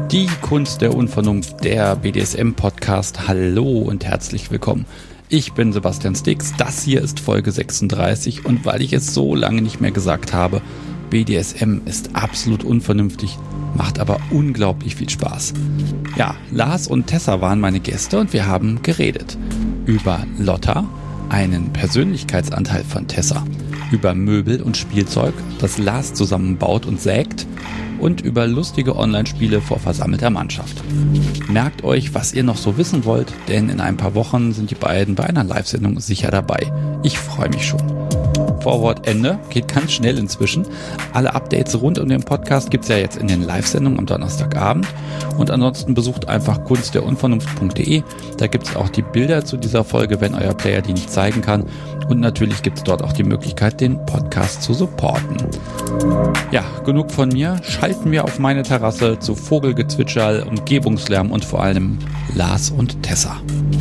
Die Kunst der Unvernunft, der BDSM-Podcast. Hallo und herzlich willkommen. Ich bin Sebastian Stix, das hier ist Folge 36 und weil ich es so lange nicht mehr gesagt habe, BDSM ist absolut unvernünftig, macht aber unglaublich viel Spaß. Ja, Lars und Tessa waren meine Gäste und wir haben geredet. Über Lotta, einen Persönlichkeitsanteil von Tessa, über Möbel und Spielzeug, das Lars zusammenbaut und sägt, und über lustige Online-Spiele vor versammelter Mannschaft. Merkt euch, was ihr noch so wissen wollt, denn in ein paar Wochen sind die beiden bei einer Live-Sendung sicher dabei. Ich freue mich schon. Vorwort Ende geht ganz schnell inzwischen. Alle Updates rund um den Podcast gibt's ja jetzt in den Live-Sendungen am Donnerstagabend. Und ansonsten besucht einfach kunstderunvernunft.de. Da gibt's auch die Bilder zu dieser Folge, wenn euer Player die nicht zeigen kann. Und natürlich gibt's dort auch die Möglichkeit, den Podcast zu supporten. Ja, genug von mir. Schalten wir auf meine Terrasse zu Vogelgezwitscher, Umgebungslärm und vor allem Lars und Tessa.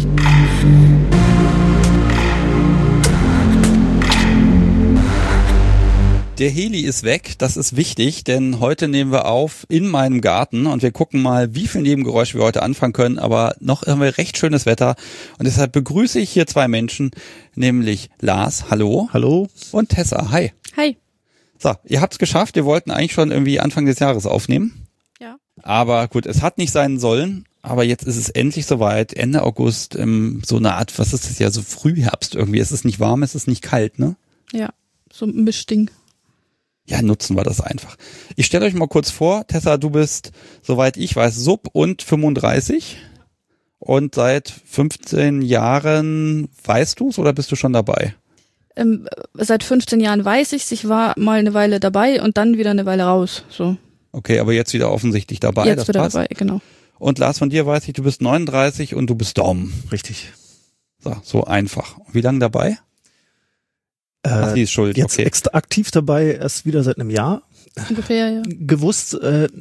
Der Heli ist weg, das ist wichtig, denn heute nehmen wir auf in meinem Garten und wir gucken mal, wie viel Nebengeräusche wir heute anfangen können, aber noch haben wir recht schönes Wetter und deshalb begrüße ich hier zwei Menschen, nämlich Lars, hallo. Hallo. Und Tessa, hi. Hi. So, ihr habt's geschafft, wir wollten eigentlich schon irgendwie Anfang des Jahres aufnehmen. Ja. Aber gut, es hat nicht sein sollen, aber jetzt ist es endlich soweit, Ende August, so eine Art, was ist das ja, so Frühherbst irgendwie, es ist nicht warm, es ist nicht kalt, ne? Ja, so ein Mischding. Ja, nutzen wir das einfach. Ich stelle euch mal kurz vor, Tessa, du bist, soweit ich weiß, Sub und 35 und seit 15 Jahren weißt du's oder bist du schon dabei? Seit 15 Jahren weiß ich's, ich war mal eine Weile dabei und dann wieder eine Weile raus. So. Okay, aber jetzt wieder offensichtlich dabei. Jetzt das wieder passt. dabei, genau. Und Lars, von dir weiß ich, du bist 39 und du bist Dom. Richtig. So einfach. Wie lange dabei? Ach, die ist schuld. Jetzt Okay. extra aktiv dabei, erst wieder seit einem Jahr. Ungefähr, ja. Gewusst,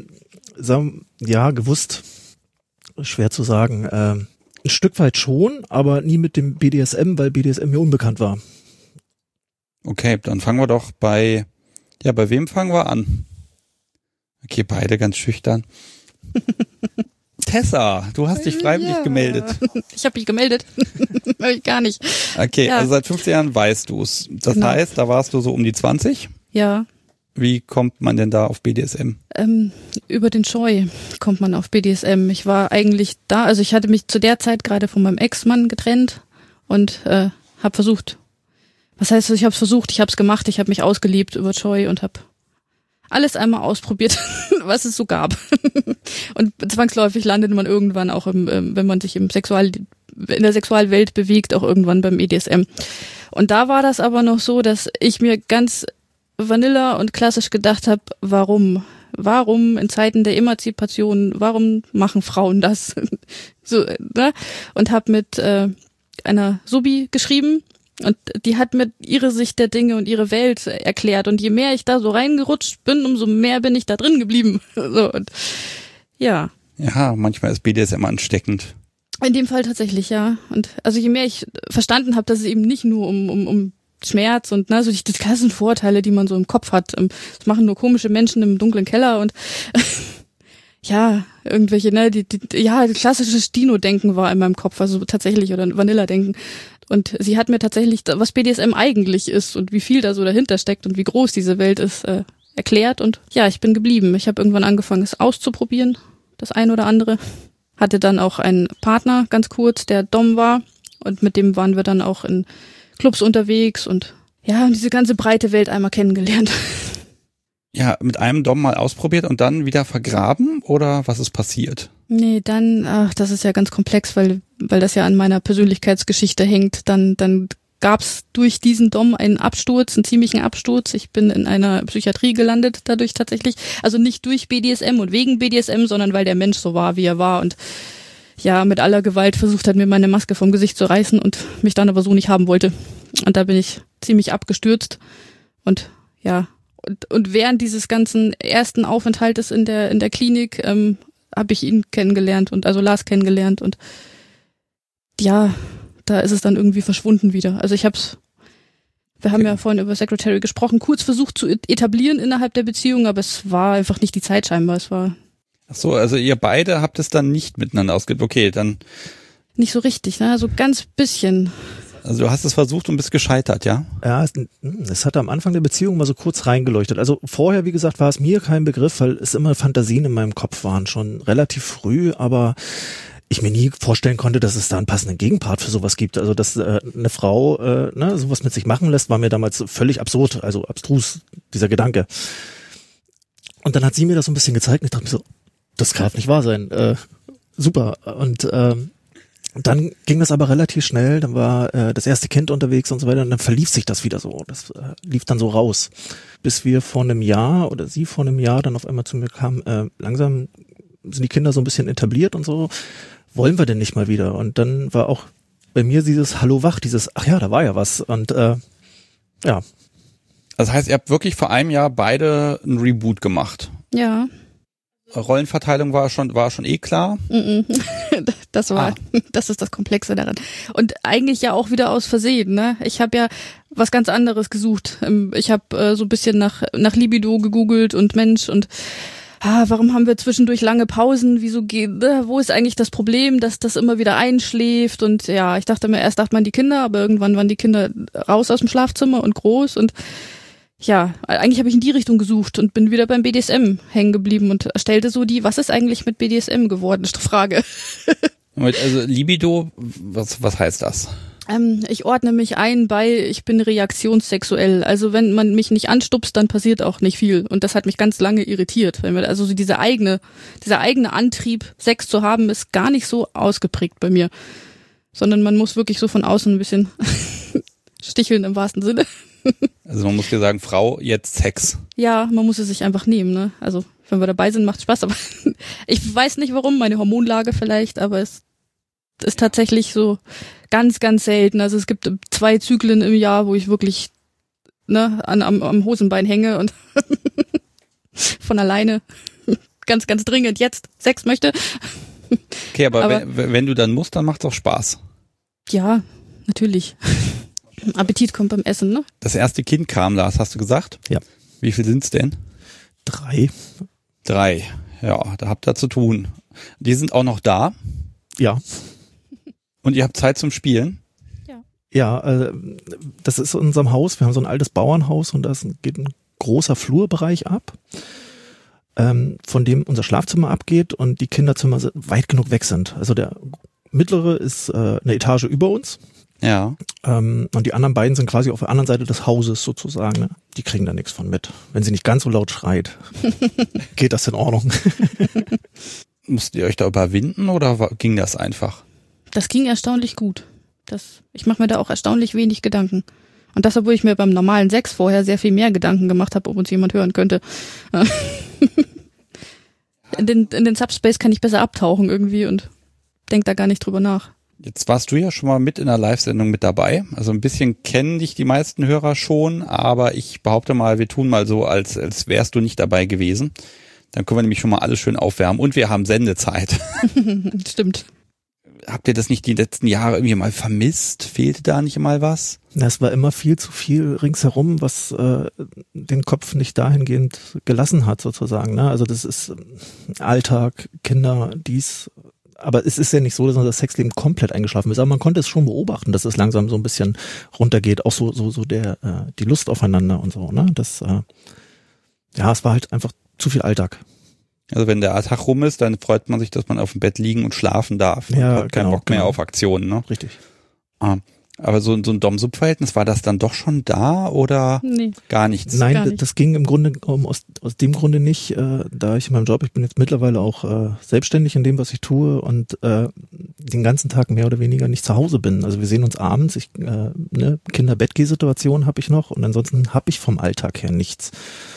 schwer zu sagen. Ein Stück weit schon, aber nie mit dem BDSM, weil BDSM mir unbekannt war. Okay, dann fangen wir doch bei wem fangen wir an? Okay, beide ganz schüchtern. Tessa, du hast dich freiwillig gemeldet. Ich habe mich gemeldet. Hab ich gar nicht. Okay, Ja. also seit 15 Jahren weißt du's. Das Genau. heißt, da warst du so um die 20. Ja. Wie kommt man denn da auf BDSM? Über den Scheu kommt man auf BDSM. Ich war eigentlich da, also ich hatte mich zu der Zeit gerade von meinem Ex-Mann getrennt und habe versucht. Was heißt, ich habe es versucht, ich habe es gemacht, ich habe mich ausgelebt über Scheu und habe alles einmal ausprobiert, was es so gab. Und zwangsläufig landet man irgendwann auch, wenn man sich in der Sexualwelt bewegt, auch irgendwann beim BDSM. Und da war das aber noch so, dass ich mir ganz vanilla und klassisch gedacht habe, warum? Warum in Zeiten der Emanzipation, warum machen Frauen das? So, ne? Und habe mit einer Subi geschrieben. Und die hat mir ihre Sicht der Dinge und ihre Welt erklärt. Und je mehr ich da so reingerutscht bin, umso mehr bin ich da drin geblieben. So, und ja. Ja, manchmal ist BDSM ansteckend. In dem Fall tatsächlich, ja. Und also je mehr ich verstanden habe, dass es eben nicht nur um Schmerz und so die ganzen Vorteile, die man so im Kopf hat. Das machen nur komische Menschen im dunklen Keller und ja, irgendwelche, die klassische Stino-Denken war in meinem Kopf, also tatsächlich, oder Vanilla-Denken. Und sie hat mir tatsächlich, was BDSM eigentlich ist und wie viel da so dahinter steckt und wie groß diese Welt ist, erklärt. Und ja, ich bin geblieben. Ich habe irgendwann angefangen, es auszuprobieren, das ein oder andere. Hatte dann auch einen Partner, ganz kurz, der Dom war. Und mit dem waren wir dann auch in Clubs unterwegs und ja, diese ganze breite Welt einmal kennengelernt. Ja, mit einem Dom mal ausprobiert und dann wieder vergraben oder was ist passiert? Nee, das ist ja ganz komplex, weil das ja an meiner Persönlichkeitsgeschichte hängt. Dann gab's durch diesen Dom einen ziemlichen Absturz. Ich bin in einer Psychiatrie gelandet dadurch tatsächlich. Also nicht durch BDSM und wegen BDSM, sondern weil der Mensch so war, wie er war und ja, mit aller Gewalt versucht hat, mir meine Maske vom Gesicht zu reißen und mich dann aber so nicht haben wollte. Und da bin ich ziemlich abgestürzt und ja, und während dieses ganzen ersten Aufenthaltes in der Klinik habe ich ihn kennengelernt und also Lars kennengelernt und ja, da ist es dann irgendwie verschwunden wieder. Also wir haben ja vorhin über Secretary gesprochen, kurz versucht zu etablieren innerhalb der Beziehung, aber es war einfach nicht die Zeit scheinbar. Ach so, also ihr beide habt es dann nicht miteinander ausgelebt. Okay, dann. Nicht so richtig, ne? So ganz bisschen. Also du hast es versucht und bist gescheitert, ja? Ja, es hat am Anfang der Beziehung mal so kurz reingeleuchtet. Also vorher, wie gesagt, war es mir kein Begriff, weil es immer Fantasien in meinem Kopf waren, schon relativ früh, aber ich mir nie vorstellen konnte, dass es da einen passenden Gegenpart für sowas gibt. Also dass eine Frau sowas mit sich machen lässt, war mir damals völlig absurd, also abstrus, dieser Gedanke. Und dann hat sie mir das so ein bisschen gezeigt und ich dachte mir so, das kann nicht wahr sein. Super. Und dann ging das aber relativ schnell, dann war das erste Kind unterwegs und so weiter und dann verlief sich das wieder so. Das lief dann so raus. Bis wir vor einem Jahr oder sie vor einem Jahr dann auf einmal zu mir kam, langsam sind die Kinder so ein bisschen etabliert und so, wollen wir denn nicht mal wieder? Und dann war auch bei mir dieses Hallo wach, dieses, ach ja, da war ja was. Und ja. Das heißt, ihr habt wirklich vor einem Jahr beide ein Reboot gemacht. Ja. Rollenverteilung war schon eh klar. Das ist das Komplexe daran. Und eigentlich ja auch wieder aus Versehen, ne? Ich habe ja was ganz anderes gesucht. Ich habe so ein bisschen nach Libido gegoogelt und Mensch und warum haben wir zwischendurch lange Pausen? Wo ist eigentlich das Problem, dass das immer wieder einschläft? Und ja, ich dachte mir, erst dachte man die Kinder, aber irgendwann waren die Kinder raus aus dem Schlafzimmer und groß und ja, eigentlich habe ich in die Richtung gesucht und bin wieder beim BDSM hängen geblieben und stellte so was ist eigentlich mit BDSM geworden? Ist die Frage. Also Libido, was heißt das? Ich ordne mich ein ich bin reaktionssexuell. Also wenn man mich nicht anstupst, dann passiert auch nicht viel. Und das hat mich ganz lange irritiert. Also so dieser eigene Antrieb, Sex zu haben, ist gar nicht so ausgeprägt bei mir. Sondern man muss wirklich so von außen ein bisschen sticheln im wahrsten Sinne. Also man muss dir sagen, Frau, jetzt Sex. Ja, man muss es sich einfach nehmen, ne? Also wenn wir dabei sind, macht Spaß, aber ich weiß nicht warum, meine Hormonlage vielleicht, aber es ist tatsächlich so ganz, ganz selten. Also es gibt 2 Zyklen im Jahr, wo ich wirklich am Hosenbein hänge und von alleine ganz, ganz dringend jetzt Sex möchte. Okay, aber wenn du dann musst, dann macht's auch Spaß. Ja, natürlich. Appetit kommt beim Essen, ne? Das erste Kind kam, Lars, hast du gesagt? Ja. Wie viel sind's denn? 3. 3. Ja, da habt ihr zu tun. Die sind auch noch da? Ja. Und ihr habt Zeit zum Spielen? Ja, das ist in unserem Haus. Wir haben so ein altes Bauernhaus und da geht ein großer Flurbereich ab, von dem unser Schlafzimmer abgeht und die Kinderzimmer weit genug weg sind. Also der mittlere ist eine Etage über uns. Ja. Und die anderen beiden sind quasi auf der anderen Seite des Hauses sozusagen. Ne? Die kriegen da nichts von mit. Wenn sie nicht ganz so laut schreit, geht das in Ordnung. Musstet ihr euch da überwinden oder ging das einfach? Das ging erstaunlich gut. Ich mache mir da auch erstaunlich wenig Gedanken. Und das, obwohl ich mir beim normalen Sex vorher sehr viel mehr Gedanken gemacht habe, ob uns jemand hören könnte. In den Subspace kann ich besser abtauchen irgendwie und denk da gar nicht drüber nach. Jetzt warst du ja schon mal mit in der Live-Sendung mit dabei. Also ein bisschen kennen dich die meisten Hörer schon, aber ich behaupte mal, wir tun mal so, als wärst du nicht dabei gewesen. Dann können wir nämlich schon mal alles schön aufwärmen und wir haben Sendezeit. Stimmt. Habt ihr das nicht die letzten Jahre irgendwie mal vermisst? Fehlte da nicht mal was? Es war immer viel zu viel ringsherum, was den Kopf nicht dahingehend gelassen hat sozusagen. Ne? Also das ist Alltag, Kinder, aber es ist ja nicht so, dass das Sexleben komplett eingeschlafen ist. Aber man konnte es schon beobachten, dass es langsam so ein bisschen runtergeht. Auch so die Lust aufeinander und so. Ne? Es war halt einfach zu viel Alltag. Also wenn der Alltag rum ist, dann freut man sich, dass man auf dem Bett liegen und schlafen darf. Man hat keinen Bock mehr auf Aktionen. Ne? Richtig. Aber so ein Dom-Sub-Verhältnis, war das dann doch schon da oder gar nichts? Nein, gar nicht. Das ging im Grunde aus dem Grunde nicht, da ich in meinem Job, ich bin jetzt mittlerweile auch selbstständig in dem, was ich tue und den ganzen Tag mehr oder weniger nicht zu Hause bin. Also wir sehen uns abends, Kinder-Bettgeh-Situation habe ich noch und ansonsten habe ich vom Alltag her nichts.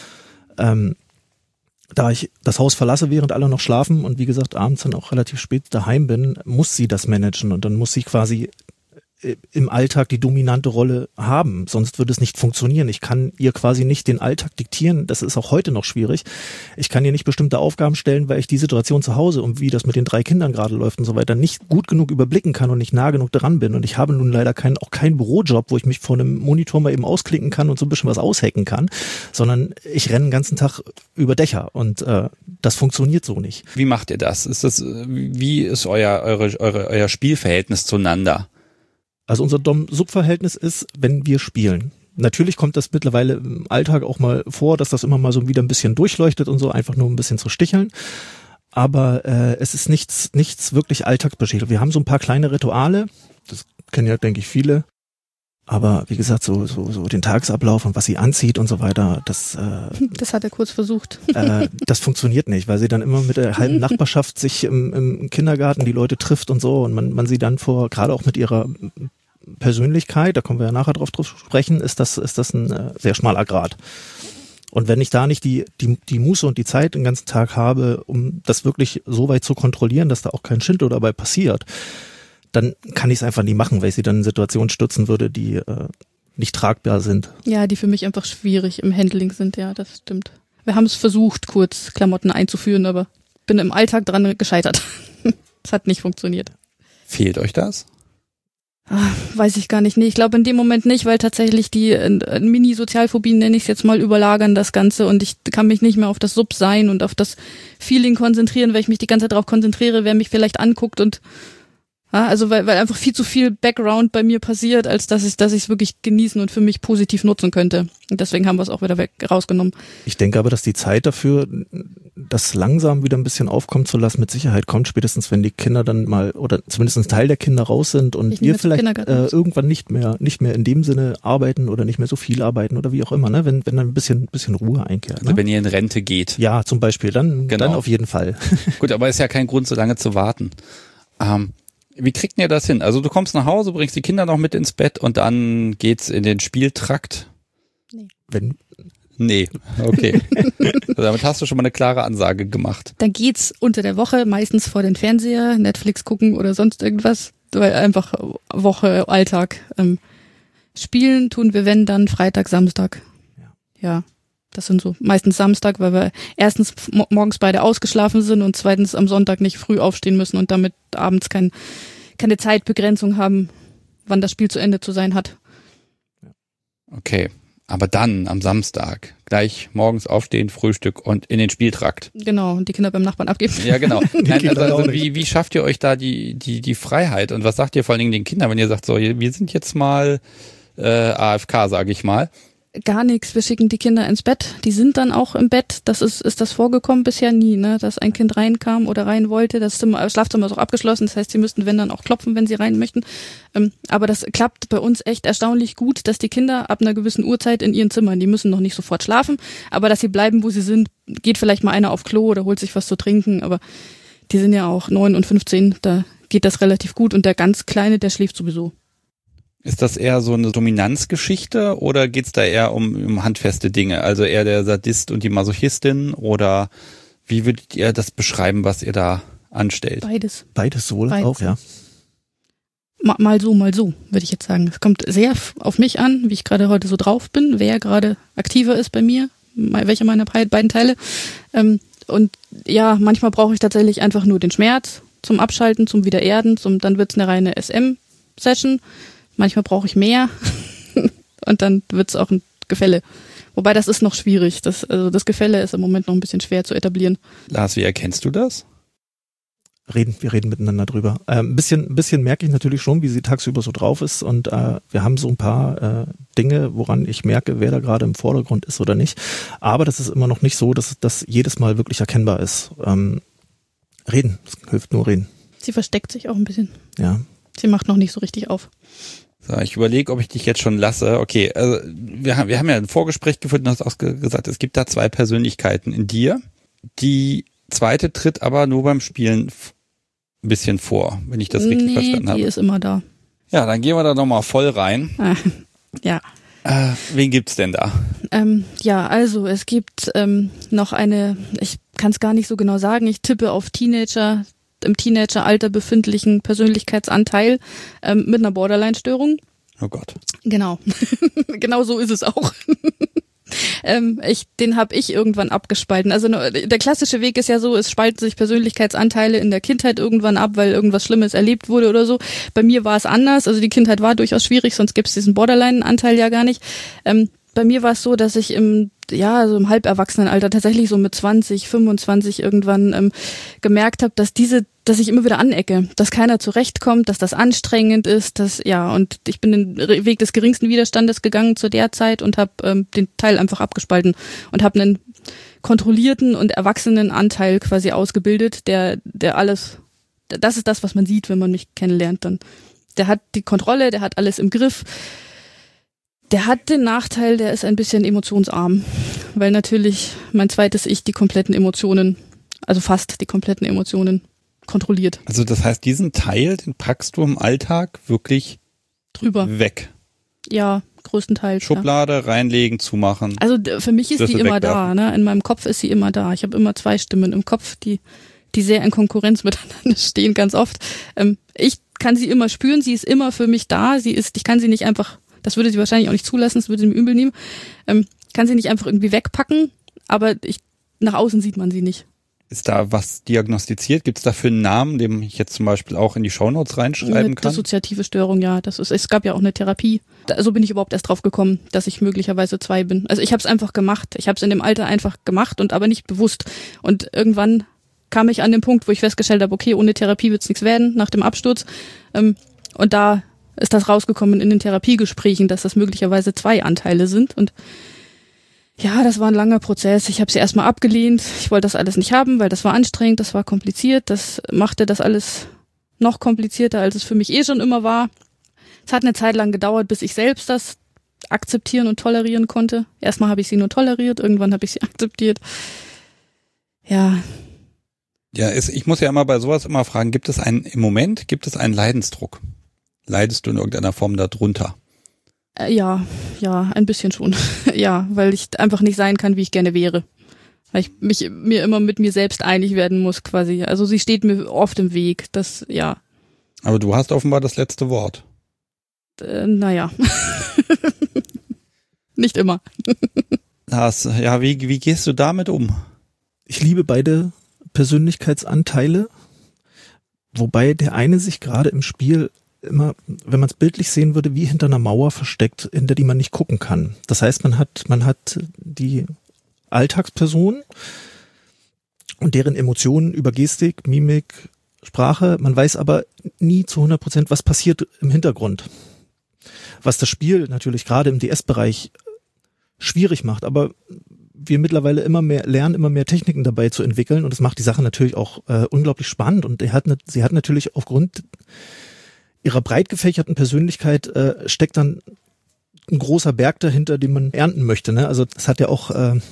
Da ich das Haus verlasse, während alle noch schlafen und wie gesagt abends dann auch relativ spät daheim bin, muss sie das managen und dann muss sie quasi im Alltag die dominante Rolle haben, sonst würde es nicht funktionieren. Ich kann ihr quasi nicht den Alltag diktieren, das ist auch heute noch schwierig. Ich kann ihr nicht bestimmte Aufgaben stellen, weil ich die Situation zu Hause und wie das mit den 3 Kindern gerade läuft und so weiter nicht gut genug überblicken kann und nicht nah genug dran bin. Und ich habe nun leider auch keinen Bürojob, wo ich mich vor einem Monitor mal eben ausklicken kann und so ein bisschen was aushacken kann, sondern ich renne den ganzen Tag über Dächer und das funktioniert so nicht. Wie macht ihr das? Wie ist euer Spielverhältnis zueinander? Also unser Dom-Sub-Verhältnis ist, wenn wir spielen. Natürlich kommt das mittlerweile im Alltag auch mal vor, dass das immer mal so wieder ein bisschen durchleuchtet und so, einfach nur ein bisschen zu sticheln. Aber es ist nichts wirklich alltagsbeschädigt. Wir haben so ein paar kleine Rituale, das kennen ja, denke ich, viele. Aber wie gesagt, so den Tagesablauf und was sie anzieht und so weiter, das hat er kurz versucht. Das funktioniert nicht, weil sie dann immer mit der halben Nachbarschaft sich im Kindergarten die Leute trifft und so und man sie dann gerade auch mit ihrer Persönlichkeit, da kommen wir ja nachher drauf sprechen, ist das ein sehr schmaler Grat. Und wenn ich da nicht die Muße und die Zeit den ganzen Tag habe, um das wirklich so weit zu kontrollieren, dass da auch kein Schindler dabei passiert, dann kann ich es einfach nie machen, weil ich sie dann in Situationen stürzen würde, die nicht tragbar sind. Ja, die für mich einfach schwierig im Handling sind, ja, das stimmt. Wir haben es versucht, kurz Klamotten einzuführen, aber bin im Alltag dran gescheitert. Es hat nicht funktioniert. Fehlt euch das? Weiß ich gar nicht. Nee, ich glaube in dem Moment nicht, weil tatsächlich die Mini-Sozialphobien, nenne ich es jetzt mal, überlagern das Ganze und ich kann mich nicht mehr auf das Sub-Sein und auf das Feeling konzentrieren, weil ich mich die ganze Zeit darauf konzentriere, wer mich vielleicht anguckt und also weil einfach viel zu viel Background bei mir passiert, als dass ich es wirklich genießen und für mich positiv nutzen könnte. Und deswegen haben wir es auch wieder rausgenommen. Ich denke aber, dass die Zeit dafür, das langsam wieder ein bisschen aufkommen zu lassen, mit Sicherheit kommt, spätestens wenn die Kinder dann mal, oder zumindest ein Teil der Kinder raus sind und wir vielleicht irgendwann nicht mehr in dem Sinne arbeiten oder nicht mehr so viel arbeiten oder wie auch immer, ne? Wenn dann ein bisschen Ruhe einkehrt. Also wenn ihr in Rente geht. Ja, zum Beispiel, dann auf jeden Fall. Gut, aber ist ja kein Grund, so lange zu warten. Wie kriegt ihr das hin? Also du kommst nach Hause, bringst die Kinder noch mit ins Bett und dann geht's in den Spieltrakt? Nee, okay. Also damit hast du schon mal eine klare Ansage gemacht. Dann geht's unter der Woche meistens vor den Fernseher, Netflix gucken oder sonst irgendwas, weil einfach Woche, Alltag. Spielen tun wir, wenn dann Freitag, Samstag. Ja. Das sind so meistens Samstag, weil wir erstens morgens beide ausgeschlafen sind und zweitens am Sonntag nicht früh aufstehen müssen und damit abends keine Zeitbegrenzung haben, wann das Spiel zu Ende zu sein hat. Okay, aber dann am Samstag gleich morgens aufstehen, Frühstück und in den Spieltrakt. Genau, und die Kinder beim Nachbarn abgeben. Ja, genau. Nein, also wie schafft ihr euch da die Freiheit und was sagt ihr vor allen Dingen den Kindern, wenn ihr sagt, so, wir sind jetzt mal AFK, sage ich mal? Gar nichts, wir schicken die Kinder ins Bett, die sind dann auch im Bett, ist das vorgekommen bisher nie, ne, dass ein Kind reinkam oder rein wollte, das Schlafzimmer ist auch abgeschlossen, das heißt, sie müssten wenn dann auch klopfen, wenn sie rein möchten, aber das klappt bei uns echt erstaunlich gut, dass die Kinder ab einer gewissen Uhrzeit in ihren Zimmern, die müssen noch nicht sofort schlafen, aber dass sie bleiben, wo sie sind, geht vielleicht mal einer auf Klo oder holt sich was zu trinken, aber die sind ja auch 9 und 15, da geht das relativ gut und der ganz Kleine, der schläft sowieso. Ist das eher so eine Dominanzgeschichte oder geht's da eher um handfeste Dinge? Also eher der Sadist und die Masochistin oder wie würdet ihr das beschreiben, was ihr da anstellt? Beides sowohl auch, ja. Mal so, würde ich jetzt sagen. Es kommt sehr auf mich an, wie ich gerade heute so drauf bin, wer gerade aktiver ist bei mir, welcher meiner beiden Teile. Und ja, manchmal brauche ich tatsächlich einfach nur den Schmerz zum Abschalten, zum Wiedererden, dann wird's eine reine SM-Session. Manchmal brauche ich mehr und dann wird's auch ein Gefälle. Wobei das ist noch schwierig. Das Gefälle ist im Moment noch ein bisschen schwer zu etablieren. Lars, wie erkennst du das? Wir reden miteinander drüber. Ein bisschen merke ich natürlich schon, wie sie tagsüber so drauf ist und wir haben so ein paar Dinge, woran ich merke, wer da gerade im Vordergrund ist oder nicht. Aber das ist immer noch nicht so, dass das jedes Mal wirklich erkennbar ist. Reden, das hilft nur reden. Sie versteckt sich auch ein bisschen. Ja. Sie macht noch nicht so richtig auf. So, ich überlege, ob ich dich jetzt schon lasse. Okay, also wir haben ja ein Vorgespräch gefunden, du hast auch gesagt, es gibt da 2 Persönlichkeiten in dir. Die zweite tritt aber nur beim Spielen ein bisschen vor, wenn ich das richtig verstanden habe. Die ist immer da. Ja, dann gehen wir da nochmal voll rein. Ja. Wen gibt's denn da? Ja, also es gibt noch eine, ich kann es gar nicht so genau sagen, ich tippe auf Teenager, im Teenageralter befindlichen Persönlichkeitsanteil mit einer Borderline-Störung. Oh Gott. Genau. Genau so ist es auch. Den habe ich irgendwann abgespalten. Also der klassische Weg ist ja so, es spalten sich Persönlichkeitsanteile in der Kindheit irgendwann ab, weil irgendwas Schlimmes erlebt wurde oder so. Bei mir war es anders. Also die Kindheit war durchaus schwierig, sonst gäbe es diesen Borderline-Anteil ja gar nicht. Bei mir war es so, dass ich im Halberwachsenenalter tatsächlich so mit 20, 25 irgendwann gemerkt habe, dass ich immer wieder anecke, dass keiner zurechtkommt, dass das anstrengend ist, und ich bin den Weg des geringsten Widerstandes gegangen zu der Zeit und habe den Teil einfach abgespalten und habe einen kontrollierten und erwachsenen Anteil quasi ausgebildet, der alles, das ist das, was man sieht, wenn man mich kennenlernt dann. Der hat die Kontrolle, der hat alles im Griff. Der hat den Nachteil, der ist ein bisschen emotionsarm, weil natürlich mein zweites Ich die kompletten Emotionen, also fast die kompletten Emotionen kontrolliert. Also das heißt, diesen Teil, den packst du im Alltag wirklich drüber weg? Ja, größtenteils. Schublade, reinlegen, zumachen. Also für mich ist die immer da, ne? In meinem Kopf ist sie immer da. Ich habe immer zwei Stimmen im Kopf, die sehr in Konkurrenz miteinander stehen, ganz oft. Ich kann sie immer spüren, sie ist immer für mich da. Ich kann sie nicht einfach, das würde sie wahrscheinlich auch nicht zulassen, das würde sie mir übel nehmen, kann sie nicht einfach irgendwie wegpacken, aber nach außen sieht man sie nicht. Ist da was diagnostiziert? Gibt es dafür einen Namen, den ich jetzt zum Beispiel auch in die Shownotes reinschreiben kann? Dissoziative Störung, ja. Es gab ja auch eine Therapie. So bin ich überhaupt erst drauf gekommen, dass ich möglicherweise 2 bin. Also ich habe es einfach gemacht. Ich habe es in dem Alter einfach gemacht und aber nicht bewusst. Und irgendwann kam ich an den Punkt, wo ich festgestellt habe, okay, ohne Therapie wird's nichts werden, nach dem Absturz. Und da ist das rausgekommen in den Therapiegesprächen, dass das möglicherweise 2 Anteile sind. Und ja, das war ein langer Prozess. Ich habe sie erstmal abgelehnt. Ich wollte das alles nicht haben, weil das war anstrengend, das war kompliziert. Das machte das alles noch komplizierter, als es für mich schon immer war. Es hat eine Zeit lang gedauert, bis ich selbst das akzeptieren und tolerieren konnte. Erstmal habe ich sie nur toleriert, irgendwann habe ich sie akzeptiert. Ja. Ja, ich muss ja immer bei sowas immer fragen, gibt es einen Leidensdruck? Leidest du in irgendeiner Form darunter? Ja, ein bisschen schon. Ja, weil ich einfach nicht sein kann, wie ich gerne wäre. Weil ich mir immer mit mir selbst einig werden muss, quasi. Also sie steht mir oft im Weg, ja. Aber du hast offenbar das letzte Wort. Naja. Nicht immer. Lars, ja, wie gehst du damit um? Ich liebe beide Persönlichkeitsanteile, wobei der eine sich gerade im Spiel immer, wenn man es bildlich sehen würde, wie hinter einer Mauer versteckt, hinter die man nicht gucken kann. Das heißt, man hat die Alltagsperson und deren Emotionen über Gestik, Mimik, Sprache. Man weiß aber nie zu 100%, was passiert im Hintergrund. Was das Spiel natürlich gerade im DS-Bereich schwierig macht, aber wir mittlerweile lernen immer mehr Techniken dabei zu entwickeln und das macht die Sache natürlich auch unglaublich spannend und sie hat natürlich aufgrund ihrer breit gefächerten Persönlichkeit steckt dann ein großer Berg dahinter, den man ernten möchte. Ne? Also es hat ja auch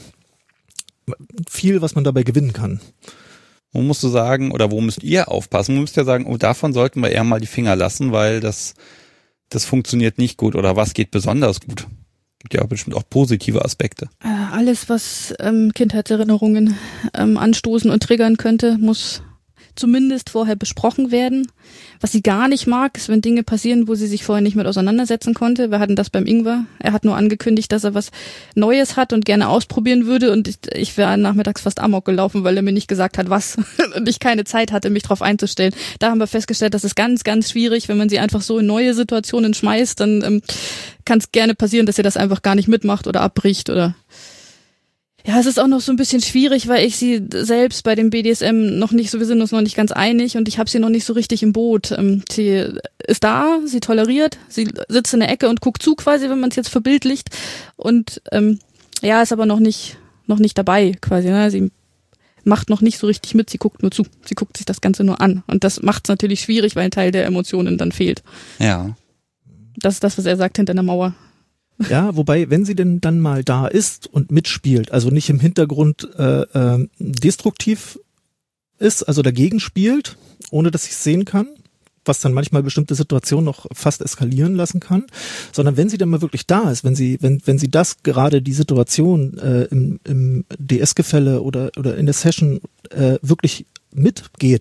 viel, was man dabei gewinnen kann. Wo musst du sagen, oder wo müsst ihr aufpassen? Du müsst ja sagen, oh, davon sollten wir eher mal die Finger lassen, weil das funktioniert nicht gut oder was geht besonders gut? Gibt ja bestimmt auch positive Aspekte. Alles, was Kindheitserinnerungen anstoßen und triggern könnte, muss zumindest vorher besprochen werden. Was sie gar nicht mag, ist, wenn Dinge passieren, wo sie sich vorher nicht mit auseinandersetzen konnte. Wir hatten das beim Ingwer. Er hat nur angekündigt, dass er was Neues hat und gerne ausprobieren würde und ich wäre nachmittags fast amok gelaufen, weil er mir nicht gesagt hat, was und ich keine Zeit hatte, mich darauf einzustellen. Da haben wir festgestellt, das ist ganz, ganz schwierig, wenn man sie einfach so in neue Situationen schmeißt, dann kann es gerne passieren, dass sie das einfach gar nicht mitmacht oder abbricht oder ja, es ist auch noch so ein bisschen schwierig, weil ich sie selbst bei dem BDSM wir sind uns noch nicht ganz einig und ich habe sie noch nicht so richtig im Boot. Sie ist da, sie toleriert, sie sitzt in der Ecke und guckt zu quasi, wenn man es jetzt verbildlicht und ist aber noch nicht dabei quasi. Ne? Sie macht noch nicht so richtig mit, sie guckt nur zu, sie guckt sich das Ganze nur an und das macht es natürlich schwierig, weil ein Teil der Emotionen dann fehlt. Ja. Das ist das, was er sagt, hinter einer Mauer. Ja, wobei, wenn sie denn dann mal da ist und mitspielt, also nicht im Hintergrund destruktiv ist, also dagegen spielt, ohne dass ich es sehen kann, was dann manchmal bestimmte Situationen noch fast eskalieren lassen kann, sondern wenn sie dann mal wirklich da ist, wenn sie das gerade die Situation im DS-Gefälle oder in der Session wirklich mitgeht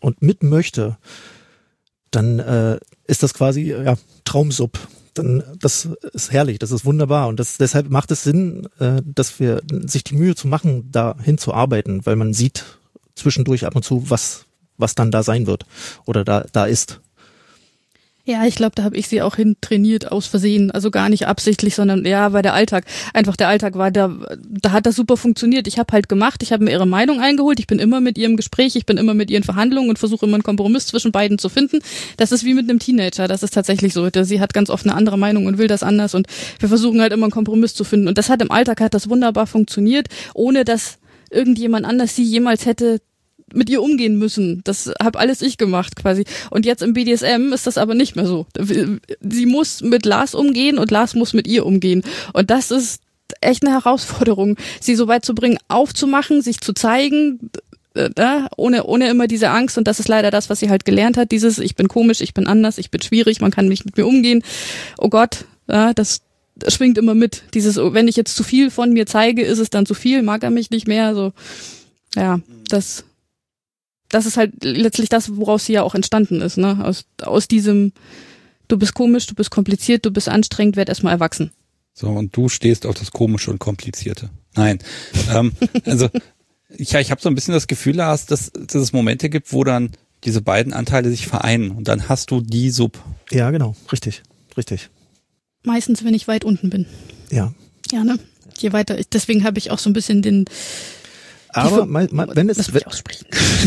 und mit möchte, dann ist das quasi Traumsub. Dann das ist herrlich, das ist wunderbar und deshalb macht es Sinn, dass wir sich die Mühe zu machen, da hinzuarbeiten, weil man sieht zwischendurch ab und zu, was dann da sein wird oder da ist. Ja, ich glaube, da habe ich sie auch hin trainiert aus Versehen, also gar nicht absichtlich, sondern weil der Alltag war, da hat das super funktioniert. Ich habe halt gemacht, ich habe mir ihre Meinung eingeholt, ich bin immer mit ihr im Gespräch, ich bin immer mit ihr in Verhandlungen und versuche immer einen Kompromiss zwischen beiden zu finden. Das ist wie mit einem Teenager, das ist tatsächlich so. Sie hat ganz oft eine andere Meinung und will das anders und wir versuchen halt immer einen Kompromiss zu finden. Und das hat im Alltag wunderbar funktioniert, ohne dass irgendjemand anders sie jemals hätte mit ihr umgehen müssen. Das habe alles ich gemacht quasi. Und jetzt im BDSM ist das aber nicht mehr so. Sie muss mit Lars umgehen und Lars muss mit ihr umgehen. Und das ist echt eine Herausforderung, sie so weit zu bringen, aufzumachen, sich zu zeigen, ohne immer diese Angst. Und das ist leider das, was sie halt gelernt hat. Dieses, ich bin komisch, ich bin anders, ich bin schwierig, man kann nicht mit mir umgehen. Oh Gott, das schwingt immer mit. Dieses, wenn ich jetzt zu viel von mir zeige, ist es dann zu viel, mag er mich nicht mehr. So, das ist halt letztlich das, woraus sie ja auch entstanden ist, ne? Aus diesem, du bist komisch, du bist kompliziert, du bist anstrengend, werd erstmal erwachsen. So, und du stehst auf das Komische und Komplizierte. Nein. Also, ich habe so ein bisschen das Gefühl, Lars, dass es Momente gibt, wo dann diese beiden Anteile sich vereinen und dann hast du die Sub. Ja, genau, richtig. Meistens, wenn ich weit unten bin. Ja. Ja, ne? Je weiter, deswegen habe ich auch so ein bisschen Aber wenn es... Lass mich aussprechen.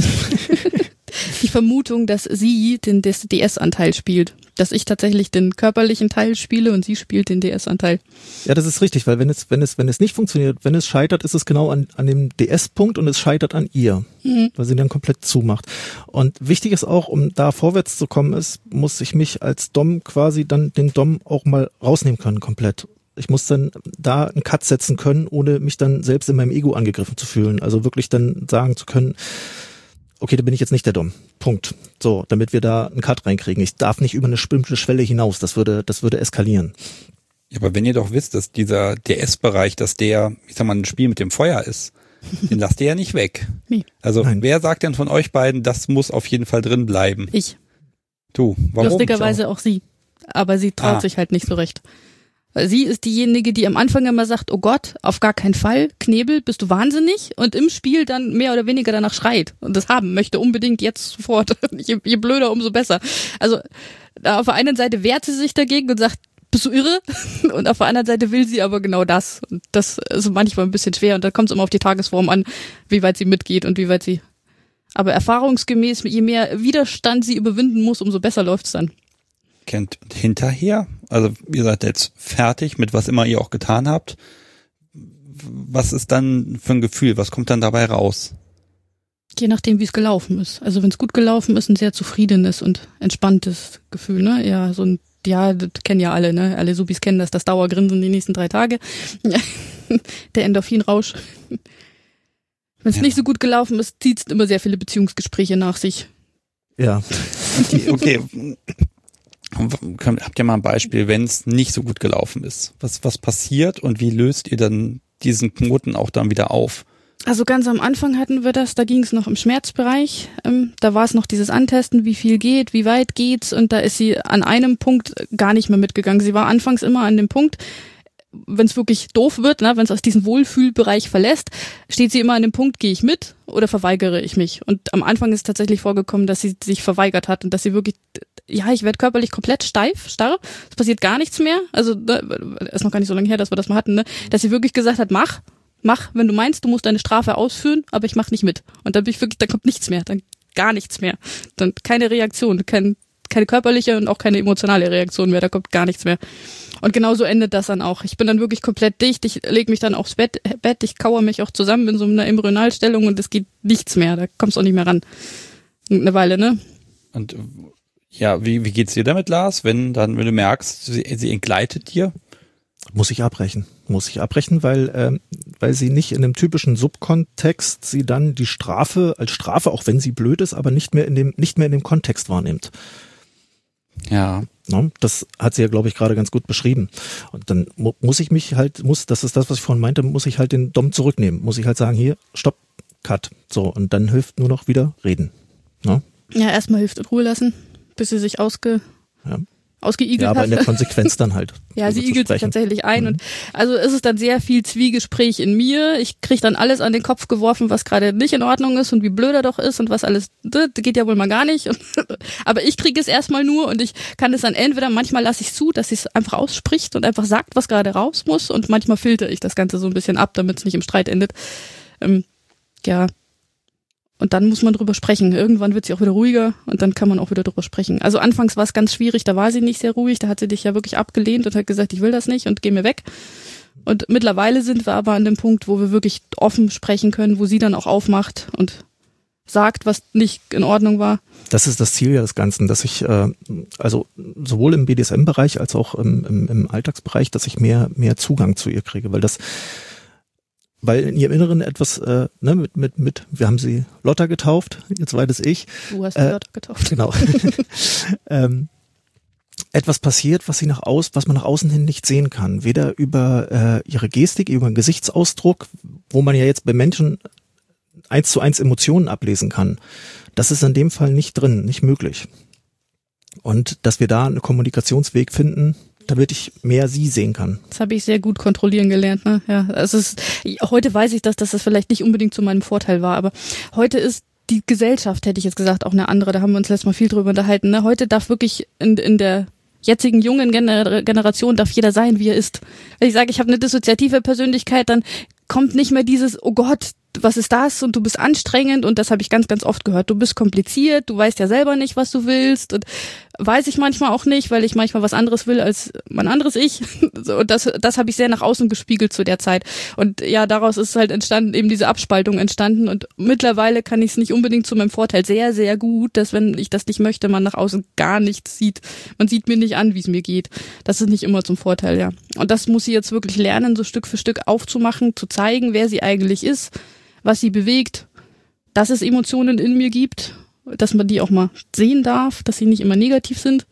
Die Vermutung, dass sie den DS-Anteil spielt. Dass ich tatsächlich den körperlichen Teil spiele und sie spielt den DS-Anteil. Ja, das ist richtig, weil wenn es nicht funktioniert, wenn es scheitert, ist es genau an dem DS-Punkt und es scheitert an ihr, weil sie dann komplett zumacht. Und wichtig ist auch, um da vorwärts zu kommen, muss ich mich als Dom quasi dann den Dom auch mal rausnehmen können komplett. Ich muss dann da einen Cut setzen können, ohne mich dann selbst in meinem Ego angegriffen zu fühlen. Also wirklich dann sagen zu können, okay, da bin ich jetzt nicht der Dom. Punkt. So, damit wir da einen Cut reinkriegen. Ich darf nicht über eine bestimmte Schwelle hinaus. Das würde eskalieren. Ja, aber wenn ihr doch wisst, dass dieser DS-Bereich, dass der, ich sag mal, ein Spiel mit dem Feuer ist, den lasst ihr ja nicht weg. Nee. Also, Nein. Wer sagt denn von euch beiden, das muss auf jeden Fall drin bleiben? Ich. Du, warum? Lustigerweise auch sie. Aber sie traut sich halt nicht so recht. Weil sie ist diejenige, die am Anfang immer sagt, oh Gott, auf gar keinen Fall, Knebel, bist du wahnsinnig? Und im Spiel dann mehr oder weniger danach schreit und das haben möchte, unbedingt jetzt sofort. Je blöder, umso besser. Also auf der einen Seite wehrt sie sich dagegen und sagt, bist du irre? Und auf der anderen Seite will sie aber genau das. Und das ist manchmal ein bisschen schwer und da kommt es immer auf die Tagesform an, wie weit sie mitgeht und wie weit sie... Aber erfahrungsgemäß, je mehr Widerstand sie überwinden muss, umso besser läuft's dann. Kennt hinterher, also ihr seid jetzt fertig mit was immer ihr auch getan habt. Was ist dann für ein Gefühl? Was kommt dann dabei raus? Je nachdem, wie es gelaufen ist. Also wenn es gut gelaufen ist, ein sehr zufriedenes und entspanntes Gefühl, ne? Ja, das kennen ja alle, ne? Alle Subis kennen das Dauergrinsen die nächsten 3 Tage. Der Endorphinrausch. Wenn es nicht so gut gelaufen ist, zieht es immer sehr viele Beziehungsgespräche nach sich. Ja. Okay. Habt ihr mal ein Beispiel, wenn es nicht so gut gelaufen ist? Was passiert und wie löst ihr dann diesen Knoten auch dann wieder auf? Also ganz am Anfang hatten wir das, da ging es noch im Schmerzbereich. Da war es noch dieses Antesten, wie viel geht, wie weit geht's. Und da ist sie an einem Punkt gar nicht mehr mitgegangen. Sie war anfangs immer an dem Punkt, wenn es wirklich doof wird, ne, wenn es aus diesem Wohlfühlbereich verlässt, steht sie immer an dem Punkt, gehe ich mit oder verweigere ich mich. Und am Anfang ist tatsächlich vorgekommen, dass sie sich verweigert hat und dass sie wirklich, ja, ich werde körperlich komplett starr, es passiert gar nichts mehr. Also ist noch gar nicht so lange her, dass wir das mal hatten, ne, dass sie wirklich gesagt hat, mach, wenn du meinst, du musst deine Strafe ausführen, aber ich mach nicht mit. Und dann bin ich wirklich, da kommt nichts mehr, dann gar nichts mehr. Dann keine Reaktion, keine körperliche und auch keine emotionale Reaktion mehr, da kommt gar nichts mehr. Und genauso endet das dann auch. Ich bin dann wirklich komplett dicht, ich lege mich dann aufs Bett, ich kauere mich auch zusammen in so einer Embryonalstellung und es geht nichts mehr, da kommst du auch nicht mehr ran. Eine Weile, ne? Und ja, wie geht's dir damit, Lars, wenn du merkst, sie entgleitet dir? Muss ich abbrechen, weil sie nicht in dem typischen Subkontext sie dann die Strafe als Strafe, auch wenn sie blöd ist, aber nicht mehr in dem Kontext wahrnimmt. Ja. No, das hat sie ja, glaube ich, gerade ganz gut beschrieben. Und dann muss ich mich halt, das ist das, was ich vorhin meinte, muss ich halt den Dom zurücknehmen. Muss ich halt sagen, hier, stopp, cut. So, und dann hilft nur noch wieder reden. No? Ja, erstmal hilft in Ruhe lassen, bis sie sich ausgeigelt ja, aber hat. in der Konsequenz dann halt. Ja, sie igelt sich tatsächlich ein und also ist es dann sehr viel Zwiegespräch in mir. Ich kriege dann alles an den Kopf geworfen, was gerade nicht in Ordnung ist und wie blöd er doch ist und was alles, das geht ja wohl mal gar nicht. Aber ich kriege es erstmal nur und ich kann es dann entweder, manchmal lasse ich es zu, dass sie es einfach ausspricht und einfach sagt, was gerade raus muss und manchmal filter ich das Ganze so ein bisschen ab, damit es nicht im Streit endet. Ja. Und dann muss man drüber sprechen. Irgendwann wird sie auch wieder ruhiger und dann kann man auch wieder drüber sprechen. Also anfangs war es ganz schwierig, da war sie nicht sehr ruhig, da hat sie dich ja wirklich abgelehnt und hat gesagt, ich will das nicht und geh mir weg. Und mittlerweile sind wir aber an dem Punkt, wo wir wirklich offen sprechen können, wo sie dann auch aufmacht und sagt, was nicht in Ordnung war. Das ist das Ziel ja des Ganzen, dass ich, also sowohl im BDSM-Bereich als auch im Alltagsbereich, dass ich mehr Zugang zu ihr kriege, weil in ihrem Inneren etwas, mit, wir haben sie Lotta getauft, ihr zweites Ich. Du hast Lotta getauft. Genau. Etwas passiert, was man nach außen hin nicht sehen kann. Weder über ihre Gestik, über den Gesichtsausdruck, wo man ja jetzt bei Menschen 1:1 Emotionen ablesen kann. Das ist in dem Fall nicht drin, nicht möglich. Und dass wir da einen Kommunikationsweg finden, damit ich mehr sie sehen kann. Das habe ich sehr gut kontrollieren gelernt. Ne? Ja, heute weiß ich, dass das vielleicht nicht unbedingt zu meinem Vorteil war, aber heute ist die Gesellschaft, hätte ich jetzt gesagt, auch eine andere. Da haben wir uns letztes Mal viel drüber unterhalten. Ne? Heute darf wirklich in der jetzigen jungen Generation darf jeder sein, wie er ist. Wenn ich sage, ich habe eine dissoziative Persönlichkeit, dann kommt nicht mehr dieses, oh Gott, was ist das? Und du bist anstrengend und das habe ich ganz, ganz oft gehört. Du bist kompliziert, du weißt ja selber nicht, was du willst und weiß ich manchmal auch nicht, weil ich manchmal was anderes will als mein anderes Ich. Und das habe ich sehr nach außen gespiegelt zu der Zeit. Und ja, daraus ist halt entstanden, eben diese Abspaltung entstanden und mittlerweile kann ich es nicht unbedingt zu meinem Vorteil sehr, sehr gut, dass wenn ich das nicht möchte, man nach außen gar nichts sieht. Man sieht mir nicht an, wie es mir geht. Das ist nicht immer zum Vorteil, ja. Und das muss sie jetzt wirklich lernen, so Stück für Stück aufzumachen, zu zeigen, wer sie eigentlich ist, was sie bewegt, dass es Emotionen in mir gibt, dass man die auch mal sehen darf, dass sie nicht immer negativ sind.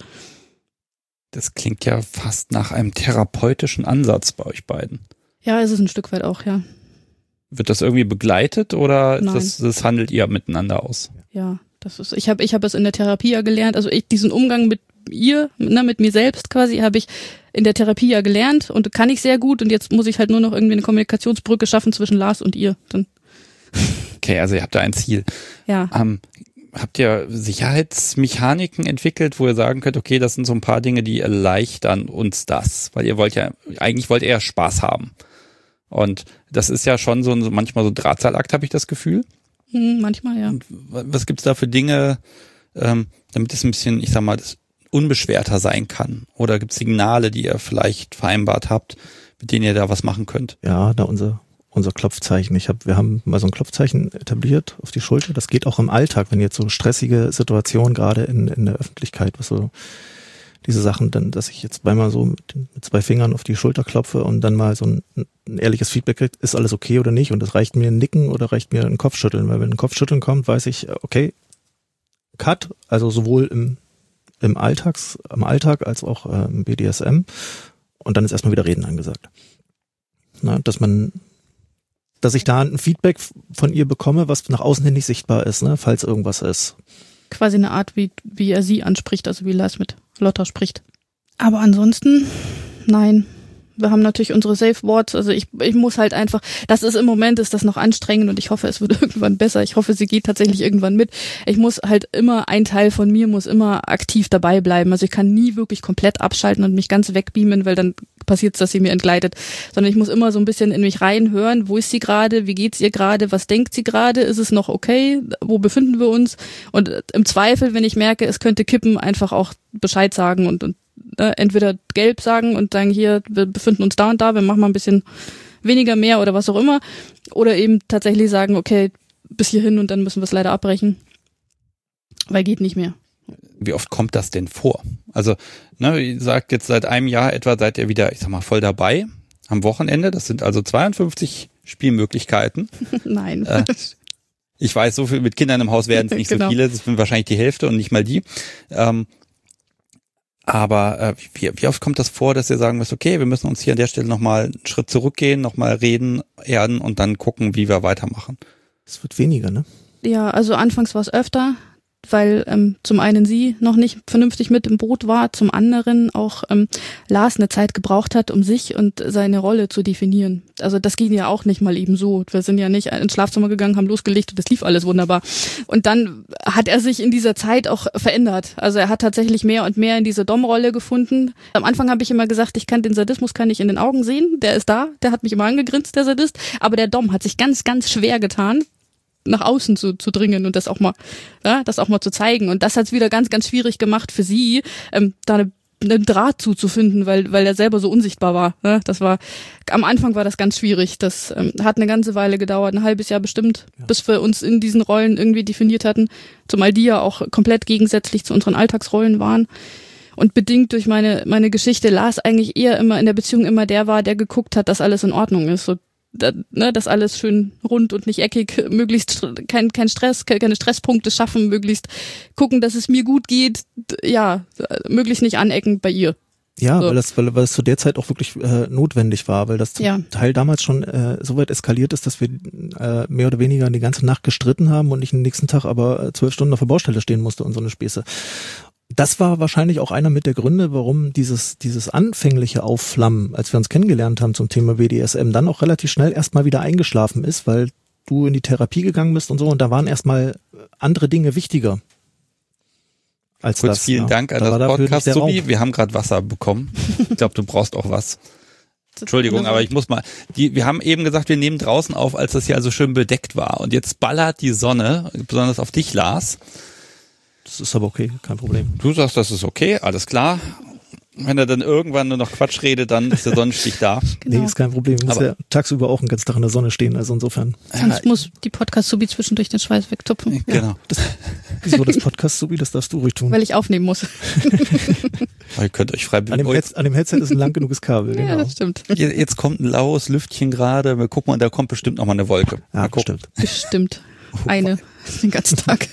Das klingt ja fast nach einem therapeutischen Ansatz bei euch beiden. Ja, es ist ein Stück weit auch, ja. Wird das irgendwie begleitet oder Nein. das handelt ihr miteinander aus? Ja, ich habe es in der Therapie ja gelernt, also diesen Umgang mit ihr, mit mir selbst quasi, habe ich in der Therapie ja gelernt und kann ich sehr gut und jetzt muss ich halt nur noch irgendwie eine Kommunikationsbrücke schaffen zwischen Lars und ihr. Dann Okay, also ihr habt da ein Ziel. ja. Habt ihr Sicherheitsmechaniken entwickelt, wo ihr sagen könnt, okay, das sind so ein paar Dinge, die erleichtern uns das, weil eigentlich wollt ihr ja Spaß haben. Und das ist ja schon so manchmal so ein Drahtseilakt, habe ich das Gefühl. Manchmal, ja. Und was gibt's da für Dinge, damit es ein bisschen, ich sag mal, das unbeschwerter sein kann? Oder gibt's Signale, die ihr vielleicht vereinbart habt, mit denen ihr da was machen könnt? Ja, da unser Klopfzeichen. Wir haben mal so ein Klopfzeichen etabliert auf die Schulter. Das geht auch im Alltag, wenn jetzt so stressige Situationen gerade in der Öffentlichkeit, was so diese Sachen, dann, dass ich jetzt zweimal so mit 2 Fingern auf die Schulter klopfe und dann mal so ein ehrliches Feedback kriege, ist alles okay oder nicht? Und das reicht mir ein Nicken oder reicht mir ein Kopfschütteln? Weil wenn ein Kopfschütteln kommt, weiß ich, okay, Cut, also sowohl im Alltag als auch im BDSM. Und dann ist erstmal wieder Reden angesagt. Na, dass ich da ein Feedback von ihr bekomme, was nach außen hin nicht sichtbar ist, ne, falls irgendwas ist. Quasi eine Art, wie er sie anspricht, also wie Lars mit Lotta spricht. Aber ansonsten, nein. Wir haben natürlich unsere Safe Words, also ich muss halt einfach, im Moment ist das noch anstrengend und ich hoffe, es wird irgendwann besser. Ich hoffe, sie geht tatsächlich irgendwann mit. Ich muss halt immer, ein Teil von mir muss immer aktiv dabei bleiben. Also ich kann nie wirklich komplett abschalten und mich ganz wegbeamen, weil dann passiert es, dass sie mir entgleitet. Sondern ich muss immer so ein bisschen in mich reinhören, wo ist sie gerade, wie geht's ihr gerade, was denkt sie gerade, ist es noch okay, wo befinden wir uns? Und im Zweifel, wenn ich merke, es könnte kippen, einfach auch Bescheid sagen und entweder gelb sagen und sagen, hier, wir befinden uns da und da, wir machen mal ein bisschen weniger, mehr oder was auch immer. Oder eben tatsächlich sagen, okay, bis hierhin und dann müssen wir es leider abbrechen. Weil geht nicht mehr. Wie oft kommt das denn vor? Also, ihr sagt jetzt seit einem Jahr etwa, seid ihr wieder, ich sag mal, voll dabei am Wochenende. Das sind also 52 Spielmöglichkeiten. Nein. Ich weiß, so viel mit Kindern im Haus werden es nicht genau. so viele. Das sind wahrscheinlich die Hälfte und nicht mal die. Aber wie oft kommt das vor, dass ihr sagen müsst, okay, wir müssen uns hier an der Stelle nochmal einen Schritt zurückgehen, nochmal reden, erden und dann gucken, wie wir weitermachen? Es wird weniger, ne? Ja, also anfangs war es öfter. weil zum einen sie noch nicht vernünftig mit im Boot war, zum anderen auch Lars eine Zeit gebraucht hat, um sich und seine Rolle zu definieren. Also das ging ja auch nicht mal eben so. Wir sind ja nicht ins Schlafzimmer gegangen, haben losgelegt und das lief alles wunderbar. Und dann hat er sich in dieser Zeit auch verändert. Also er hat tatsächlich mehr und mehr in diese Dom-Rolle gefunden. Am Anfang habe ich immer gesagt, den Sadismus kann ich in den Augen sehen. Der ist da, der hat mich immer angegrinst, der Sadist. Aber der Dom hat sich ganz, ganz schwer getan, nach außen zu dringen und das auch mal zu zeigen. Und das hat es wieder ganz, ganz schwierig gemacht für sie, da einen Draht zuzufinden, weil er selber so unsichtbar war. Ne? Am Anfang war das ganz schwierig. Das hat eine ganze Weile gedauert, ein halbes Jahr bestimmt, bis wir uns in diesen Rollen irgendwie definiert hatten. Zumal die ja auch komplett gegensätzlich zu unseren Alltagsrollen waren. Und bedingt durch meine Geschichte Lars eigentlich eher immer in der Beziehung immer der war, der geguckt hat, dass alles in Ordnung ist. So, dass alles schön rund und nicht eckig, möglichst kein Stress, keine Stresspunkte schaffen, möglichst gucken, dass es mir gut geht, möglichst nicht anecken bei ihr. Ja, so. weil es zu der Zeit auch wirklich notwendig war, weil das zum Teil damals schon so weit eskaliert ist, dass wir mehr oder weniger die ganze Nacht gestritten haben und ich den nächsten Tag aber 12 Stunden auf der Baustelle stehen musste und so eine Späße. Das war wahrscheinlich auch einer mit der Gründe, warum dieses anfängliche Aufflammen, als wir uns kennengelernt haben zum Thema BDSM, dann auch relativ schnell erstmal wieder eingeschlafen ist, weil du in die Therapie gegangen bist und so und da waren erstmal andere Dinge wichtiger als Kurz das. Vielen Dank an das Podcast, Subi. Wir haben gerade Wasser bekommen. Ich glaube, du brauchst auch was. Entschuldigung, aber ich muss mal. Wir haben eben gesagt, wir nehmen draußen auf, als das hier also schön bedeckt war. Und jetzt ballert die Sonne, besonders auf dich, Lars. Das ist aber okay, kein Problem. Du sagst, das ist okay, alles klar. Wenn er dann irgendwann nur noch Quatsch redet, dann ist der Sonnenstich da. Genau. Nee, ist kein Problem. Ich muss ja tagsüber auch einen ganzen Tag in der Sonne stehen, also insofern. Sonst muss die Podcast-Subi zwischendurch den Schweiß wegtupfen. Genau. Wieso das Podcast-Subi, das darfst du ruhig tun. Weil ich aufnehmen muss. Ihr könnt euch frei bewegen. An dem Headset ist ein lang genuges Kabel, genau. Ja, das stimmt. Jetzt kommt ein laues Lüftchen gerade. Wir gucken mal, da kommt bestimmt noch mal eine Wolke. Ja, bestimmt. Bestimmt. Eine. Den ganzen Tag.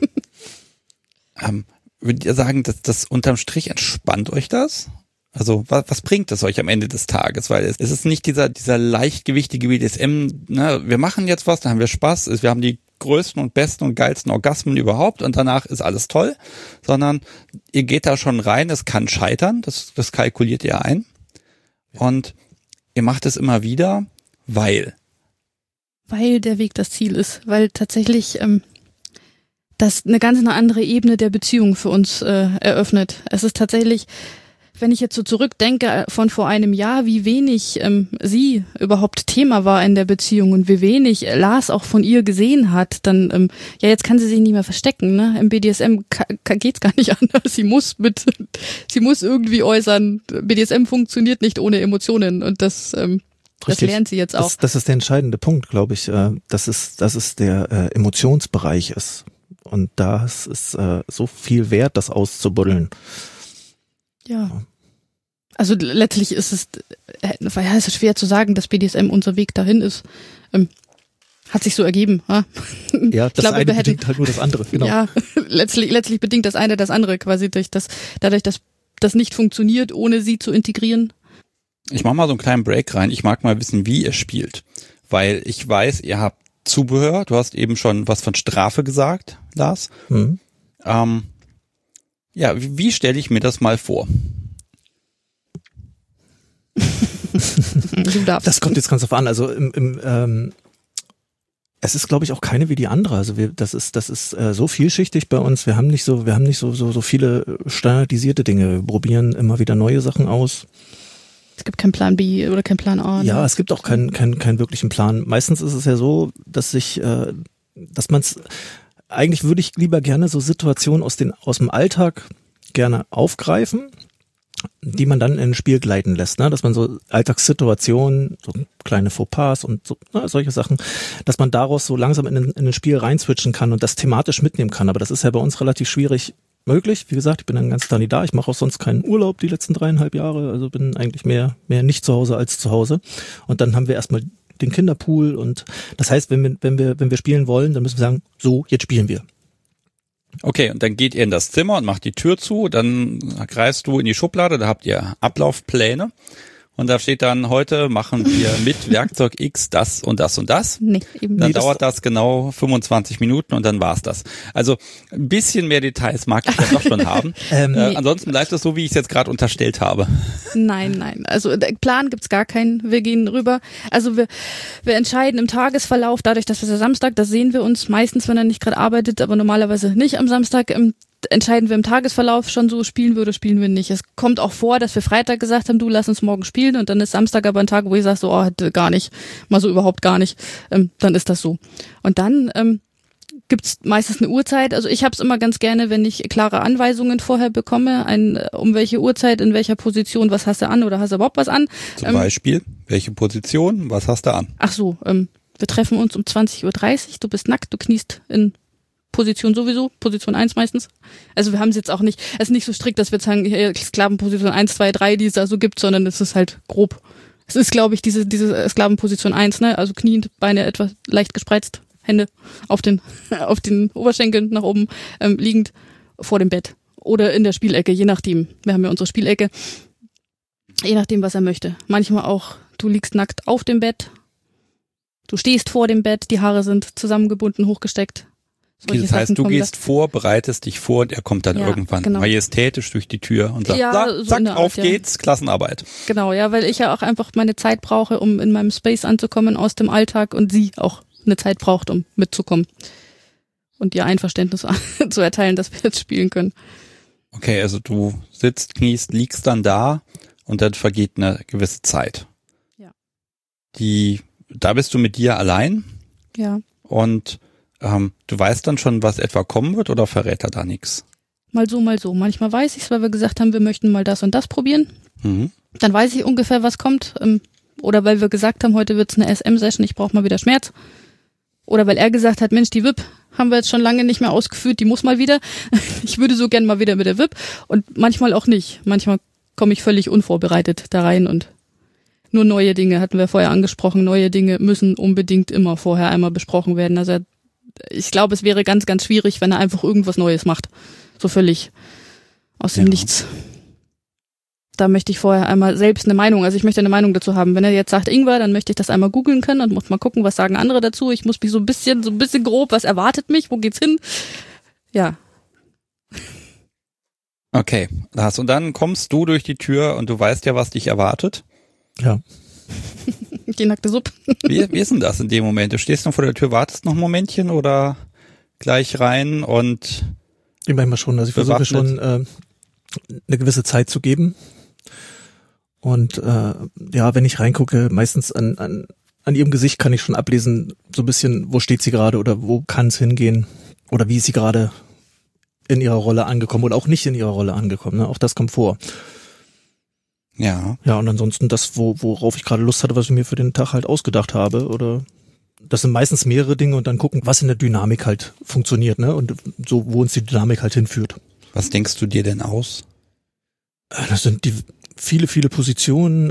Würdet ihr sagen, dass das unterm Strich entspannt euch das? Also was bringt es euch am Ende des Tages? Weil es ist nicht dieser leichtgewichtige BDSM, ne? Wir machen jetzt was, dann haben wir Spaß, wir haben die größten und besten und geilsten Orgasmen überhaupt und danach ist alles toll, sondern ihr geht da schon rein, es kann scheitern, das kalkuliert ihr ein und ihr macht es immer wieder, weil der Weg das Ziel ist, weil tatsächlich das eine ganz andere Ebene der Beziehung für uns eröffnet. Es ist tatsächlich, wenn ich jetzt so zurückdenke von vor einem Jahr, wie wenig sie überhaupt Thema war in der Beziehung und wie wenig Lars auch von ihr gesehen hat, dann jetzt kann sie sich nicht mehr verstecken. Ne? Im BDSM geht's gar nicht anders. Sie muss irgendwie äußern. BDSM funktioniert nicht ohne Emotionen und das lernt sie jetzt auch. Das ist der entscheidende Punkt, glaube ich, dass es der Emotionsbereich ist. Und das ist so viel wert, das auszubuddeln. Ja. Also letztlich ist es ist schwer zu sagen, dass BDSM unser Weg dahin ist. Hat sich so ergeben. Ha? Ja, das eine bedingt halt nur das andere. Genau. Ja, letztlich bedingt das eine das andere quasi dadurch, dass das nicht funktioniert, ohne sie zu integrieren. Ich mache mal so einen kleinen Break rein. Ich mag mal wissen, wie ihr spielt. Weil ich weiß, ihr habt Zubehör. Du hast eben schon was von Strafe gesagt, Lars. Mhm. Wie stelle ich mir das mal vor? Das kommt jetzt ganz drauf an. Also es ist, glaube ich, auch keine wie die andere. Also das ist so vielschichtig bei uns. Wir haben nicht so viele standardisierte Dinge. Wir probieren immer wieder neue Sachen aus. Es gibt keinen Plan B oder keinen Plan A. Ne? Ja, es gibt auch keinen wirklichen Plan. Meistens ist es ja so, dass eigentlich würde ich lieber gerne so Situationen aus dem Alltag gerne aufgreifen, die man dann in ein Spiel gleiten lässt, ne? Dass man so Alltagssituationen, so kleine Fauxpas und so, solche Sachen, dass man daraus so langsam in ein Spiel reinswitchen kann und das thematisch mitnehmen kann. Aber das ist ja bei uns relativ schwierig möglich. Wie gesagt, ich bin den ganzen Tag nicht da. Ich mache auch sonst keinen Urlaub die letzten 3,5 Jahre. Also bin eigentlich mehr nicht zu Hause als zu Hause. Und dann haben wir erstmal den Kinderpool und das heißt, wenn wir spielen wollen, dann müssen wir sagen, so, jetzt spielen wir. Okay, und dann geht ihr in das Zimmer und macht die Tür zu, dann greifst du in die Schublade, da habt ihr Ablaufpläne und da steht dann, heute machen wir mit Werkzeug X das und das und das. Nee, eben Dann nicht. dauert das genau 25 Minuten und dann war's das. Also ein bisschen mehr Details mag ich dann doch schon haben. Nee. Ansonsten bleibt es so, wie ich es jetzt gerade unterstellt habe. Nein. Also Plan gibt's gar keinen. Wir gehen rüber. Also wir entscheiden im Tagesverlauf, dadurch, dass wir Samstag, das sehen wir uns meistens, wenn er nicht gerade arbeitet, aber normalerweise nicht am Samstag, entscheiden wir im Tagesverlauf schon so, spielen wir oder spielen wir nicht. Es kommt auch vor, dass wir Freitag gesagt haben, du lass uns morgen spielen und dann ist Samstag aber ein Tag, wo ich sage so, gar nicht, mal so überhaupt gar nicht. Dann ist das so. Und dann gibt's meistens eine Uhrzeit. Also ich habe es immer ganz gerne, wenn ich klare Anweisungen vorher bekomme, um welche Uhrzeit, in welcher Position, was hast du an oder hast du überhaupt was an. Zum Beispiel, welche Position, was hast du an? Ach so, wir treffen uns um 20:30 Uhr, du bist nackt, du kniest in Position sowieso, Position 1 meistens. Also wir haben es jetzt auch nicht, es ist nicht so strikt, dass wir sagen, Sklavenposition 1, 2, 3, die es da so gibt, sondern es ist halt grob. Es ist, glaube ich, diese Sklavenposition 1, ne? Also kniend, Beine etwas leicht gespreizt, Hände auf den Oberschenkeln nach oben, liegend vor dem Bett. Oder in der Spielecke, je nachdem. Wir haben ja unsere Spielecke. Je nachdem, was er möchte. Manchmal auch, du liegst nackt auf dem Bett. Du stehst vor dem Bett, die Haare sind zusammengebunden, hochgesteckt. Okay, das heißt, du gehst vor, bereitest dich vor und er kommt dann irgendwann majestätisch durch die Tür und sagt, so zack, auf geht's, Klassenarbeit. Genau, ja, weil ich ja auch einfach meine Zeit brauche, um in meinem Space anzukommen aus dem Alltag und sie auch eine Zeit braucht, um mitzukommen und ihr Einverständnis zu erteilen, dass wir jetzt spielen können. Okay, also du sitzt, kniest, liegst dann da und dann vergeht eine gewisse Zeit. Ja. Da bist du mit dir allein. Ja. Und du weißt dann schon, was etwa kommen wird, oder verrät er da nichts? Mal so, mal so. Manchmal weiß ich es, weil wir gesagt haben, wir möchten mal das und das probieren. Mhm. Dann weiß ich ungefähr, was kommt. Oder weil wir gesagt haben, heute wird's eine SM-Session, ich brauche mal wieder Schmerz. Oder weil er gesagt hat, Mensch, die VIP haben wir jetzt schon lange nicht mehr ausgeführt, die muss mal wieder. Ich würde so gern mal wieder mit der VIP. Und manchmal auch nicht. Manchmal komme ich völlig unvorbereitet da rein und nur neue Dinge, hatten wir vorher angesprochen, neue Dinge müssen unbedingt immer vorher einmal besprochen werden. Also ich glaube, es wäre ganz, ganz schwierig, wenn er einfach irgendwas Neues macht. So völlig aus dem Nichts. Da möchte ich vorher einmal selbst eine Meinung, also ich möchte eine Meinung dazu haben. Wenn er jetzt sagt Ingwer, dann möchte ich das einmal googeln können und muss mal gucken, was sagen andere dazu. Ich muss mich so ein bisschen grob, was erwartet mich, wo geht's hin? Ja. Okay, und dann kommst du durch die Tür und du weißt ja, was dich erwartet. Ja. Die nackte Suppe. Wie ist denn das in dem Moment? Du stehst noch vor der Tür, wartest noch ein Momentchen oder gleich rein und manchmal schon. Also ich versuche schon eine gewisse Zeit zu geben. Und wenn ich reingucke, meistens an ihrem Gesicht kann ich schon ablesen, so ein bisschen, wo steht sie gerade oder wo kann es hingehen oder wie ist sie gerade in ihrer Rolle angekommen oder auch nicht in ihrer Rolle angekommen. Ne? Auch das kommt vor. Ja. Ja, und ansonsten das, worauf ich gerade Lust hatte, was ich mir für den Tag halt ausgedacht habe. Oder das sind meistens mehrere Dinge und dann gucken, was in der Dynamik halt funktioniert, ne? Und so, wo uns die Dynamik halt hinführt. Was denkst du dir denn aus? Das sind die viele Positionen,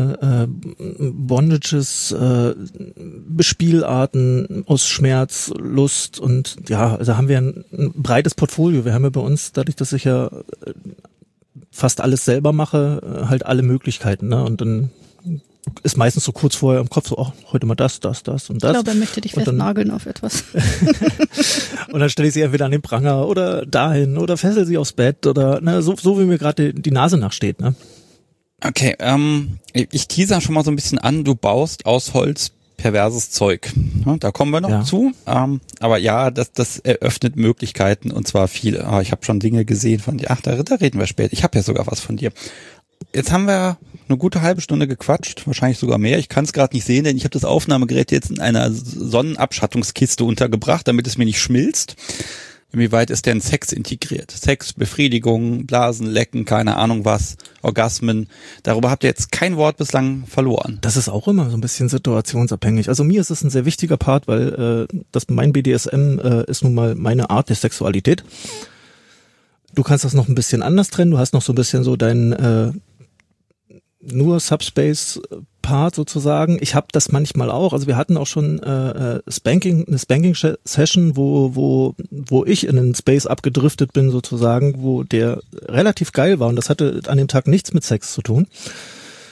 Bondages, Bespielarten aus Schmerz, Lust und ja, also haben wir ein breites Portfolio. Wir haben ja bei uns, dadurch, dass ich ja fast alles selber mache, halt alle Möglichkeiten, ne? Und dann ist meistens so kurz vorher im Kopf so, heute mal das und das. Ich glaube, er möchte dich festnageln auf etwas. Und dann stelle ich sie entweder an den Pranger oder dahin oder fessel sie aufs Bett oder so wie mir gerade die Nase nachsteht, ne? Okay, ich teaser schon mal so ein bisschen an, du baust aus Holz perverses Zeug. Da kommen wir noch zu. Aber ja, das eröffnet Möglichkeiten und zwar viele. Ich habe schon Dinge gesehen von dir. Ach, da reden wir später. Ich habe ja sogar was von dir. Jetzt haben wir eine gute halbe Stunde gequatscht, wahrscheinlich sogar mehr. Ich kann es gerade nicht sehen, denn ich habe das Aufnahmegerät jetzt in einer Sonnenabschattungskiste untergebracht, damit es mir nicht schmilzt. Inwieweit ist denn Sex integriert? Sex, Befriedigung, Blasen, Lecken, keine Ahnung was, Orgasmen. Darüber habt ihr jetzt kein Wort bislang verloren. Das ist auch immer so ein bisschen situationsabhängig. Also mir ist es ein sehr wichtiger Part, weil mein BDSM ist nun mal meine Art der Sexualität. Du kannst das noch ein bisschen anders trennen. Du hast noch so ein bisschen so deinen nur Subspace-Part sozusagen. Ich habe das manchmal auch. Also wir hatten auch schon eine Spanking-Session, wo ich in einen Space abgedriftet bin sozusagen, wo der relativ geil war und das hatte an dem Tag nichts mit Sex zu tun.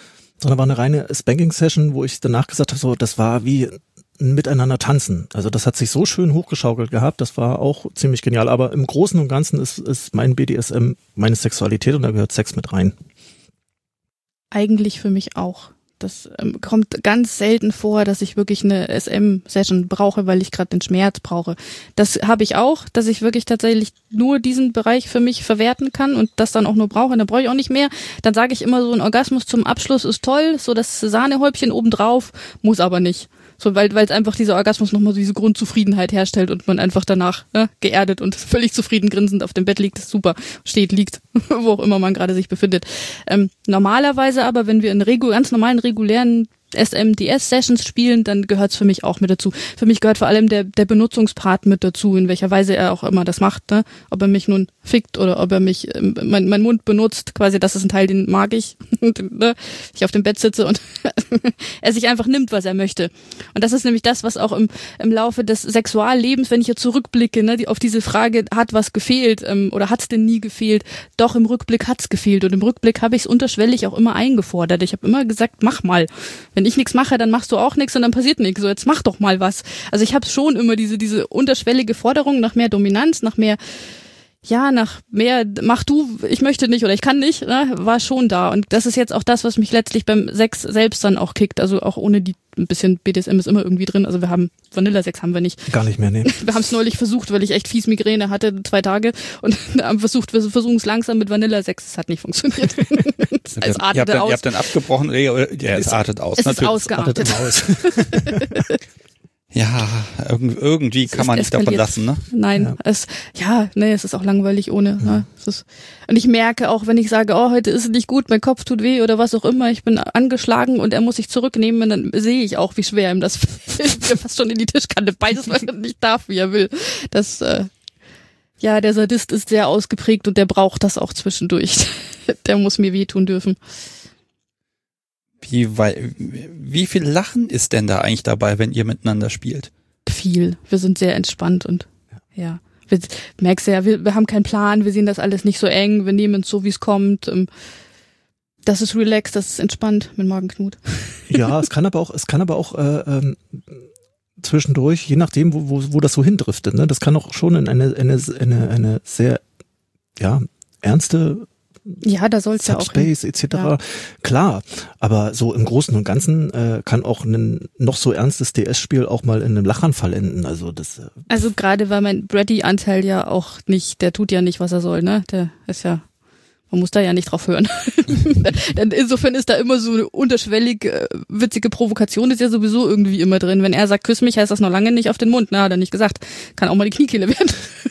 sondern war eine reine Spanking-Session, wo ich danach gesagt habe, so, das war wie ein Miteinander tanzen. Also das hat sich so schön hochgeschaukelt gehabt, das war auch ziemlich genial. Aber im Großen und Ganzen ist mein BDSM meine Sexualität und da gehört Sex mit rein. Eigentlich für mich auch. Das kommt ganz selten vor, dass ich wirklich eine SM-Session brauche, weil ich gerade den Schmerz brauche. Das habe ich auch, dass ich wirklich tatsächlich nur diesen Bereich für mich verwerten kann und das dann auch nur brauche. Dann brauche ich auch nicht mehr. Dann sage ich immer, so ein Orgasmus zum Abschluss ist toll, so das Sahnehäubchen obendrauf, muss aber nicht. So, weil es einfach dieser Orgasmus nochmal so diese Grundzufriedenheit herstellt und man einfach danach geerdet und völlig zufrieden grinsend auf dem Bett liegt, ist super, steht, liegt, wo auch immer man gerade sich befindet. Normalerweise aber, wenn wir in ganz normalen, regulären SMDS-Sessions spielen, dann gehört's für mich auch mit dazu. Für mich gehört vor allem der Benutzungspart mit dazu, in welcher Weise er auch immer das macht, ne? Ob er mich nun fickt oder ob er mich, mein Mund benutzt, quasi, das ist ein Teil, den mag ich, ne? Ich auf dem Bett sitze und er sich einfach nimmt, was er möchte. Und das ist nämlich das, was auch im Laufe des Sexuallebens, wenn ich jetzt zurückblicke, ne, auf diese Frage, hat was gefehlt, oder hat's denn nie gefehlt? Doch, im Rückblick hat's gefehlt und im Rückblick habe ich es unterschwellig auch immer eingefordert. Ich habe immer gesagt, mach mal. Wenn ich nichts mache, dann machst du auch nichts und dann passiert nichts. So, jetzt mach doch mal was. Also ich habe schon immer diese unterschwellige Forderung nach mehr Dominanz, nach mehr, mach du, ich möchte nicht oder ich kann nicht, ne, war schon da. Und das ist jetzt auch das, was mich letztlich beim Sex selbst dann auch kickt. Also auch ohne ein bisschen BDSM ist immer irgendwie drin. Also wir haben Vanilla-Sex haben wir nicht. Gar nicht mehr, nee. Wir haben es neulich versucht, weil ich echt fies Migräne hatte, 2 Tage und haben wir versuchen es langsam mit Vanilla-Sex. Es hat nicht funktioniert. Es artete aus. Ihr habt dann abgebrochen, es artet aus. Es ist ausgeartet. Ja, irgendwie kann man nicht davon lassen, ne? Nein, es ist auch langweilig ohne. Ja. Ne? Und ich merke auch, wenn ich sage, oh, heute ist es nicht gut, mein Kopf tut weh oder was auch immer, ich bin angeschlagen und er muss sich zurücknehmen, dann sehe ich auch, wie schwer ihm das fällt. Fast schon in die Tischkante beides, weil er nicht darf, wie er will. Der Sadist ist sehr ausgeprägt und der braucht das auch zwischendurch. Der muss mir wehtun dürfen. Wie viel Lachen ist denn da eigentlich dabei, wenn ihr miteinander spielt? Viel. Wir sind sehr entspannt und ja. Merkst du ja, wir haben keinen Plan, wir sehen das alles nicht so eng, wir nehmen es so, wie es kommt. Das ist relaxed, das ist entspannt mit Magenknut. Ja, es kann aber auch zwischendurch, je nachdem, wo das so hindriftet, ne? Das kann auch schon in eine sehr ernste da soll's ja auch Subspace etc. Ja. Klar, aber so im Großen und Ganzen kann auch ein noch so ernstes DS-Spiel auch mal in einem Lachanfall enden. Also gerade weil mein Brady-Anteil ja auch nicht, der tut ja nicht, was er soll, ne? Der ist ja, man muss da ja nicht drauf hören. Insofern ist da immer so eine unterschwellig witzige Provokation, ist ja sowieso irgendwie immer drin. Wenn er sagt, küss mich, heißt das noch lange nicht auf den Mund. Na, hat er nicht gesagt. Kann auch mal die Kniekehle werden.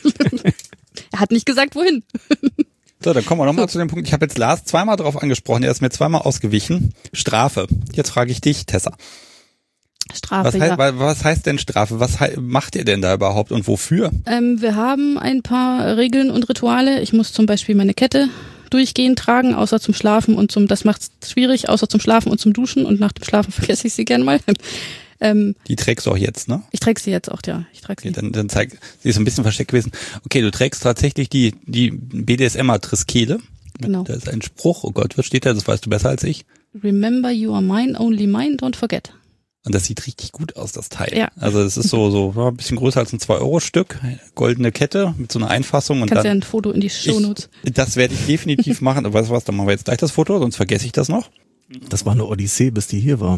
Er hat nicht gesagt, wohin. So, dann kommen wir nochmal zu dem Punkt. Ich habe jetzt Lars zweimal drauf angesprochen, er ist mir zweimal ausgewichen. Strafe. Jetzt frage ich dich, Tessa. Strafe, was heißt denn Strafe? Was macht ihr denn da überhaupt und wofür? Wir haben ein paar Regeln und Rituale. Ich muss zum Beispiel meine Kette durchgehend tragen, außer zum Schlafen und das macht's schwierig, außer zum Schlafen und zum Duschen und nach dem Schlafen vergesse ich sie gern mal. Die trägst du auch jetzt, ne? Ich trage sie jetzt auch, ja. Ich trage sie. Okay, dann zeig, sie ist ein bisschen versteckt gewesen. Okay, du trägst tatsächlich die BDSMer Triskele. Genau. Da ist ein Spruch, oh Gott, was steht da? Das weißt du besser als ich. Remember you are mine, only mine, don't forget. Und das sieht richtig gut aus, das Teil. Ja. Also das ist so ein bisschen größer als ein 2-Euro-Stück, goldene Kette mit so einer Einfassung. Und kannst dann ja ein Foto in die Shownotes. Das werde ich definitiv machen. Weißt du was, dann machen wir jetzt gleich das Foto, sonst vergesse ich das noch. Das war eine Odyssee, bis die hier war.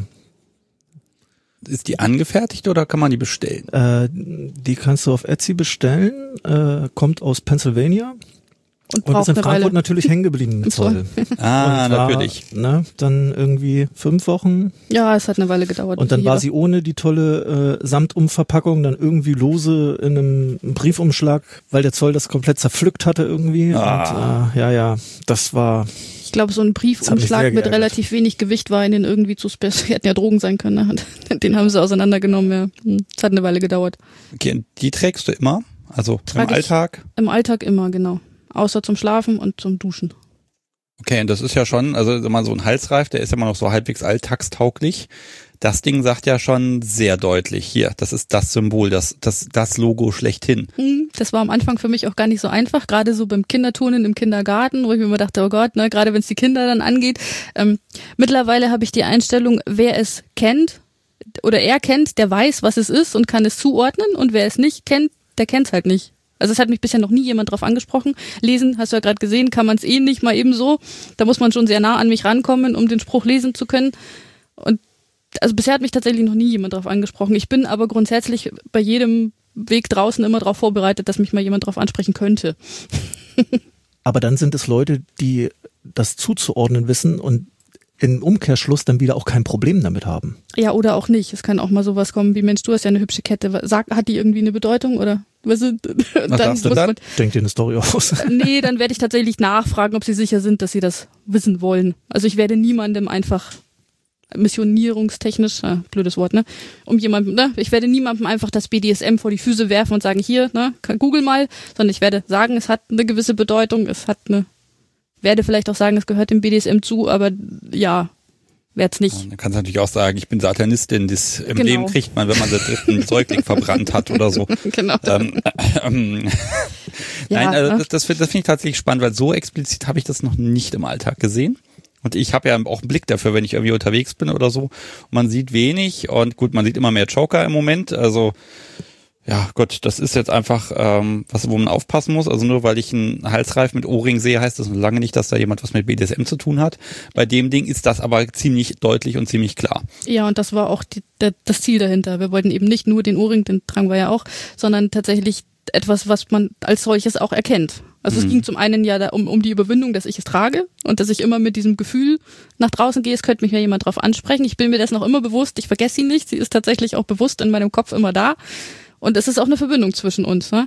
Ist die angefertigt oder kann man die bestellen? Die kannst du auf Etsy bestellen, kommt aus Pennsylvania. Und ist in Frankfurt natürlich hängen geblieben mit Zoll. Natürlich. Ne, dann irgendwie 5 Wochen. Ja, es hat eine Weile gedauert. Und dann war sie ohne die tolle Samtumverpackung dann irgendwie lose in einem Briefumschlag, weil der Zoll das komplett zerpflückt hatte irgendwie. Und das war... Ich glaube, so ein Briefumschlag mit relativ wenig Gewicht war ihnen irgendwie zu special. Hätten ja Drogen sein können. Ne? Den haben sie auseinandergenommen. Ja. Es hat eine Weile gedauert. Okay, und die trägst du immer? Also im Alltag? Im Alltag immer, genau. Außer zum Schlafen und zum Duschen. Okay, und das ist ja schon, also sag mal, so ein Halsreif, der ist ja immer noch so halbwegs alltagstauglich. Das Ding sagt ja schon sehr deutlich, hier, das ist das Symbol, das Logo schlechthin. Das war am Anfang für mich auch gar nicht so einfach, gerade so beim Kinderturnen im Kindergarten, wo ich mir immer dachte, oh Gott, ne, gerade wenn es die Kinder dann angeht. Mittlerweile habe ich die Einstellung, wer es kennt oder er kennt, der weiß, was es ist und kann es zuordnen, und wer es nicht kennt, der kennt es halt nicht. Also es hat mich bisher noch nie jemand drauf angesprochen. Lesen, hast du ja gerade gesehen, kann man es eh nicht mal eben so. Da muss man schon sehr nah an mich rankommen, um den Spruch lesen zu können. Und also bisher hat mich tatsächlich noch nie jemand drauf angesprochen. Ich bin aber grundsätzlich bei jedem Weg draußen immer darauf vorbereitet, dass mich mal jemand drauf ansprechen könnte. Aber dann sind es Leute, die das zuzuordnen wissen und im Umkehrschluss dann wieder auch kein Problem damit haben. Ja, oder auch nicht. Es kann auch mal sowas kommen wie, Mensch, du hast ja eine hübsche Kette. Hat die irgendwie eine Bedeutung oder? Was sagst du dann? Denk dir eine Story aus. Nee, dann werde ich tatsächlich nachfragen, ob sie sicher sind, dass sie das wissen wollen. Also ich werde niemandem einfach missionierungstechnisch, blödes Wort, ne? Ich werde niemandem einfach das BDSM vor die Füße werfen und sagen, hier, ne, Google mal, sondern ich werde sagen, es hat eine gewisse Bedeutung, werde vielleicht auch sagen, es gehört dem BDSM zu, aber ja, werde es nicht. Dann kannst du natürlich auch sagen, ich bin Satanistin, im Leben kriegt man, wenn man den dritten Säugling verbrannt hat oder so. Genau. Nein, also das finde ich tatsächlich spannend, weil so explizit habe ich das noch nicht im Alltag gesehen. Und ich habe ja auch einen Blick dafür, wenn ich irgendwie unterwegs bin oder so. Man sieht wenig und gut, man sieht immer mehr Joker im Moment. Also ja, Gott, das ist jetzt einfach wo man aufpassen muss. Also nur weil ich einen Halsreif mit Ohrring sehe, heißt das noch lange nicht, dass da jemand was mit BDSM zu tun hat. Bei dem Ding ist das aber ziemlich deutlich und ziemlich klar. Ja, und das war auch das Ziel dahinter. Wir wollten eben nicht nur den Ohrring, den tragen wir ja auch, sondern tatsächlich etwas, was man als solches auch erkennt. Also es ging zum einen ja um die Überwindung, dass ich es trage und dass ich immer mit diesem Gefühl nach draußen gehe, es könnte mich ja jemand drauf ansprechen. Ich bin mir dessen noch immer bewusst, ich vergesse sie nicht, sie ist tatsächlich auch bewusst in meinem Kopf immer da. Und es ist auch eine Verbindung zwischen uns, ne?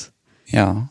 Ja.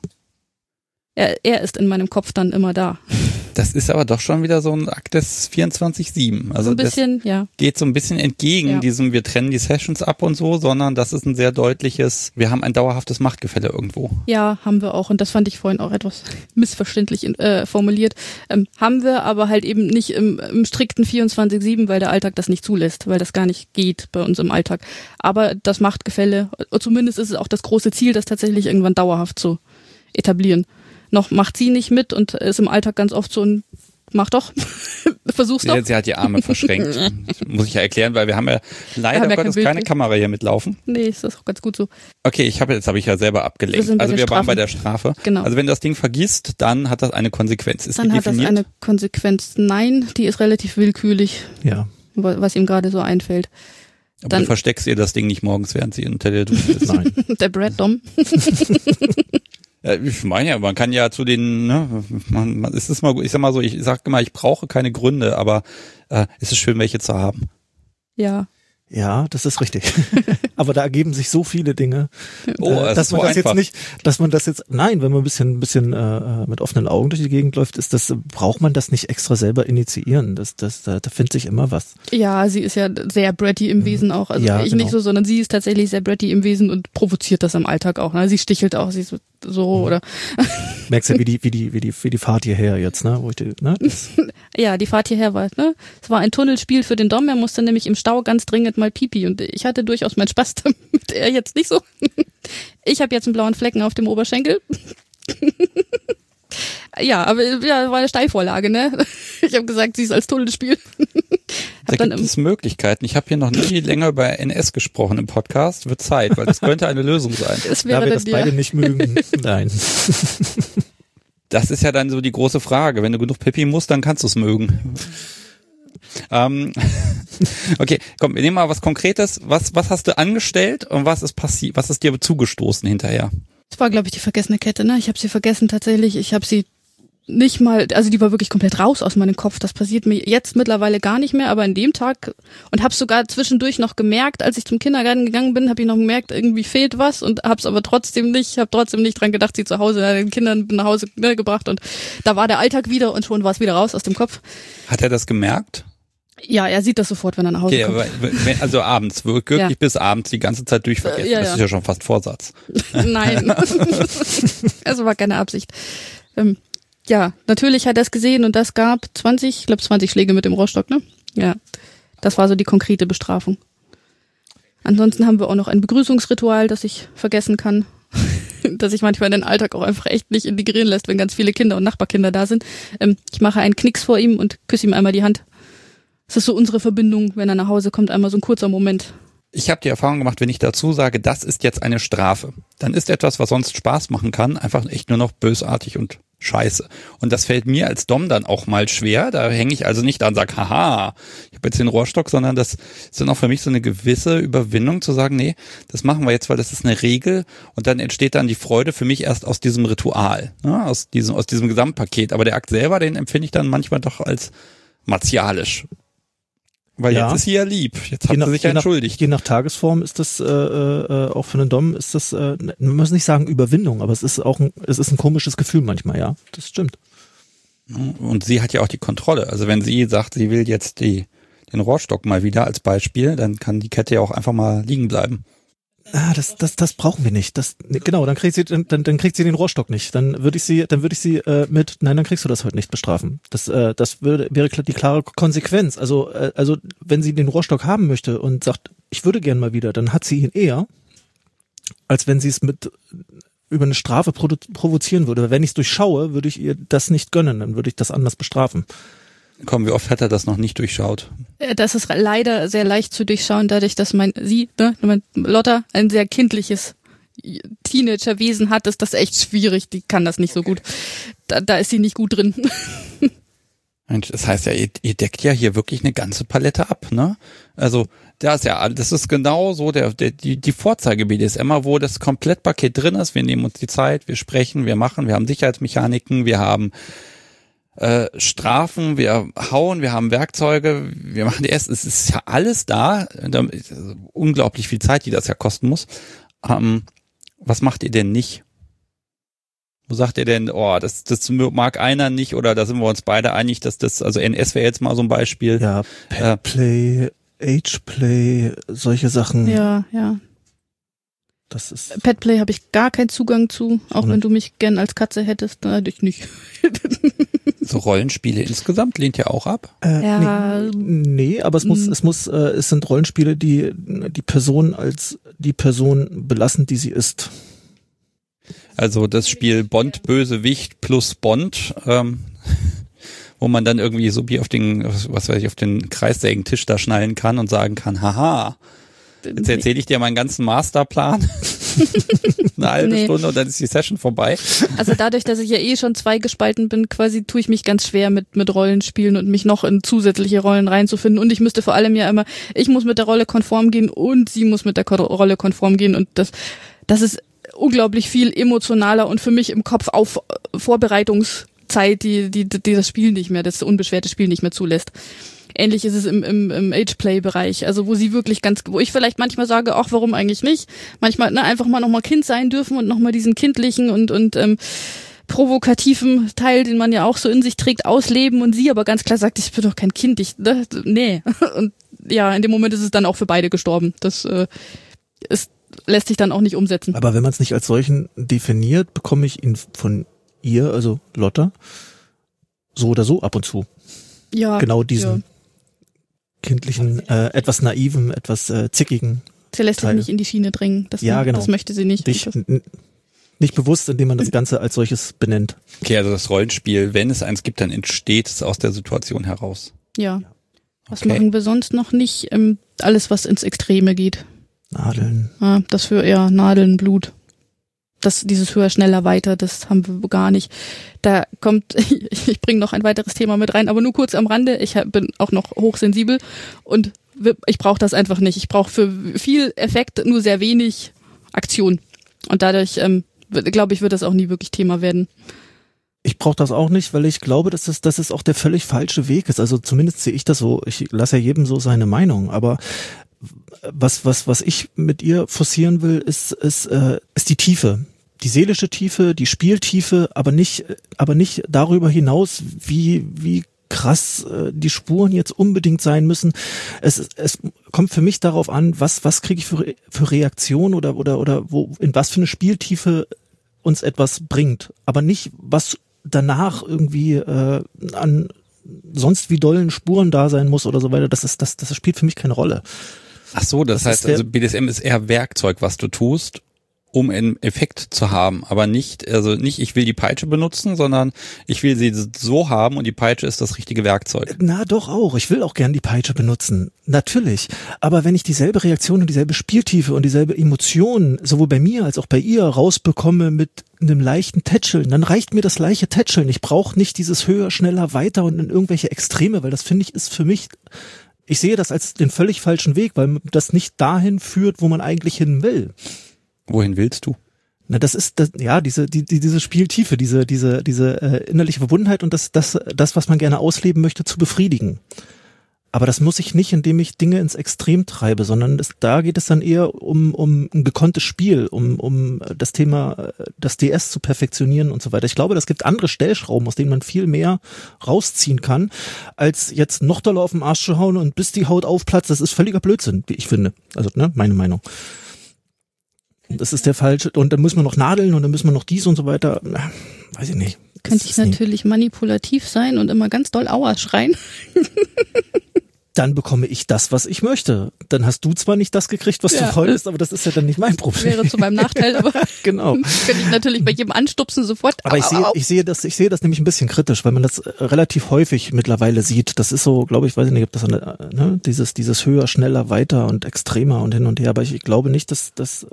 Er ist in meinem Kopf dann immer da. Das ist aber doch schon wieder so ein Akt des 24/7. Also so ein bisschen, das geht so ein bisschen entgegen diesem, wir trennen die Sessions ab und so, sondern das ist ein sehr deutliches, wir haben ein dauerhaftes Machtgefälle irgendwo. Ja, haben wir auch. Und das fand ich vorhin auch etwas missverständlich formuliert. Haben wir, aber halt eben nicht im strikten 24/7, weil der Alltag das nicht zulässt, weil das gar nicht geht bei uns im Alltag. Aber das Machtgefälle, zumindest ist es auch das große Ziel, das tatsächlich irgendwann dauerhaft zu etablieren. Noch macht sie nicht mit und ist im Alltag ganz oft so ein, mach doch, versuch's doch. Sie hat die Arme verschränkt. Das muss ich ja erklären, weil wir haben ja leider Gottes keine Kamera hier mitlaufen. Nee, ist das auch ganz gut so. Okay, jetzt habe ich ja selber abgelenkt. Wir waren bei der Strafe. Genau. Also wenn du das Ding vergisst, dann hat das eine Konsequenz. Ist die definiert? Dann hat das eine Konsequenz. Nein, die ist relativ willkürlich. Ja. Was ihm gerade so einfällt. Aber dann, du versteckst ihr das Ding nicht morgens, während sie unter der Dusche ist. Nein. Der Brad Dom. Ich meine ja, man kann ja zu den, ich sag mal, ich brauche keine Gründe, aber es ist schön, welche zu haben. Ja. Ja, das ist richtig. Aber da ergeben sich so viele Dinge, dass man das einfach. jetzt nicht, nein, wenn man ein bisschen mit offenen Augen durch die Gegend läuft, braucht man das nicht extra selber initiieren. Da findet sich immer was. Ja, sie ist ja sehr bratty im Wesen auch. Also ja, ich nicht so, sondern sie ist tatsächlich sehr bratty im Wesen und provoziert das im Alltag auch. Ne? Sie stichelt auch, sie ist so oder. Merkst ja, wie die Fahrt hierher jetzt, ne? Ja, die Fahrt hierher war, ne? Es war ein Tunnelspiel für den Dom. Er musste nämlich im Stau ganz dringend mal pipi und ich hatte durchaus meinen Spaß damit. Er jetzt nicht so. Ich habe jetzt einen blauen Flecken auf dem Oberschenkel. Ja, aber war eine Steilvorlage, ne? Ich habe gesagt, sie ist als Tunnelspiel. Da gibt es Möglichkeiten. Ich habe hier noch nie länger über NS gesprochen im Podcast. Wird Zeit, weil das könnte eine Lösung sein. Da wir das beide nicht mögen. Nein. Das ist ja dann so die große Frage. Wenn du genug Pipi musst, dann kannst du es mögen. Okay, komm, wir nehmen mal was Konkretes. Was hast du angestellt und was ist passiert? Was ist dir zugestoßen hinterher? Das war, glaube ich, die vergessene Kette, ne? Ich habe sie vergessen tatsächlich. Ich habe sie nicht mal, also die war wirklich komplett raus aus meinem Kopf. Das passiert mir jetzt mittlerweile gar nicht mehr, aber an dem Tag und habe sogar zwischendurch noch gemerkt, als ich zum Kindergarten gegangen bin, habe ich noch gemerkt, irgendwie fehlt was und habe es aber trotzdem nicht dran gedacht, sie zu Hause den Kindern nach Hause gebracht und da war der Alltag wieder und schon war es wieder raus aus dem Kopf. Hat er das gemerkt? Ja, er sieht das sofort, wenn er nach Hause kommt. Aber, also abends, wirklich bis abends die ganze Zeit durchvergessen. Das ist ja schon fast Vorsatz. Nein, es war keine Absicht. Ja, natürlich hat er es gesehen und das gab 20 Schläge mit dem Rohrstock, ne? Ja, das war so die konkrete Bestrafung. Ansonsten haben wir auch noch ein Begrüßungsritual, das ich vergessen kann. Dass ich manchmal den Alltag auch einfach echt nicht integrieren lässt, wenn ganz viele Kinder und Nachbarkinder da sind. Ich mache einen Knicks vor ihm und küsse ihm einmal die Hand. Das ist so unsere Verbindung, wenn er nach Hause kommt, einmal so ein kurzer Moment. Ich habe die Erfahrung gemacht, wenn ich dazu sage, das ist jetzt eine Strafe, dann ist etwas, was sonst Spaß machen kann, einfach echt nur noch bösartig und scheiße. Und das fällt mir als Dom dann auch mal schwer. Da hänge ich also nicht da und sage, haha, ich habe jetzt den Rohrstock, sondern das ist dann auch für mich so eine gewisse Überwindung zu sagen, nee, das machen wir jetzt, weil das ist eine Regel und dann entsteht dann die Freude für mich erst aus diesem Ritual, ne? aus diesem Gesamtpaket. Aber der Akt selber, den empfinde ich dann manchmal doch als martialisch. Weil ja. Jetzt ist sie ja lieb. Jetzt hat sie sich ja entschuldigt. Je nach Tagesform ist das auch für einen Dom ist das, man muss nicht sagen Überwindung, aber es ist ein komisches Gefühl manchmal, ja. Das stimmt. Und sie hat ja auch die Kontrolle. Also wenn sie sagt, sie will jetzt den Rohrstock mal wieder als Beispiel, dann kann die Kette ja auch einfach mal liegen bleiben. Das brauchen wir nicht. Genau, dann kriegt sie den Rohrstock nicht. Dann würde ich sie nein, dann kriegst du das heute nicht bestrafen. Das wäre die klare Konsequenz. Also wenn sie den Rohrstock haben möchte und sagt, ich würde gern mal wieder, dann hat sie ihn eher, als wenn sie es über eine Strafe provozieren würde. Wenn ich es durchschaue, würde ich ihr das nicht gönnen, dann würde ich das anders bestrafen. Komm, wie oft hat er das noch nicht durchschaut? Das ist leider sehr leicht zu durchschauen, dadurch, dass mein Lotta ein sehr kindliches Teenagerwesen hat, ist das echt schwierig. Die kann das nicht so gut. Da ist sie nicht gut drin. Das heißt ja, ihr deckt ja hier wirklich eine ganze Palette ab, ne? Also, das ist genau so die Vorzeige BDSM, wo das Komplettpaket drin ist. Wir nehmen uns die Zeit, wir sprechen, wir machen, wir haben Sicherheitsmechaniken, wir haben Strafen, wir hauen, wir haben Werkzeuge, wir machen es ist ja alles da, unglaublich viel Zeit, die das ja kosten muss. Was macht ihr denn nicht? Wo sagt ihr denn, das mag einer nicht oder da sind wir uns beide einig, dass das, also NS wäre jetzt mal so ein Beispiel. Ja, Petplay, Ageplay, solche Sachen. Ja. Das ist Petplay habe ich gar keinen Zugang zu, auch wenn du mich gern als Katze hättest, ich nicht. So Rollenspiele insgesamt lehnt ja auch ab? Nee, aber es sind Rollenspiele, die Person als die Person belassen, die sie ist. Also das Spiel Bond-Bösewicht plus Bond, wo man dann irgendwie so wie auf den Kreissägentisch da schnallen kann und sagen kann, haha, jetzt erzähle ich dir meinen ganzen Masterplan. Eine halbe Stunde und dann ist die Session vorbei. Also dadurch, dass ich ja schon zweigespalten bin, quasi tue ich mich ganz schwer mit Rollenspielen und mich noch in zusätzliche Rollen reinzufinden. Und ich müsste vor allem ja immer, ich muss mit der Rolle konform gehen und sie muss mit der Rolle konform gehen. Und das ist unglaublich viel emotionaler und für mich im Kopf auf Vorbereitungszeit, die das Spiel nicht mehr, das unbeschwerte Spiel nicht mehr zulässt. Ähnlich ist es im Ageplay-Bereich, also wo sie wirklich wo ich vielleicht manchmal sage, ach, warum eigentlich nicht? Manchmal einfach mal nochmal Kind sein dürfen und nochmal diesen kindlichen und provokativen Teil, den man ja auch so in sich trägt, ausleben und sie aber ganz klar sagt, ich bin doch kein Kind, nee. Und ja, in dem Moment ist es dann auch für beide gestorben. Das lässt sich dann auch nicht umsetzen. Aber wenn man es nicht als solchen definiert, bekomme ich ihn von ihr, also Lotta, so oder so ab und zu. Ja. Genau diesen kindlichen, etwas naiven, etwas zickigen. Sie lässt sich nicht in die Schiene drängen. Genau. Das möchte sie nicht. Nicht bewusst, indem man das Ganze als solches benennt. Okay, also das Rollenspiel, wenn es eins gibt, dann entsteht es aus der Situation heraus. Ja. Was machen wir sonst noch nicht? Alles, was ins Extreme geht. Nadeln. Ja, das für Nadeln, Blut. Dieses höher, schneller, weiter, das haben wir gar nicht. Da kommt, ich bringe noch ein weiteres Thema mit rein, aber nur kurz am Rande. Ich bin auch noch hochsensibel und ich brauche das einfach nicht. Ich brauche für viel Effekt nur sehr wenig Aktion. Und dadurch, glaube ich, wird das auch nie wirklich Thema werden. Ich brauche das auch nicht, weil ich glaube, dass es auch der völlig falsche Weg ist. Also zumindest sehe ich das so. Ich lasse ja jedem so seine Meinung, aber was ich mit ihr forcieren will, ist die Tiefe. Die seelische Tiefe, die Spieltiefe, aber nicht darüber hinaus, wie krass die Spuren jetzt unbedingt sein müssen. Es kommt für mich darauf an, was kriege ich für Reaktion oder wo in was für eine Spieltiefe uns etwas bringt, aber nicht was danach irgendwie an sonst wie dollen Spuren da sein muss oder so weiter, das spielt für mich keine Rolle. Ach so, das heißt also BDSM ist eher Werkzeug, was du tust, um einen Effekt zu haben, aber nicht, ich will die Peitsche benutzen, sondern ich will sie so haben und die Peitsche ist das richtige Werkzeug. Na doch auch, ich will auch gern die Peitsche benutzen, natürlich, aber wenn ich dieselbe Reaktion und dieselbe Spieltiefe und dieselbe Emotion sowohl bei mir als auch bei ihr rausbekomme mit einem leichten Tätscheln, dann reicht mir das leichte Tätscheln, ich brauche nicht dieses höher, schneller, weiter und in irgendwelche Extreme, weil das finde ich ist für mich, ich sehe das als den völlig falschen Weg, weil das nicht dahin führt, wo man eigentlich hin will. Wohin willst du? Na, das ist das, ja, diese Spieltiefe, diese innerliche Verbundenheit und das, was man gerne ausleben möchte, zu befriedigen. Aber das muss ich nicht, indem ich Dinge ins Extrem treibe, sondern da geht es dann eher um ein gekonntes Spiel, um das Thema, das DS zu perfektionieren und so weiter. Ich glaube, das gibt andere Stellschrauben, aus denen man viel mehr rausziehen kann, als jetzt noch doller auf den Arsch zu hauen und bis die Haut aufplatzt. Das ist völliger Blödsinn, wie ich finde. Also, meine Meinung. Das ist der falsche, und dann müssen wir noch nadeln und dann müssen wir noch dies und so weiter. Weiß ich nicht. Könnte ich natürlich manipulativ sein und immer ganz doll Aua schreien. Dann bekomme ich das, was ich möchte. Dann hast du zwar nicht das gekriegt, was du wolltest, aber das ist ja dann nicht mein Problem. Wäre zu meinem Nachteil, aber genau. Könnte ich natürlich bei jedem anstupsen sofort. Aber ich sehe das nämlich ein bisschen kritisch, weil man das relativ häufig mittlerweile sieht. Das ist so, glaube ich, weiß ich nicht, ob das dieses höher, schneller, weiter und extremer und hin und her. Aber ich glaube nicht, dass das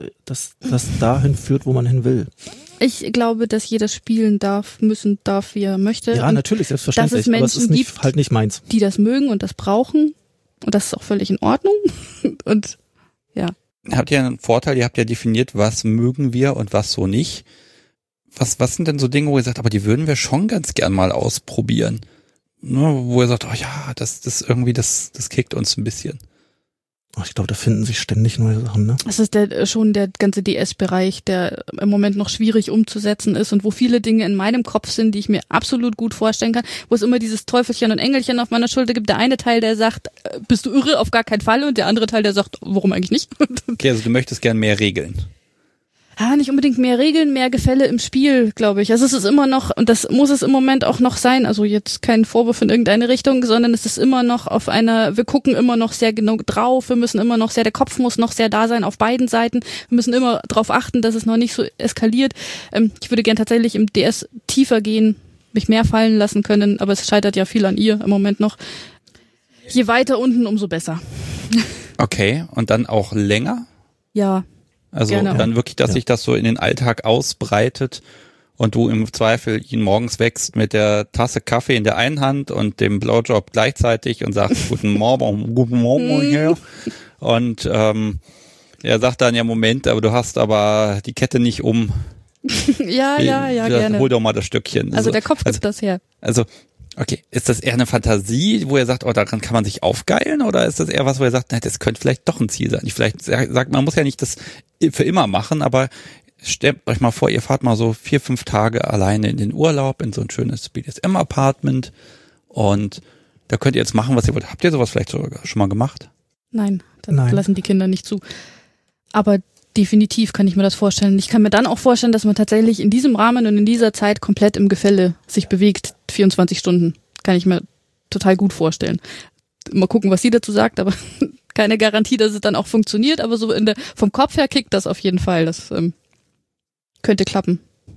dahin führt, wo man hin will. Ich glaube, dass jeder spielen darf, wie er möchte. Ja, natürlich, selbstverständlich. Aber es ist halt nicht meins. Die das mögen und das brauchen. Und das ist auch völlig in Ordnung. Und ja. Habt ihr einen Vorteil? Ihr habt ja definiert, was mögen wir und was so nicht. Was sind denn so Dinge, wo ihr sagt, aber die würden wir schon ganz gern mal ausprobieren? Ne, wo ihr sagt, oh ja, das kickt uns ein bisschen. Ich glaube, da finden sich ständig neue Sachen, ne? Das ist schon der ganze DS-Bereich, der im Moment noch schwierig umzusetzen ist und wo viele Dinge in meinem Kopf sind, die ich mir absolut gut vorstellen kann, wo es immer dieses Teufelchen und Engelchen auf meiner Schulter gibt. Der eine Teil, der sagt, bist du irre, auf gar keinen Fall, und der andere Teil, der sagt, warum eigentlich nicht? Okay, also du möchtest gern mehr Regeln. Ja, nicht unbedingt mehr Regeln, mehr Gefälle im Spiel, glaube ich. Also es ist immer noch, und das muss es im Moment auch noch sein, also jetzt kein Vorwurf in irgendeine Richtung, sondern es ist immer noch wir gucken immer noch sehr genau drauf, wir müssen immer noch sehr, der Kopf muss noch sehr da sein auf beiden Seiten, wir müssen immer darauf achten, dass es noch nicht so eskaliert. Ich würde gern tatsächlich im DS tiefer gehen, mich mehr fallen lassen können, aber es scheitert ja viel an ihr im Moment noch. Je weiter unten, umso besser. Okay, und dann auch länger? Ja. Also gerne. Dann wirklich, dass sich das so in den Alltag ausbreitet und du im Zweifel ihn morgens wächst mit der Tasse Kaffee in der einen Hand und dem Blowjob gleichzeitig und sagst, guten Morgen hier. Und er sagt dann, ja Moment, aber du hast aber die Kette nicht um. Ja, gerne. Hol doch mal das Stückchen. Also der Kopf gibt das her. Also okay, ist das eher eine Fantasie, wo er sagt, oh, daran kann man sich aufgeilen, oder ist das eher was, wo er sagt, na, das könnte vielleicht doch ein Ziel sein? Vielleicht sagt, man muss ja nicht das für immer machen, aber stellt euch mal vor, ihr fahrt mal so 4-5 Tage alleine in den Urlaub, in so ein schönes BDSM-Apartment, und da könnt ihr jetzt machen, was ihr wollt. Habt ihr sowas vielleicht sogar schon mal gemacht? Nein, das lassen die Kinder nicht zu. Aber definitiv kann ich mir das vorstellen. Ich kann mir dann auch vorstellen, dass man tatsächlich in diesem Rahmen und in dieser Zeit komplett im Gefälle sich bewegt, 24 Stunden. Kann ich mir total gut vorstellen. Mal gucken, was sie dazu sagt, aber keine Garantie, dass es dann auch funktioniert, aber so vom Kopf her kickt das auf jeden Fall. Das könnte klappen.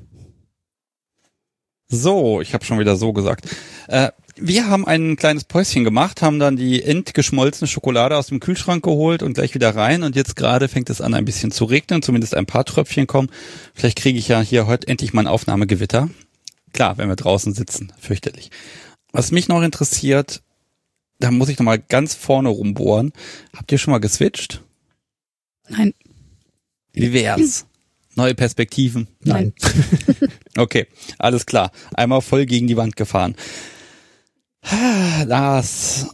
So, ich habe schon wieder so gesagt. Wir haben ein kleines Päuschen gemacht, haben dann die entgeschmolzene Schokolade aus dem Kühlschrank geholt und gleich wieder rein, und jetzt gerade fängt es an, ein bisschen zu regnen, zumindest ein paar Tröpfchen kommen. Vielleicht kriege ich ja hier heute endlich mal ein Aufnahmegewitter. Klar, wenn wir draußen sitzen, fürchterlich. Was mich noch interessiert, da muss ich noch mal ganz vorne rumbohren. Habt ihr schon mal geswitcht? Nein. Wie wär's? Neue Perspektiven? Nein. Okay, alles klar. Einmal voll gegen die Wand gefahren. Lars,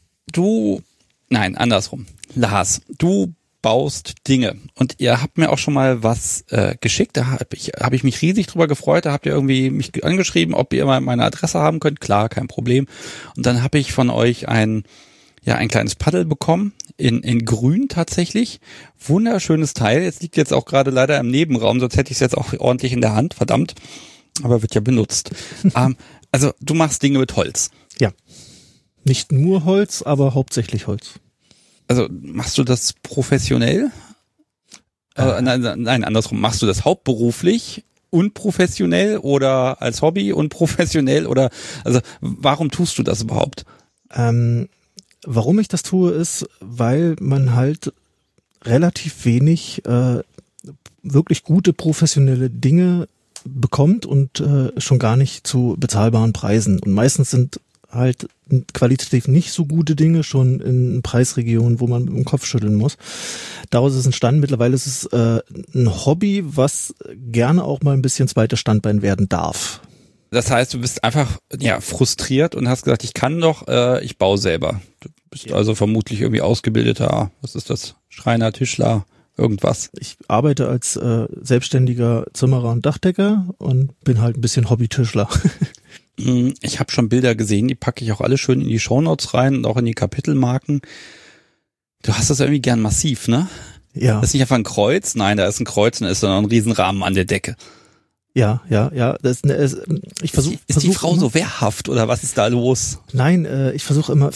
Lars, du baust Dinge, und ihr habt mir auch schon mal was geschickt, da hab ich mich riesig drüber gefreut, da habt ihr irgendwie mich angeschrieben, ob ihr mal meine Adresse haben könnt. Klar, kein Problem. Und dann habe ich von euch ein kleines Paddel bekommen, in grün tatsächlich. Wunderschönes Teil, jetzt liegt jetzt auch gerade leider im Nebenraum, sonst hätte ich es jetzt auch ordentlich in der Hand, verdammt. Aber wird ja benutzt. Also du machst Dinge mit Holz. Ja. Nicht nur Holz, aber hauptsächlich Holz. Also machst du das professionell? Nein, andersrum. Machst du das hauptberuflich und professionell oder als Hobby und professionell? Oder also warum tust du das überhaupt? Warum ich das tue, ist, weil man halt relativ wenig wirklich gute professionelle Dinge bekommt und schon gar nicht zu bezahlbaren Preisen. Und meistens sind halt qualitativ nicht so gute Dinge schon in Preisregionen, wo man mit dem Kopf schütteln muss. Daraus ist entstanden, mittlerweile ist es ein Hobby, was gerne auch mal ein bisschen zweites Standbein werden darf. Das heißt, du bist einfach frustriert und hast gesagt, ich kann doch, ich baue selber. Du bist also vermutlich irgendwie ausgebildeter, was ist das, Schreiner, Tischler, irgendwas. Ich arbeite als selbstständiger Zimmerer und Dachdecker und bin halt ein bisschen Hobbytischler. Ich habe schon Bilder gesehen, die packe ich auch alle schön in die Shownotes rein und auch in die Kapitelmarken. Du hast das irgendwie gern massiv, ne? Ja. Das ist nicht einfach ein Kreuz, nein, da ist ein Kreuz und da ist dann noch ein Riesenrahmen an der Decke. Ja. Ist die Frau immer so wehrhaft oder was ist da los? Nein, ich versuche immer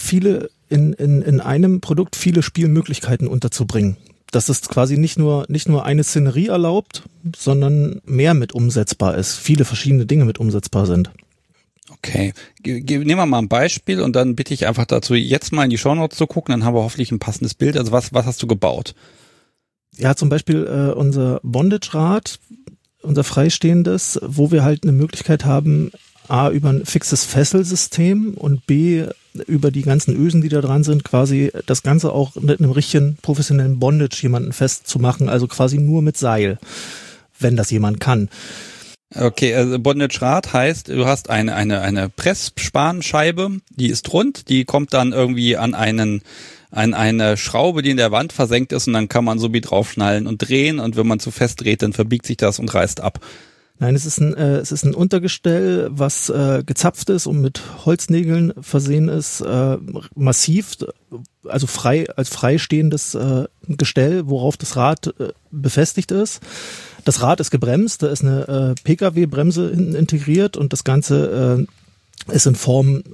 in einem Produkt viele Spielmöglichkeiten unterzubringen. Dass es quasi nicht nur eine Szenerie erlaubt, sondern mehr mit umsetzbar ist. Viele verschiedene Dinge mit umsetzbar sind. Okay, nehmen wir mal ein Beispiel und dann bitte ich einfach dazu, jetzt mal in die Shownotes zu gucken, dann haben wir hoffentlich ein passendes Bild. Also was hast du gebaut? Ja, zum Beispiel unser Bondage-Rad, unser freistehendes, wo wir halt eine Möglichkeit haben, A, über ein fixes Fesselsystem und B, über die ganzen Ösen, die da dran sind, quasi das Ganze auch mit einem richtigen professionellen Bondage jemanden festzumachen, also quasi nur mit Seil, wenn das jemand kann. Okay, also Bondage-Rad heißt, du hast eine Pressspanscheibe, die ist rund, die kommt dann irgendwie an eine Schraube, die in der Wand versenkt ist und dann kann man so wie draufschnallen und drehen und wenn man zu fest dreht, dann verbiegt sich das und reißt ab. Nein, es ist ein Untergestell, was gezapft ist und mit Holznägeln versehen ist, massiv, also als freistehendes Gestell, worauf das Rad befestigt ist. Das Rad ist gebremst, da ist eine Pkw-Bremse hinten integriert und das Ganze ist in Form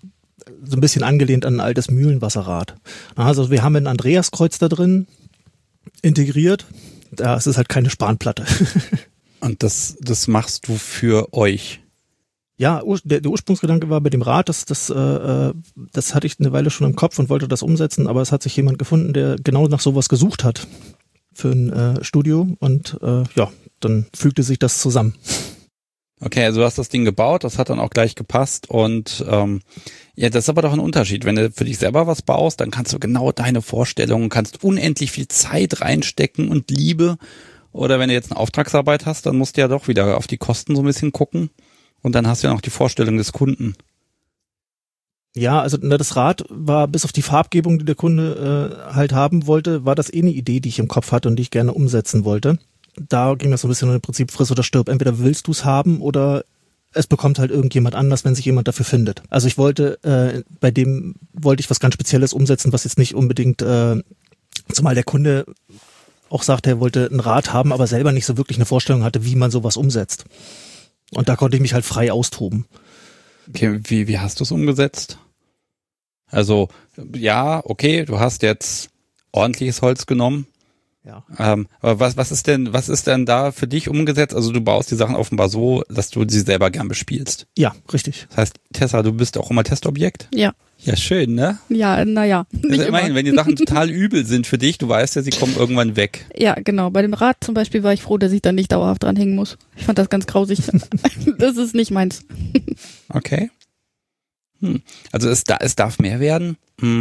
so ein bisschen angelehnt an ein altes Mühlenwasserrad. Also wir haben ein Andreaskreuz da drin integriert, da ist es halt keine Spanplatte. Und das machst du für euch? Ja, der Ursprungsgedanke war bei dem Rad, das hatte ich eine Weile schon im Kopf und wollte das umsetzen, aber es hat sich jemand gefunden, der genau nach sowas gesucht hat für ein Studio und dann fügte sich das zusammen. Okay, also du hast das Ding gebaut, das hat dann auch gleich gepasst und das ist aber doch ein Unterschied. Wenn du für dich selber was baust, dann kannst du genau deine Vorstellungen, kannst unendlich viel Zeit reinstecken und Liebe. Oder wenn du jetzt eine Auftragsarbeit hast, dann musst du ja doch wieder auf die Kosten so ein bisschen gucken und dann hast du ja noch die Vorstellung des Kunden. Ja, also das Rad war bis auf die Farbgebung, die der Kunde halt haben wollte, war das eine Idee, die ich im Kopf hatte und die ich gerne umsetzen wollte. Da ging das so ein bisschen im Prinzip friss oder stirb. Entweder willst du es haben oder es bekommt halt irgendjemand anders, wenn sich jemand dafür findet. Also ich bei dem wollte ich was ganz Spezielles umsetzen, was jetzt nicht unbedingt, zumal der Kunde auch sagte, er wollte ein Rad haben, aber selber nicht so wirklich eine Vorstellung hatte, wie man sowas umsetzt. Und da konnte ich mich halt frei austoben. Okay, wie hast du es umgesetzt? Also, ja, okay, du hast jetzt ordentliches Holz genommen. Ja. Aber was ist denn da für dich umgesetzt? Also du baust die Sachen offenbar so, dass du sie selber gern bespielst. Ja, richtig. Das heißt, Tessa, du bist auch immer Testobjekt? Ja. Ja, schön, ne? Ja, naja. Also immerhin, wenn die Sachen total übel sind für dich, du weißt ja, sie kommen irgendwann weg. Ja, genau. Bei dem Rad zum Beispiel war ich froh, dass ich da nicht dauerhaft dran hängen muss. Ich fand das ganz grausig. Das ist nicht meins. Okay. Also es darf mehr werden.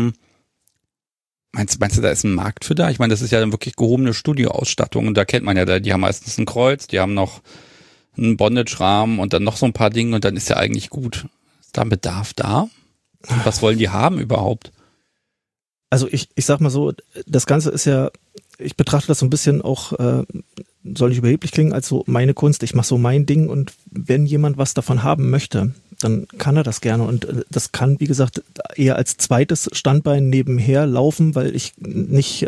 Meinst du, da ist ein Markt für da? Ich meine, das ist ja dann wirklich gehobene Studioausstattung und da kennt man ja, die haben meistens ein Kreuz, die haben noch einen Bondage-Rahmen und dann noch so ein paar Dinge und dann ist ja eigentlich gut. Ist da ein Bedarf da? Und was wollen die haben überhaupt? Also ich sag mal so, das Ganze ist ja, ich betrachte das so ein bisschen auch, soll nicht überheblich klingen, als so meine Kunst. Ich mache so mein Ding und wenn jemand was davon haben möchte, dann kann er das gerne und das kann, wie gesagt, eher als zweites Standbein nebenher laufen, weil ich nicht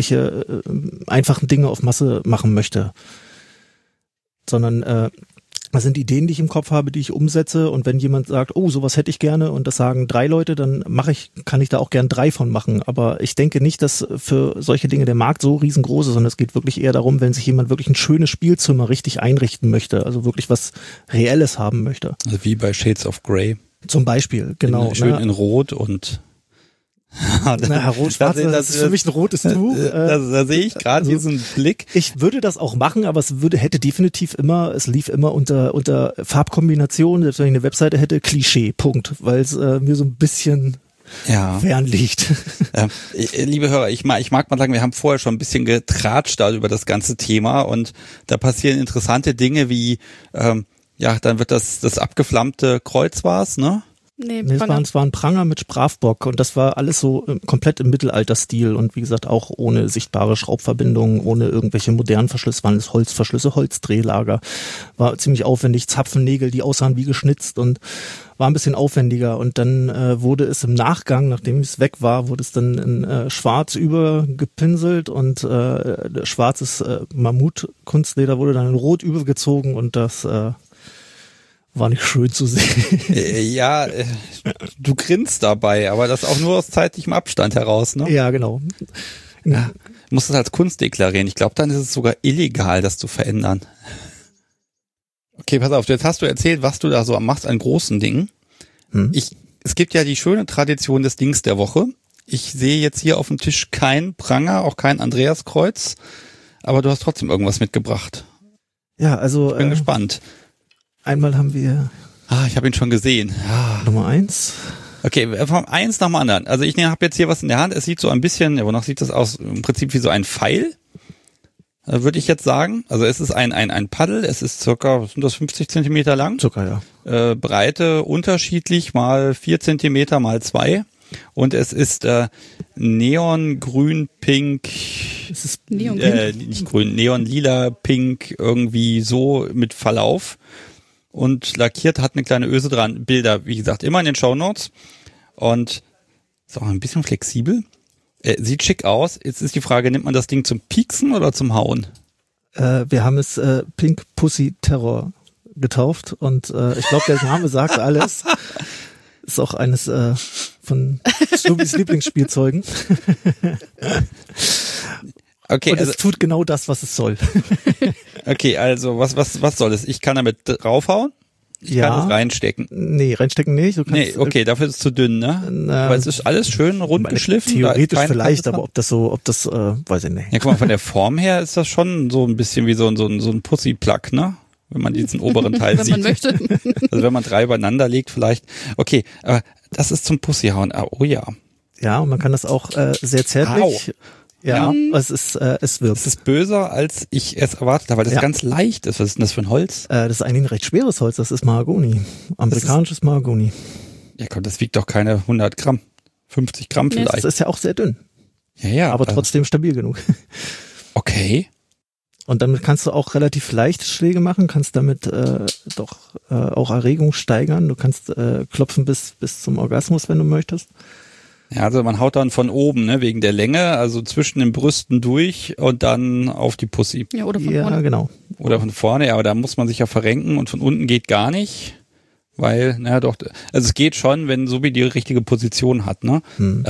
irgendwelche einfachen Dinge auf Masse machen möchte, sondern Das sind Ideen, die ich im Kopf habe, die ich umsetze. Und wenn jemand sagt, oh, sowas hätte ich gerne und das sagen 3 Leute, dann kann ich da auch gern 3 von machen. Aber ich denke nicht, dass für solche Dinge der Markt so riesengroß ist, sondern es geht wirklich eher darum, wenn sich jemand wirklich ein schönes Spielzimmer richtig einrichten möchte, also wirklich was Reelles haben möchte. Also wie bei Shades of Grey. Zum Beispiel, genau. Schön in Rot und Rot-Schwarz, das ist für mich ein rotes Tuch. Da sehe ich gerade diesen Blick. Ich würde das auch machen, aber es lief immer unter Farbkombination, selbst wenn ich eine Webseite hätte, Klischee, Punkt, weil es mir so ein bisschen fern liegt. Liebe Hörer, ich mag mal sagen, wir haben vorher schon ein bisschen getratscht da über das ganze Thema und da passieren interessante Dinge wie, dann wird das abgeflammte Kreuz war's, ne? Nee, es war ein Pranger mit Sprafbock und das war alles so komplett im Mittelalterstil und wie gesagt auch ohne sichtbare Schraubverbindungen, ohne irgendwelche modernen Verschlüsse, waren es Holzverschlüsse, Holzdrehlager, war ziemlich aufwendig, Zapfennägel, die aussahen wie geschnitzt und war ein bisschen aufwendiger und dann wurde es im Nachgang, nachdem es weg war, wurde es dann in schwarz übergepinselt und schwarzes Mammut-Kunstleder wurde dann in rot übergezogen und das war nicht schön zu sehen. Ja, du grinst dabei, aber das auch nur aus zeitlichem Abstand heraus, ne? Ja, genau. Ja, musst das als Kunst deklarieren. Ich glaube, dann ist es sogar illegal, das zu verändern. Okay, pass auf, jetzt hast du erzählt, was du da so machst an großen Dingen. Es gibt ja die schöne Tradition des Dings der Woche. Ich sehe jetzt hier auf dem Tisch kein Pranger, auch kein Andreaskreuz, aber du hast trotzdem irgendwas mitgebracht. Ja, also ich bin gespannt. Einmal haben wir ich habe ihn schon gesehen. Nummer 1. Okay, vom eins nach dem anderen. Also ich habe jetzt hier was in der Hand. Es sieht so ein bisschen, wonach sieht das aus? Im Prinzip wie so ein Pfeil, würde ich jetzt sagen. Also es ist ein Paddel. Es ist circa, was sind das, 50 Zentimeter lang? Circa, ja. Breite unterschiedlich, mal 4 Zentimeter, mal 2. Und es ist neongrün, pink, es ist nicht grün, neon-lila, pink, irgendwie so mit Verlauf. Und lackiert, hat eine kleine Öse dran. Bilder, wie gesagt, immer in den Shownotes. Und ist auch ein bisschen flexibel. Sieht schick aus. Jetzt ist die Frage, nimmt man das Ding zum Pieksen oder zum Hauen? Wir haben es Pink Pussy Terror getauft. Und ich glaube, der Name sagt alles. Ist auch eines von Snoopys Lieblingsspielzeugen. Okay, und es tut genau das, was es soll. Okay, also was soll es? Ich kann damit draufhauen? Ich kann es reinstecken. Nee, reinstecken nicht. Du kannst, okay, dafür ist es zu dünn, ne? Aber es ist alles schön rund geschliffen. Theoretisch vielleicht, aber ob das weiß ich nicht. Ja, guck mal, von der Form her ist das schon so ein bisschen wie so ein Pussy-Plug, ne? Wenn man diesen oberen Teil sieht. Wenn man möchte. Also wenn man 3 übereinander legt vielleicht. Okay, aber das ist zum Pussyhauen. Oh ja. Ja, und man kann das auch sehr zärtlich. Ja, es wirkt. Es ist böser, als ich es erwartet habe, weil das ganz leicht ist. Was ist denn das für ein Holz? Das ist eigentlich ein recht schweres Holz, das ist Mahagoni. Amerikanisches Mahagoni. Ja komm, das wiegt doch keine 100 Gramm. 50 Gramm vielleicht. Das ist ja auch sehr dünn. Ja. Aber trotzdem stabil genug. Okay. Und damit kannst du auch relativ leichte Schläge machen, kannst damit auch Erregung steigern. Du kannst klopfen bis zum Orgasmus, wenn du möchtest. Ja, also man haut dann von oben, ne, wegen der Länge, also zwischen den Brüsten durch und dann auf die Pussy. Ja, oder von vorne. Ja, genau. Oder von vorne, ja, aber da muss man sich ja verrenken und von unten geht gar nicht, weil, also es geht schon, wenn so wie die richtige Position hat, ne?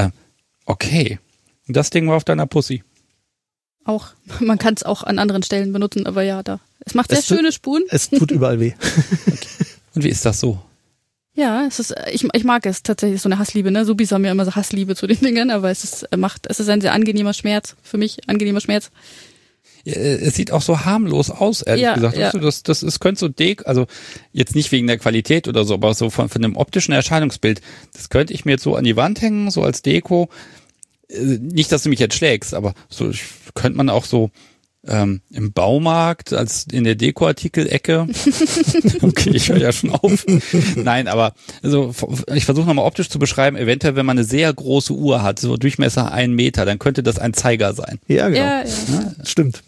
Okay. Und das Ding war auf deiner Pussy. Auch. Man kann es auch an anderen Stellen benutzen, aber ja, es macht sehr schöne Spuren. Es tut überall weh. Okay. Und wie ist das so? Ja, ich mag es tatsächlich, so eine Hassliebe, ne? Subis haben ja immer so Hassliebe zu den Dingen, aber es ist ein sehr angenehmer Schmerz, für mich angenehmer Schmerz. Ja, es sieht auch so harmlos aus, ehrlich gesagt. Ja. Das könnte so also jetzt nicht wegen der Qualität oder so, aber so von dem optischen Erscheinungsbild, das könnte ich mir jetzt so an die Wand hängen, so als Deko. Nicht, dass du mich jetzt schlägst, aber so könnte man auch so im Baumarkt, als in der Dekoartikel-Ecke. Okay, ich höre ja schon auf. Nein, aber also ich versuche nochmal optisch zu beschreiben, eventuell, wenn man eine sehr große Uhr hat, so Durchmesser 1 Meter, dann könnte das ein Zeiger sein. Ja, genau. Ja. Stimmt.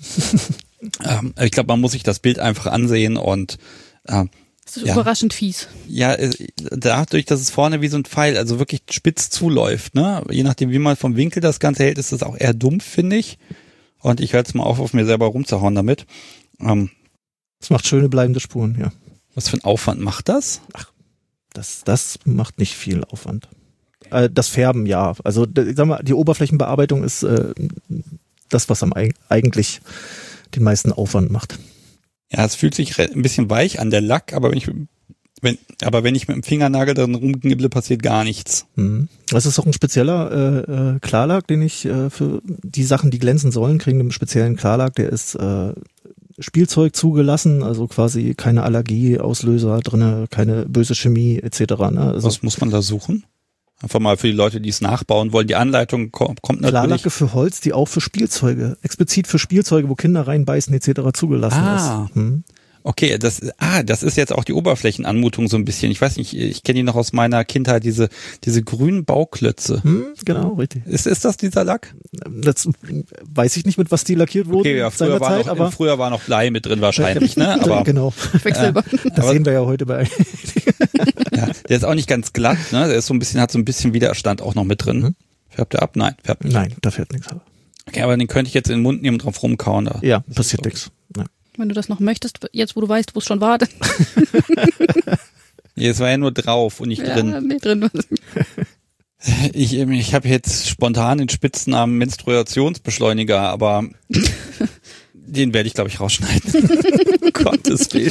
Ich glaube, man muss sich das Bild einfach ansehen und das ist überraschend fies. Ja, dadurch, dass es vorne wie so ein Pfeil, also wirklich spitz zuläuft, ne? Je nachdem, wie man vom Winkel das Ganze hält, ist das auch eher dumpf, finde ich. Und ich höre jetzt mal auf mir selber rumzuhauen damit. Es macht schöne bleibende Spuren, ja. Was für ein Aufwand macht das? Das macht nicht viel Aufwand. Das Färben, ja. Also ich sag mal, die Oberflächenbearbeitung ist das, was eigentlich den meisten Aufwand macht. Ja, es fühlt sich ein bisschen weich an, der Lack, aber wenn ich mit dem Fingernagel drin rumknibble, passiert gar nichts. Das ist auch ein spezieller Klarlack, den ich für die Sachen, die glänzen sollen, kriegen einen speziellen Klarlack, der ist Spielzeug zugelassen, also quasi keine Allergieauslöser drinne, keine böse Chemie etc. Ne? Also was muss man da suchen? Einfach mal für die Leute, die es nachbauen wollen. Die Anleitung kommt natürlich. Klarlacke für Holz, die auch für Spielzeuge, explizit für Spielzeuge, wo Kinder reinbeißen etc. zugelassen ist. Okay, das ist jetzt auch die Oberflächenanmutung so ein bisschen. Ich weiß nicht, ich kenne die noch aus meiner Kindheit, diese grünen Bauklötze. Genau, richtig. Ist das dieser Lack? Das weiß ich nicht, mit was die lackiert wurden. Okay, ja, früher war noch Blei mit drin wahrscheinlich, ne? Aber genau. Das sehen wir ja heute bei. Ja, der ist auch nicht ganz glatt, ne? Der ist hat so ein bisschen Widerstand auch noch mit drin. Färbt der ab? Nein, färbt nicht. Nein, da färbt nichts ab. Okay, aber den könnte ich jetzt in den Mund nehmen und drauf rumkauen. Ja, passiert nichts. Wenn du das noch möchtest, jetzt wo du weißt, wo es schon war. Jetzt war ja nur drauf und nicht drin. Ja, nicht drin. Ich habe jetzt spontan den Spitznamen Menstruationsbeschleuniger, aber den werde ich, glaube ich, rausschneiden. Gottes Willen.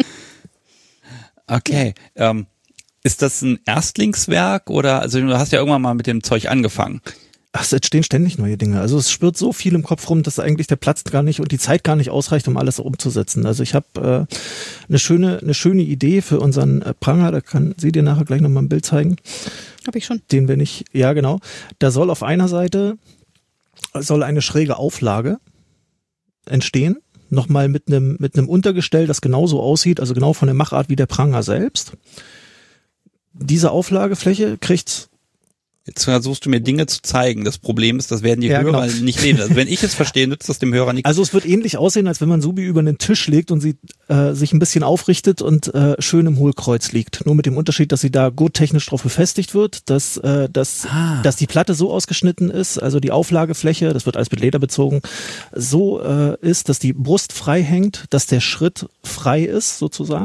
Okay. Ist das ein Erstlingswerk oder, also du hast ja irgendwann mal mit dem Zeug angefangen. Es entstehen ständig neue Dinge. Also es schwirrt so viel im Kopf rum, dass eigentlich der Platz gar nicht und die Zeit gar nicht ausreicht, um alles umzusetzen. Also ich habe eine schöne Idee für unseren Pranger, da kann sie dir nachher gleich nochmal ein Bild zeigen. Hab ich schon. Den wir nicht, ja genau. Da soll auf einer Seite eine schräge Auflage entstehen, nochmal mit einem Untergestell, das genauso aussieht, also genau von der Machart wie der Pranger selbst. Diese Auflagefläche kriegt. Jetzt versuchst du mir Dinge zu zeigen. Das Problem ist, das werden die Hörer nicht lesen. Also wenn ich es verstehe, nützt das dem Hörer nichts. Also es wird ähnlich aussehen, als wenn man Subi über einen Tisch legt und sie sich ein bisschen aufrichtet und schön im Hohlkreuz liegt. Nur mit dem Unterschied, dass sie da gut technisch drauf befestigt wird, dass die Platte so ausgeschnitten ist, also die Auflagefläche, das wird alles mit Leder bezogen, so ist, dass die Brust frei hängt, dass der Schritt frei ist sozusagen.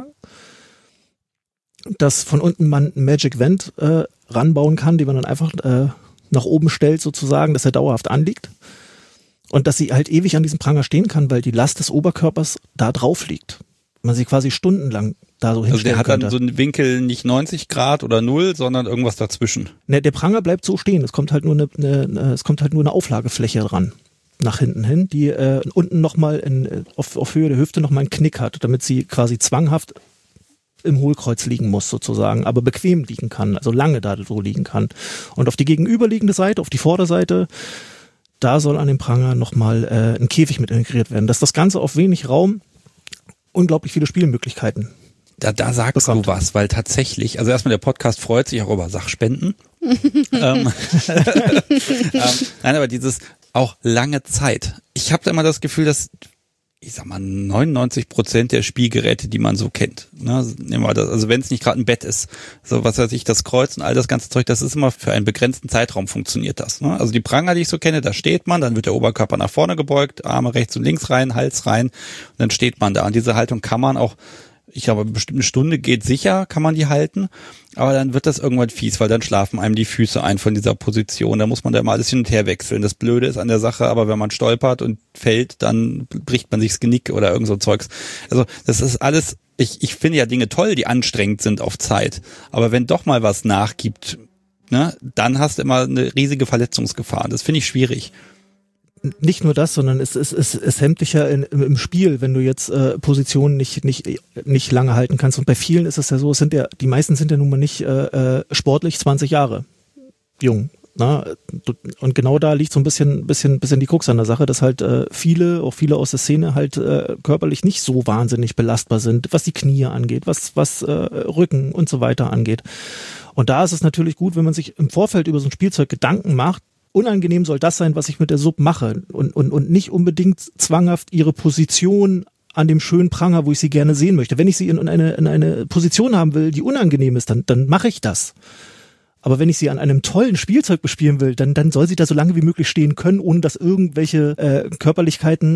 Dass von unten man ein Magic Vent ranbauen kann, die man dann einfach nach oben stellt sozusagen, dass er dauerhaft anliegt. Und dass sie halt ewig an diesem Pranger stehen kann, weil die Last des Oberkörpers da drauf liegt. Man sie quasi stundenlang da so hinstellen könnte. Also der hat dann könnte. so einen Winkel nicht 90 Grad oder 0, sondern irgendwas dazwischen. Ne, der Pranger bleibt so stehen. Es kommt halt nur eine Auflagefläche dran. Nach hinten hin, die unten nochmal auf Höhe der Hüfte nochmal einen Knick hat, damit sie quasi zwanghaft im Hohlkreuz liegen muss sozusagen, aber bequem liegen kann, also lange da so liegen kann. Und auf die gegenüberliegende Seite, auf die Vorderseite, da soll an dem Pranger nochmal ein Käfig mit integriert werden. Dass das Ganze auf wenig Raum unglaublich viele Spielmöglichkeiten Da sagst du was, weil tatsächlich, also erstmal der Podcast freut sich auch über Sachspenden. Nein, aber dieses auch lange Zeit. Ich habe da immer das Gefühl, dass ich sag mal 99% der Spielgeräte, die man so kennt, ne, also wenn es nicht gerade ein Bett ist, so was weiß ich, das Kreuz und all das ganze Zeug, das ist immer für einen begrenzten Zeitraum funktioniert das. Ne? Also die Pranger, die ich so kenne, da steht man, dann wird der Oberkörper nach vorne gebeugt, Arme rechts und links rein, Hals rein und dann steht man da. Und diese Haltung kann man auch, ich glaube, bestimmt eine Stunde geht sicher, kann man die halten, aber dann wird das irgendwann fies, weil dann schlafen einem die Füße ein von dieser Position, da muss man da immer alles hin und her wechseln. Das Blöde ist an der Sache, aber wenn man stolpert und fällt, dann bricht man sich das Genick oder irgend so Zeugs. Also das ist alles, ich finde ja Dinge toll, die anstrengend sind auf Zeit, aber wenn doch mal was nachgibt, ne, dann hast du immer eine riesige Verletzungsgefahr. Das finde ich schwierig. Nicht nur das, sondern es hemmt dich ja im Spiel, wenn du jetzt Positionen nicht lange halten kannst. Und bei vielen ist es ja so, die meisten sind ja nun mal nicht sportlich 20 Jahre jung. Na? Und genau da liegt so ein bisschen die Krux an der Sache, dass halt viele aus der Szene halt körperlich nicht so wahnsinnig belastbar sind, was die Knie angeht, was Rücken und so weiter angeht. Und da ist es natürlich gut, wenn man sich im Vorfeld über so ein Spielzeug Gedanken macht. Unangenehm soll das sein, was ich mit der Sub mache und nicht unbedingt zwanghaft ihre Position an dem schönen Pranger, wo ich sie gerne sehen möchte. Wenn ich sie in eine Position haben will, die unangenehm ist, dann mache ich das. Aber wenn ich sie an einem tollen Spielzeug bespielen will, dann soll sie da so lange wie möglich stehen können, ohne dass irgendwelche Körperlichkeiten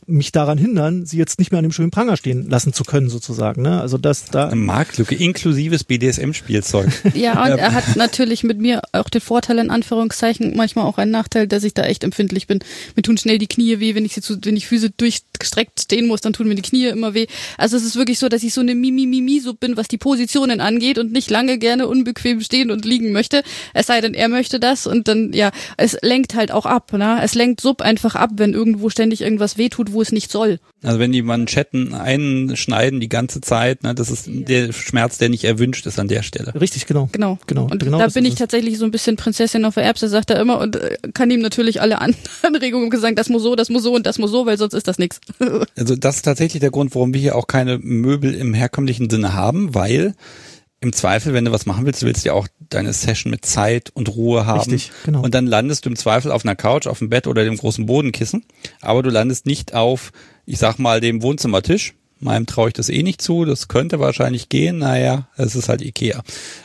mich daran hindern, sie jetzt nicht mehr an dem schönen Pranger stehen lassen zu können, sozusagen. Ne? Also das da eine Marktlücke, inklusives BDSM-Spielzeug. Ja, und er hat natürlich mit mir auch den Vorteil, in Anführungszeichen, manchmal auch einen Nachteil, dass ich da echt empfindlich bin. Mir tun schnell die Knie weh, wenn ich Füße durchgestreckt stehen muss, dann tun mir die Knie immer weh. Also es ist wirklich so, dass ich so eine so bin, was die Positionen angeht und nicht lange gerne unbequem stehen und liegen möchte. Es sei denn, er möchte das und dann, ja, es lenkt halt auch ab, ne? Es lenkt sub einfach ab, wenn irgendwo ständig irgendwas wehtut, wo es nicht soll. Also wenn die Manschetten einschneiden die ganze Zeit, ne, das ist der Schmerz, der nicht erwünscht ist an der Stelle. Richtig, genau. Und da bin ich tatsächlich so ein bisschen Prinzessin auf der Erbse, sagt er immer, und kann ihm natürlich alle Anregungen sagen, das muss so und das muss so, weil sonst ist das nichts. Also das ist tatsächlich der Grund, warum wir hier auch keine Möbel im herkömmlichen Sinne haben, weil im Zweifel, wenn du was machen willst, du willst ja auch deine Session mit Zeit und Ruhe haben. Richtig, genau. Und dann landest du im Zweifel auf einer Couch, auf dem Bett oder dem großen Bodenkissen, aber du landest nicht auf, ich sag mal, dem Wohnzimmertisch. Meinem traue ich das eh nicht zu, das könnte wahrscheinlich gehen, naja, es ist halt Ikea.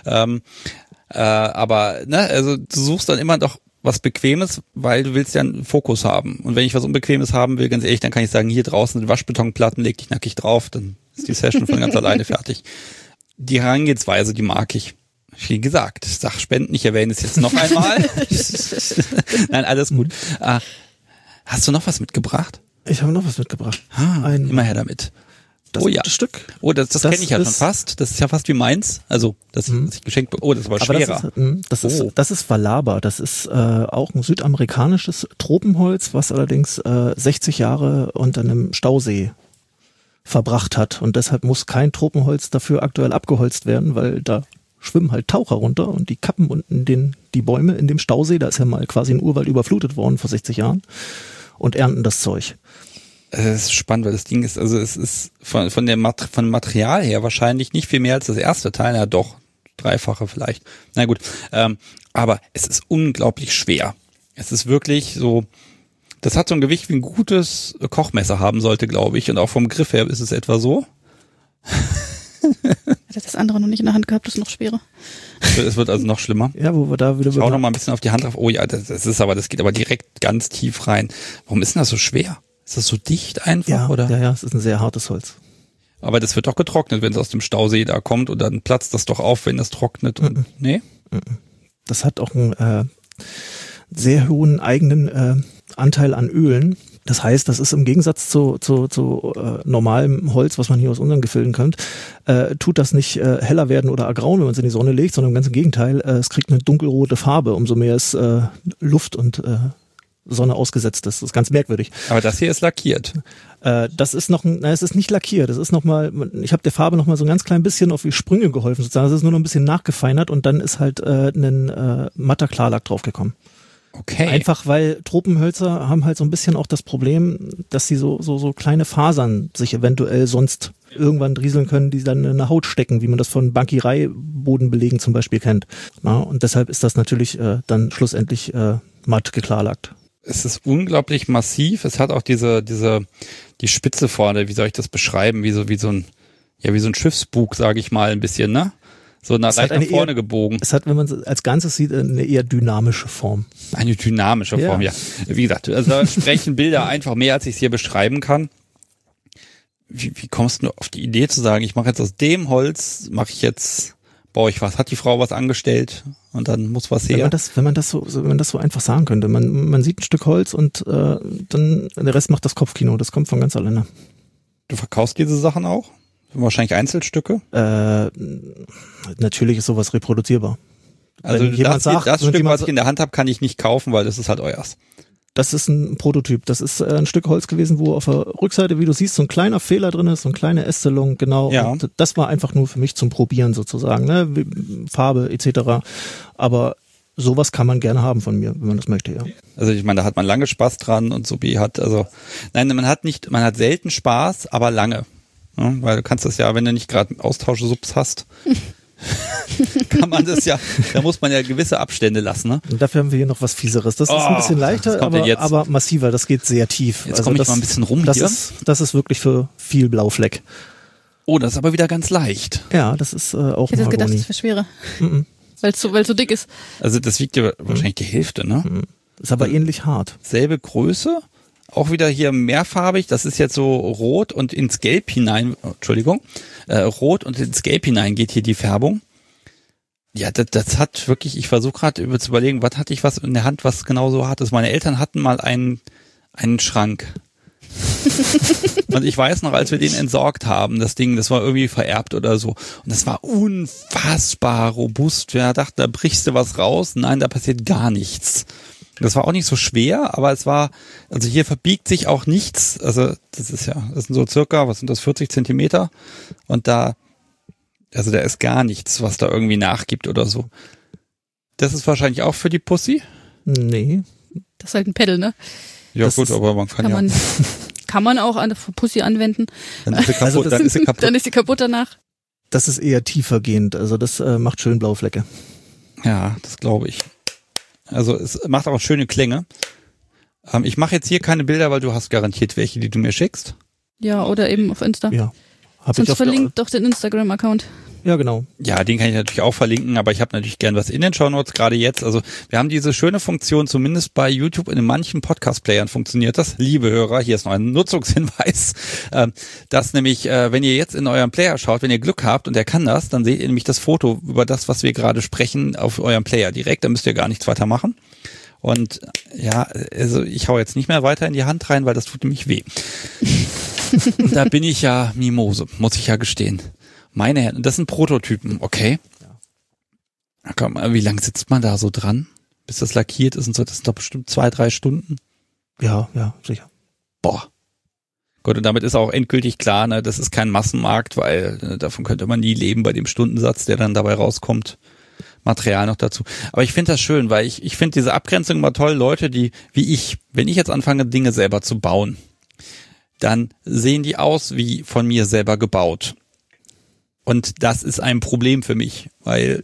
Aber ne, also du suchst dann immer doch was Bequemes, weil du willst ja einen Fokus haben. Und wenn ich was Unbequemes haben will, ganz ehrlich, dann kann ich sagen, hier draußen sind Waschbetonplatten, leg dich nackig drauf, dann ist die Session von ganz alleine fertig. Die Herangehensweise, die mag ich. Wie gesagt, Sachspenden, ich erwähne es jetzt noch einmal. Nein, alles gut. Hast du noch was mitgebracht? Ich habe noch was mitgebracht. Immer her damit. Das Stück. Oh, das kenne ich ja schon fast. Das ist ja fast wie meins. Also, das ich geschenkt bekomme. Oh, das war schwerer. Das ist Valaba. Das ist auch ein südamerikanisches Tropenholz, was allerdings 60 Jahre unter einem Stausee verbracht hat. Und deshalb muss kein Tropenholz dafür aktuell abgeholzt werden, weil da schwimmen halt Taucher runter und die kappen unten die Bäume in dem Stausee. Da ist ja mal quasi ein Urwald überflutet worden vor 60 Jahren und ernten das Zeug. Es ist spannend, weil das Ding ist, also es ist von Material her wahrscheinlich nicht viel mehr als das erste Teil, ja doch, 3-fache vielleicht. Na gut, aber es ist unglaublich schwer. Es ist wirklich so, das hat so ein Gewicht wie ein gutes Kochmesser haben sollte, glaube ich, und auch vom Griff her ist es etwa so. Hätte das andere noch nicht in der Hand gehabt, das ist noch schwerer. Es wird also noch schlimmer. Ja, wo wir da wieder... Schau noch mal ein bisschen auf die Hand drauf. Oh ja, das geht aber direkt ganz tief rein. Warum ist denn das so schwer? Ist das so dicht einfach, ja, oder? Ja, es ist ein sehr hartes Holz. Aber das wird doch getrocknet, wenn es aus dem Stausee da kommt und dann platzt das doch auf, wenn das trocknet. Und, nee? Das hat auch einen sehr hohen eigenen Anteil an Ölen. Das heißt, das ist im Gegensatz zu normalem Holz, was man hier aus unseren Gefilden kennt, tut das nicht heller werden oder ergrauen, wenn man es in die Sonne legt, sondern im ganzen Gegenteil, es kriegt eine dunkelrote Farbe, umso mehr es Luft und Sonne ausgesetzt ist. Das ist ganz merkwürdig. Aber das hier ist lackiert. Das ist es ist nicht lackiert. Das ist nochmal, ich habe der Farbe nochmal so ein ganz klein bisschen auf die Sprünge geholfen, sozusagen. Das ist nur noch ein bisschen nachgefeinert und dann ist halt ein matter Klarlack draufgekommen. Okay. Einfach weil Tropenhölzer haben halt so ein bisschen auch das Problem, dass sie so kleine Fasern sich eventuell sonst irgendwann rieseln können, die dann in der Haut stecken, wie man das von Bankierei-Bodenbelegen zum Beispiel kennt. Na, und deshalb ist das natürlich dann schlussendlich matt geklarlackt. Es ist unglaublich massiv. Es hat auch die Spitze vorne, wie soll ich das beschreiben? Wie so ein Schiffsbug, sage ich mal, ein bisschen, ne? So leicht nach vorne gebogen. Es hat, wenn man es als Ganzes sieht, eine eher dynamische Form. Eine dynamische Form, ja. Wie gesagt, also da sprechen Bilder einfach mehr, als ich es hier beschreiben kann. Wie kommst du auf die Idee zu sagen, ich mache jetzt aus dem Holz, baue ich was? Hat die Frau was angestellt und dann muss was her? Wenn man das so einfach sagen könnte. Man sieht ein Stück Holz und dann der Rest macht das Kopfkino. Das kommt von ganz alleine. Du verkaufst diese Sachen auch? Wahrscheinlich Einzelstücke? Natürlich ist sowas reproduzierbar. Also das Stück, was ich in der Hand habe, kann ich nicht kaufen, weil das ist halt euers. Das ist ein Prototyp. Das ist ein Stück Holz gewesen, wo auf der Rückseite, wie du siehst, so ein kleiner Fehler drin ist, so eine kleine Ästelung, genau. Ja. Und das war einfach nur für mich zum Probieren sozusagen, ne? Farbe etc. Aber sowas kann man gerne haben von mir, wenn man das möchte, ja. Also ich meine, da hat man lange Spaß dran und man hat selten Spaß, aber lange. Ja, weil du kannst das ja, wenn du nicht gerade Austauschsubs hast, kann man das ja, da muss man ja gewisse Abstände lassen, ne? Und dafür haben wir hier noch was Fieseres. Das ist ein bisschen leichter, aber massiver, das geht sehr tief. Jetzt komme ich mal ein bisschen rum das hier. Das ist wirklich für viel Blaufleck. Oh, das ist aber wieder ganz leicht. Ja, das ist auch ich hätte gedacht, das wäre schwerer. Weil es so dick ist. Also das wiegt ja wahrscheinlich die Hälfte, ne? Ist aber ähnlich hart. Selbe Größe, Auch wieder hier mehrfarbig. Das ist jetzt so rot und ins Gelb hinein. Rot und ins Gelb hinein geht hier die Färbung. Ja, das hat wirklich, ich versuche gerade zu überlegen, was hatte ich was in der Hand, was genau so hart ist. Meine Eltern hatten mal einen Schrank. Und ich weiß noch, als wir den entsorgt haben, das Ding, das war irgendwie vererbt oder so. Und das war unfassbar robust. Wer dachte, da brichst du was raus? Nein, da passiert gar nichts. Das war auch nicht so schwer, aber es war, also hier verbiegt sich auch nichts. Also das sind so circa, 40 Zentimeter? Und da ist gar nichts, was da irgendwie nachgibt oder so. Das ist wahrscheinlich auch für die Pussy? Nee. Das ist halt ein Pedal, ne? Ja gut, aber man kann man auch an der Pussy anwenden. Dann ist sie kaputt. Dann ist sie kaputt danach. Das ist eher tiefergehend, also das macht schön blaue Flecke. Ja, das glaube ich. Also es macht auch schöne Klänge. Ich mache jetzt hier keine Bilder, weil du hast garantiert welche, die du mir schickst. Ja, oder eben auf Insta. Ja. Sonst verlinkt doch den Instagram-Account. Ja, genau. Ja, den kann ich natürlich auch verlinken, aber ich habe natürlich gern was in den Shownotes, gerade jetzt. Also wir haben diese schöne Funktion, zumindest bei YouTube, in manchen Podcast-Playern funktioniert das. Liebe Hörer, hier ist noch ein Nutzungshinweis, dass nämlich, wenn ihr jetzt in eurem Player schaut, wenn ihr Glück habt und er kann das, dann seht ihr nämlich das Foto über das, was wir gerade sprechen, auf eurem Player direkt. Da müsst ihr gar nichts weiter machen. Und ja, also ich hau jetzt nicht mehr weiter in die Hand rein, weil das tut nämlich weh. Da bin ich ja Mimose, muss ich ja gestehen. Meine Herren, das sind Prototypen, okay. Na komm, wie lange sitzt man da so dran, bis das lackiert ist und so? Das sind doch bestimmt 2-3 Stunden. Ja, sicher. Boah. Gut, und damit ist auch endgültig klar, ne, das ist kein Massenmarkt, weil davon könnte man nie leben bei dem Stundensatz, der dann dabei rauskommt. Material noch dazu. Aber ich finde das schön, weil ich finde diese Abgrenzung immer toll. Leute, die, wie ich, wenn ich jetzt anfange, Dinge selber zu bauen, dann sehen die aus wie von mir selber gebaut. Und das ist ein Problem für mich, weil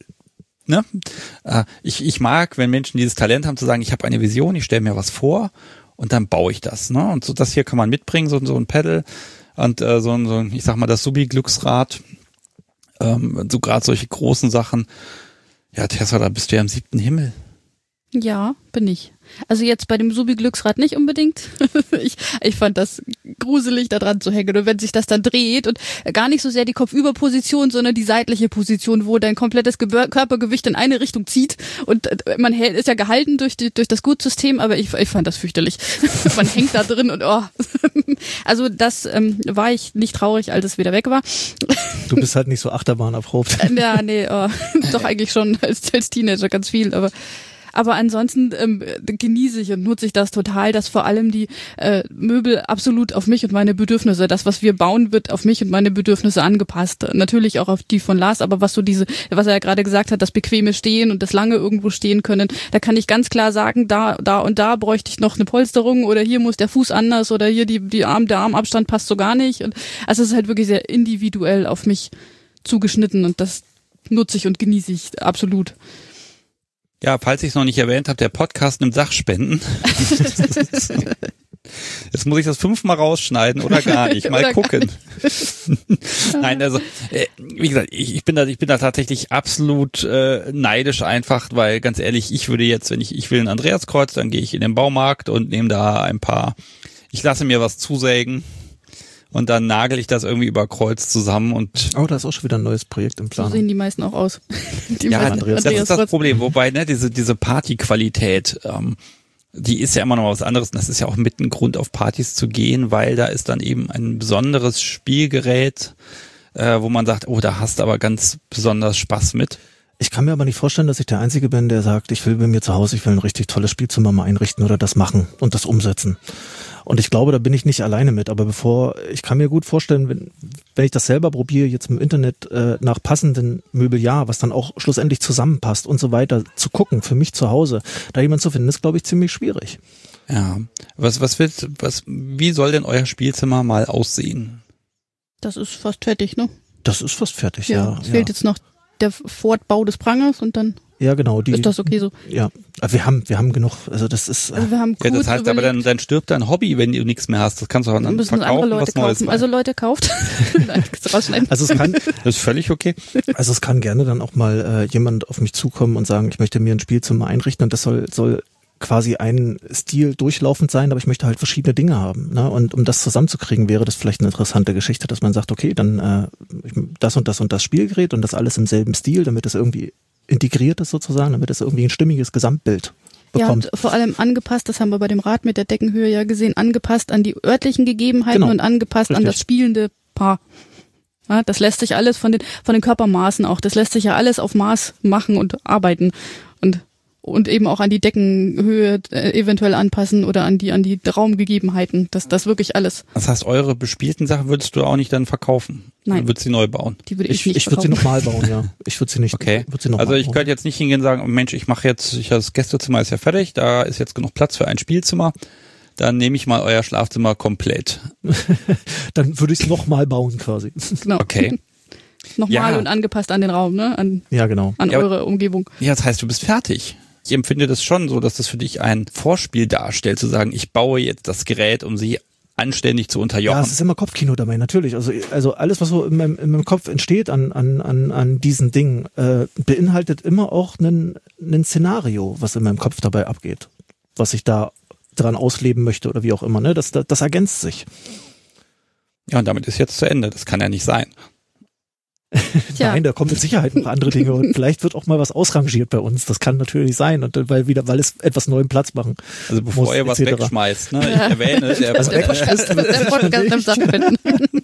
ich mag, wenn Menschen dieses Talent haben zu sagen, ich habe eine Vision, ich stelle mir was vor und dann baue ich das. Ne? Und so das hier kann man mitbringen, so ein Pedal und so ein, ich sag mal, das Subi-Glücksrad, so gerade solche großen Sachen. Ja, Tessa, da bist du ja im 7. Himmel. Ja, bin ich. Also jetzt bei dem Subi-Glücksrad nicht unbedingt. Ich fand das gruselig, da dran zu hängen. Und wenn sich das dann dreht und gar nicht so sehr die Kopfüberposition, sondern die seitliche Position, wo dein komplettes Körpergewicht in eine Richtung zieht. Und man ist ja gehalten durch das Gutsystem, aber ich fand das fürchterlich. Man hängt da drin und oh. Also das war ich nicht traurig, als es wieder weg war. Du bist halt nicht so Achterbahn erprobt. Ja, nee, doch eigentlich schon als Teenager ganz viel, aber ansonsten genieße ich und nutze ich das total, dass vor allem die Möbel absolut auf mich und meine Bedürfnisse, das, was wir bauen, wird auf mich und meine Bedürfnisse angepasst. Natürlich auch auf die von Lars, aber was er ja gerade gesagt hat, das bequeme Stehen und das lange irgendwo stehen können, da kann ich ganz klar sagen, da und da bräuchte ich noch eine Polsterung oder hier muss der Fuß anders oder hier der Armabstand passt so gar nicht. Und also es ist halt wirklich sehr individuell auf mich zugeschnitten und das nutze ich und genieße ich absolut. Ja, falls ich es noch nicht erwähnt habe, der Podcast nimmt Sachspenden. Jetzt muss ich das 5-mal rausschneiden oder gar nicht. Mal gucken. Nein, also wie gesagt, ich bin da tatsächlich absolut neidisch einfach, weil ganz ehrlich, ich würde jetzt, wenn ich will ein Andreaskreuz, dann gehe ich in den Baumarkt und nehme da ich lasse mir was zusägen. Und dann nagel ich das irgendwie über Kreuz zusammen und. Oh, da ist auch schon wieder ein neues Projekt im Plan. So sehen die meisten auch aus. Ja, das ist das Problem. Wobei, diese Partyqualität, die ist ja immer noch was anderes. Und das ist ja auch mit ein Grund, auf Partys zu gehen, weil da ist dann eben ein besonderes Spielgerät, wo man sagt, oh, da hast du aber ganz besonders Spaß mit. Ich kann mir aber nicht vorstellen, dass ich der Einzige bin, der sagt, ich will bei mir zu Hause, ich will ein richtig tolles Spielzimmer mal einrichten oder das machen und das umsetzen. Und ich glaube, da bin ich nicht alleine mit. Aber ich kann mir gut vorstellen, wenn ich das selber probiere, jetzt im Internet nach passenden Möbeljahr, was dann auch schlussendlich zusammenpasst und so weiter, zu gucken, für mich zu Hause, da jemand zu finden, ist, glaube ich, ziemlich schwierig. Ja. Wie soll denn euer Spielzimmer mal aussehen? Das ist fast fertig, ne? Das ist fast fertig, ja. Es fehlt jetzt noch der Fortbau des Prangers und dann ja, genau, ist das okay so. Ja, aber wir haben genug, also das ist wir haben ja, das heißt aber dann stirbt dein Hobby, wenn du nichts mehr hast. Das kannst du auch dann verkaufen, Leute was Neues kaufen. Also Leute, kauft. Also es kann das ist völlig okay. Also es kann gerne dann auch mal jemand auf mich zukommen und sagen, ich möchte mir ein Spielzimmer einrichten und das soll quasi einen Stil durchlaufend sein, aber ich möchte halt verschiedene Dinge haben. Ne? Und um das zusammenzukriegen, wäre das vielleicht eine interessante Geschichte, dass man sagt, okay, dann das und das Spielgerät und das alles im selben Stil, damit es irgendwie integriert ist sozusagen, damit es irgendwie ein stimmiges Gesamtbild bekommt. Ja, und vor allem angepasst, das haben wir bei dem Rad mit der Deckenhöhe ja gesehen, angepasst an die örtlichen Gegebenheiten und angepasst an das spielende Paar. Ja, das lässt sich alles von den Körpermaßen auch, das lässt sich ja alles auf Maß machen und arbeiten und eben auch an die Deckenhöhe eventuell anpassen oder an die Raumgegebenheiten, das wirklich alles. Das heißt, eure bespielten Sachen würdest du auch nicht dann verkaufen? Nein. Du würdest sie neu bauen? Die würde ich nicht Ich würde sie nochmal bauen, ja. Ich würde sie nicht. Okay. Würd sie noch also mal ich bauen. könnte jetzt nicht hingehen und sagen, Mensch, das Gästezimmer ist ja fertig, da ist jetzt genug Platz für ein Spielzimmer. Dann nehme ich mal euer Schlafzimmer komplett. Dann würde ich es nochmal bauen quasi. Genau. Okay. Nochmal und angepasst an den Raum, ne? An eure Umgebung. Ja, das heißt, du bist fertig. Ich empfinde das schon so, dass das für dich ein Vorspiel darstellt, zu sagen, ich baue jetzt das Gerät, um sie anständig zu unterjochen. Ja, es ist immer Kopfkino dabei, natürlich. Also alles, was so in meinem Kopf entsteht an diesen Dingen, beinhaltet immer auch ein Szenario, was in meinem Kopf dabei abgeht, was ich da dran ausleben möchte oder wie auch immer. Ne? Das ergänzt sich. Ja, und damit ist jetzt zu Ende. Das kann ja nicht sein. Nein, da kommen mit Sicherheit noch andere Dinge und vielleicht wird auch mal was ausrangiert bei uns. Das kann natürlich sein und weil es etwas neuen Platz machen. Also bevor muss, ihr was etc. wegschmeißt, ne? Ich erwähne, der Podcast am Stattfinden.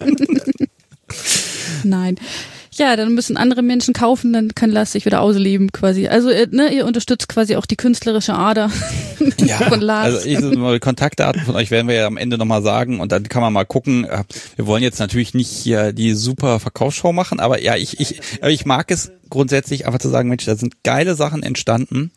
Nein. Ja, dann müssen andere Menschen kaufen, dann kann Lars sich wieder ausleben quasi. Also ihr unterstützt quasi auch die künstlerische Ader von Lars. Also die Kontaktdaten von euch werden wir ja am Ende nochmal sagen und dann kann man mal gucken. Wir wollen jetzt natürlich nicht hier die super Verkaufsshow machen, aber ja, ich mag es einfach zu sagen, Mensch, da sind geile Sachen entstanden.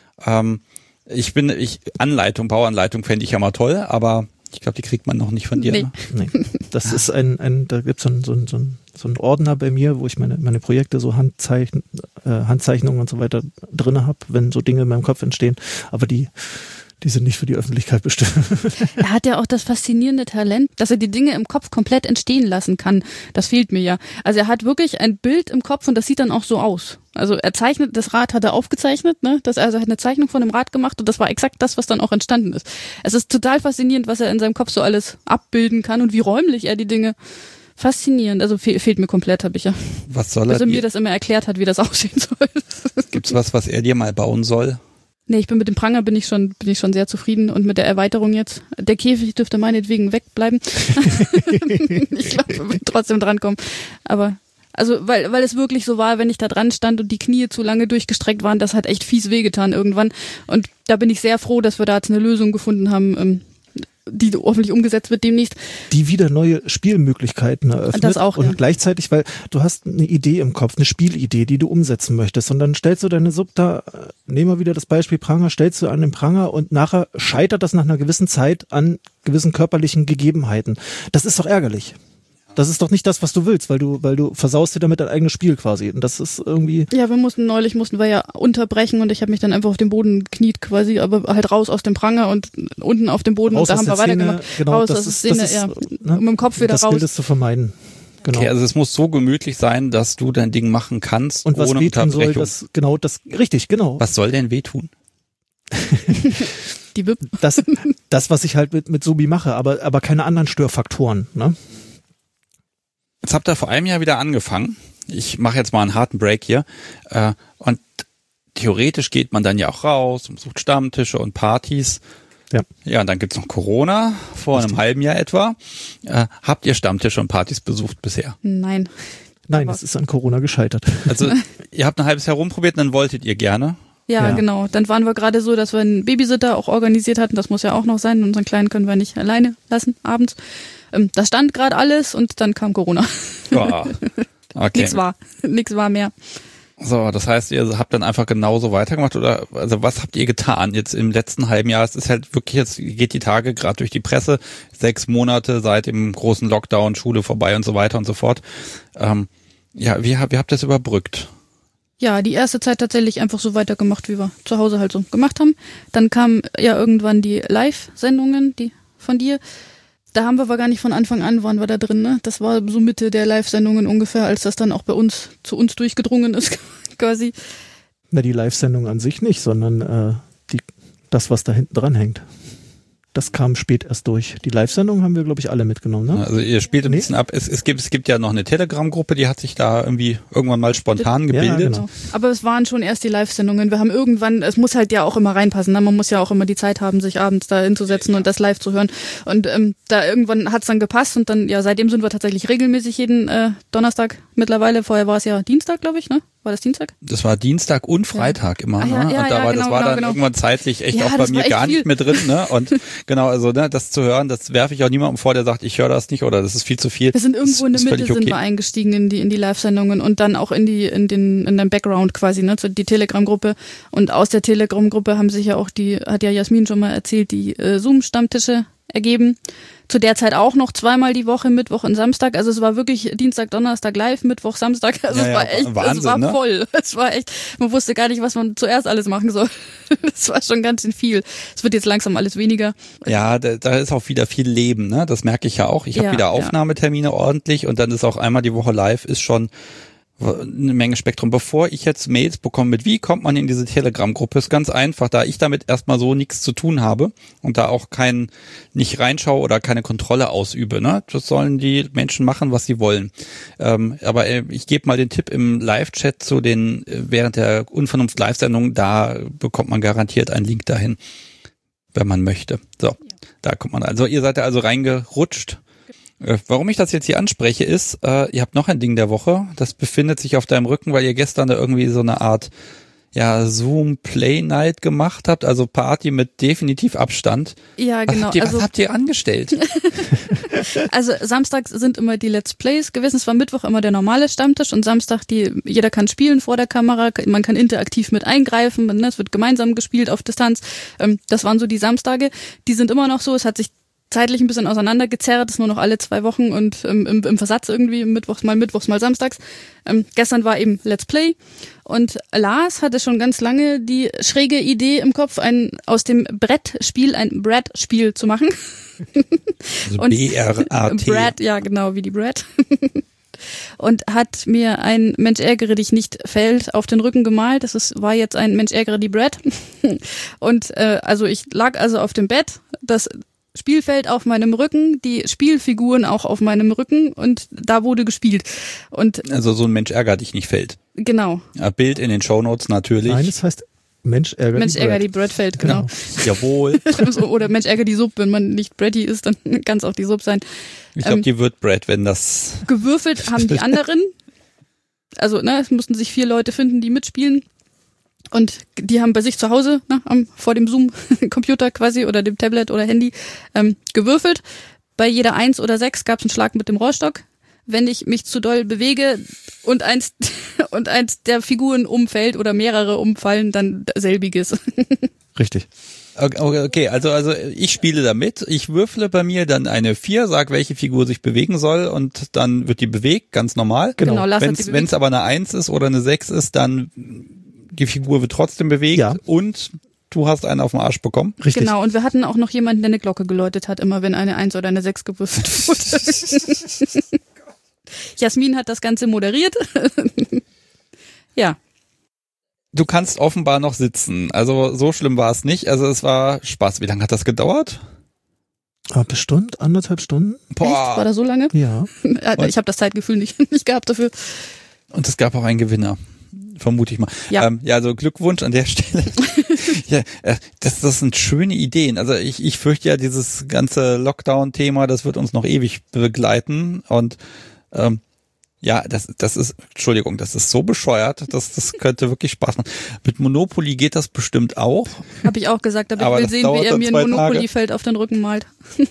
Bauanleitung fände ich ja mal toll, aber ich glaube, die kriegt man noch nicht von dir. Nee. Ne? Nee. Das ist da gibt's so einen Ordner bei mir, wo ich meine Projekte, so Handzeichnungen und so weiter drinne habe, wenn so Dinge in meinem Kopf entstehen. Aber die sind nicht für die Öffentlichkeit bestimmt. Er hat ja auch das faszinierende Talent, dass er die Dinge im Kopf komplett entstehen lassen kann. Das fehlt mir ja. Also er hat wirklich ein Bild im Kopf und das sieht dann auch so aus. Also das Rad hat er aufgezeichnet, ne? Er hat eine Zeichnung von dem Rad gemacht und das war exakt das, was dann auch entstanden ist. Es ist total faszinierend, was er in seinem Kopf so alles abbilden kann und wie räumlich er die Dinge. Faszinierend. Also fehlt mir komplett, habe ich ja. Was soll er mir das immer erklärt hat, wie das aussehen soll. Gibt's was er dir mal bauen soll? Nee, mit dem Pranger bin ich schon sehr zufrieden und mit der Erweiterung jetzt. Der Käfig dürfte meinetwegen wegbleiben. Ich glaube, wir werden trotzdem drankommen. Aber, weil es wirklich so war, wenn ich da dran stand und die Knie zu lange durchgestreckt waren, das hat echt fies wehgetan irgendwann. Und da bin ich sehr froh, dass wir da jetzt eine Lösung gefunden haben, die hoffentlich umgesetzt wird demnächst. Die wieder neue Spielmöglichkeiten eröffnet. Das auch, und gleichzeitig, weil du hast eine Idee im Kopf, eine Spielidee, die du umsetzen möchtest und dann stellst du deine nehmen wir wieder das Beispiel Pranger, stellst du an den Pranger und nachher scheitert das nach einer gewissen Zeit an gewissen körperlichen Gegebenheiten. Das ist doch ärgerlich. Das ist doch nicht das, was du willst, weil du versaust dir damit dein eigenes Spiel quasi. Und das ist irgendwie... Ja, neulich mussten wir ja unterbrechen und ich habe mich dann einfach auf den Boden gekniet quasi, aber halt raus aus dem Pranger und unten auf dem Boden und da haben wir weitergemacht. Genau, raus aus der Szene, ja. Ne? Mit dem Kopf wieder raus. Das gilt es zu vermeiden. Genau. Okay, also es muss so gemütlich sein, dass du dein Ding machen kannst, und was ohne wehtun Unterbrechung. Richtig, genau. Was soll denn wehtun? Die Wippen. Das, was ich halt mit Subi mache, aber keine anderen Störfaktoren, ne? Jetzt habt ihr vor einem Jahr wieder angefangen. Ich mache jetzt mal einen harten Break hier. Und theoretisch geht man dann ja auch raus und besucht Stammtische und Partys. Ja, und dann gibt's noch Corona, vor einem halben Jahr etwa. Habt ihr Stammtische und Partys besucht bisher? Nein, es ist an Corona gescheitert. Also ihr habt ein halbes Jahr rumprobiert und dann wolltet ihr gerne. Ja, genau. Dann waren wir gerade so, dass wir einen Babysitter auch organisiert hatten. Das muss ja auch noch sein. Unseren Kleinen können wir nicht alleine lassen abends. Da stand gerade alles und dann kam Corona. Ja. Okay. Nix war mehr. So, das heißt, ihr habt dann einfach genauso weitergemacht oder also was habt ihr getan jetzt im letzten halben Jahr? Es ist halt wirklich, jetzt geht die Tage gerade durch die Presse, 6 Monate seit dem großen Lockdown, Schule vorbei und so weiter und so fort. Wie habt ihr das überbrückt? Ja, die erste Zeit tatsächlich einfach so weitergemacht, wie wir zu Hause halt so gemacht haben. Dann kamen ja irgendwann die Live-Sendungen, die von dir. Da haben wir aber gar nicht von Anfang an, waren wir da drin, ne? Das war so Mitte der Live-Sendungen ungefähr, als das dann auch zu uns durchgedrungen ist, quasi. Na, die Live-Sendung an sich nicht, sondern Das, was da hinten dran hängt. Das kam spät erst durch. Die Live-Sendung haben wir, glaube ich, alle mitgenommen, ne? Also ihr spielt ein bisschen ab. Es gibt ja noch eine Telegram-Gruppe, die hat sich da irgendwie irgendwann mal spontan gebildet. Ja, genau. Aber es waren schon erst die Live-Sendungen. Wir haben irgendwann, es muss halt ja auch immer reinpassen, ne? Man muss ja auch immer die Zeit haben, sich abends da hinzusetzen und das live zu hören. Und da irgendwann hat's dann gepasst und dann, ja, seitdem sind wir tatsächlich regelmäßig jeden Donnerstag mittlerweile. Vorher war es ja Dienstag, glaube ich, ne? War das Dienstag? Das war Dienstag und Freitag immer, ne? Ja, und das war dann irgendwann zeitlich echt auch bei mir gar nicht mehr drin, ne? Und genau, also ne, das zu hören, das werfe ich auch niemandem vor, der sagt, ich höre das nicht oder das ist viel zu viel. Wir sind irgendwo in der Mitte, okay. Sind wir eingestiegen in die Live-Sendungen und dann auch in den Background quasi, ne? Die Telegram-Gruppe. Und aus der Telegram-Gruppe haben sich ja auch hat ja Jasmin schon mal erzählt, die Zoom-Stammtische ergeben. Zu der Zeit auch noch zweimal die Woche, Mittwoch und Samstag. Also es war wirklich Dienstag, Donnerstag live, Mittwoch, Samstag. Also es war echt, Wahnsinn, es war voll. Es war echt, man wusste gar nicht, was man zuerst alles machen soll. Das war schon ganz schön viel. Es wird jetzt langsam alles weniger. Ja, da ist auch wieder viel Leben, ne? Das merke ich ja auch. Ich habe wieder Aufnahmetermine ordentlich und dann ist auch einmal die Woche live, ist schon eine Menge Spektrum. Bevor ich jetzt Mails bekomme mit, wie kommt man in diese Telegram-Gruppe, ist ganz einfach, da ich damit erstmal so nichts zu tun habe und da auch nicht reinschaue oder keine Kontrolle ausübe, ne? Das sollen die Menschen machen, was sie wollen. Aber ich gebe mal den Tipp im Live-Chat zu während der Unvernunft-Live-Sendung, da bekommt man garantiert einen Link dahin, wenn man möchte. So, da kommt man. Also ihr seid da also reingerutscht. Warum ich das jetzt hier anspreche, ist, ihr habt noch ein Ding der Woche, das befindet sich auf deinem Rücken, weil ihr gestern da irgendwie so eine Art Zoom Play Night gemacht habt, also Party mit definitiv Abstand. Ja, genau. Was habt ihr angestellt? Also samstags sind immer die Let's Plays gewesen, es war Mittwoch immer der normale Stammtisch und Samstag jeder kann spielen vor der Kamera, man kann interaktiv mit eingreifen, ne, es wird gemeinsam gespielt auf Distanz. Das waren so die Samstage, die sind immer noch so, es hat sich zeitlich ein bisschen auseinandergezerrt, ist nur noch alle 2 Wochen und im Versatz irgendwie, mittwochs mal samstags. Gestern war eben Let's Play und Lars hatte schon ganz lange die schräge Idee im Kopf, aus dem Brettspiel ein Brad-Spiel zu machen. Also B-R-A-T. Brad, ja genau, wie die Brad. Und hat mir ein Mensch ärgere dich nicht Feld auf den Rücken gemalt. War jetzt ein Mensch ärgere die Brad. Und also ich lag also auf dem Bett, das Spielfeld auf meinem Rücken, die Spielfiguren auch auf meinem Rücken und da wurde gespielt. Und also so ein Mensch ärgert dich nicht Feld. Genau. Ja, Bild in den Shownotes natürlich. Nein, das heißt Mensch ärgert die Brad Feld, genau. Jawohl. Oder Mensch ärgert die Sub, wenn man nicht Braddy ist, dann kann es auch die Sub sein. Ich glaube, die wird Brad, wenn das... Gewürfelt haben die anderen. Also es mussten sich 4 Leute finden, die mitspielen. Und die haben bei sich zu Hause, vor dem Zoom-Computer quasi oder dem Tablet oder Handy gewürfelt. Bei jeder 1 oder 6 gab es einen Schlag mit dem Rohrstock. Wenn ich mich zu doll bewege und eins der Figuren umfällt oder mehrere umfallen, dann selbiges. Richtig. Okay, also ich spiele damit, ich würfle bei mir dann eine 4, sag, welche Figur sich bewegen soll und dann wird die bewegt, ganz normal. Genau, wenn es aber eine 1 ist oder eine 6 ist, dann die Figur wird trotzdem bewegt und du hast einen auf den Arsch bekommen. Richtig. Genau, und wir hatten auch noch jemanden, der eine Glocke geläutet hat, immer wenn eine 1 oder eine 6 gewürfelt wurde. Jasmin hat das Ganze moderiert. Ja. Du kannst offenbar noch sitzen. Also so schlimm war es nicht. Also es war Spaß. Wie lange hat das gedauert? Bestimmt 1,5 Stunden. Boah. Echt? War das so lange? Ja. Ich habe das Zeitgefühl nicht gehabt dafür. Und es gab auch einen Gewinner. Vermute ich mal. Ja, also Glückwunsch an der Stelle. Das sind schöne Ideen. Also ich fürchte ja, dieses ganze Lockdown-Thema, das wird uns noch ewig begleiten. Und das ist so bescheuert, das könnte wirklich Spaß machen. Mit Monopoly geht das bestimmt auch. Habe ich auch gesagt, aber ich will sehen, wie er mir ein Monopoly-Feld auf den Rücken malt.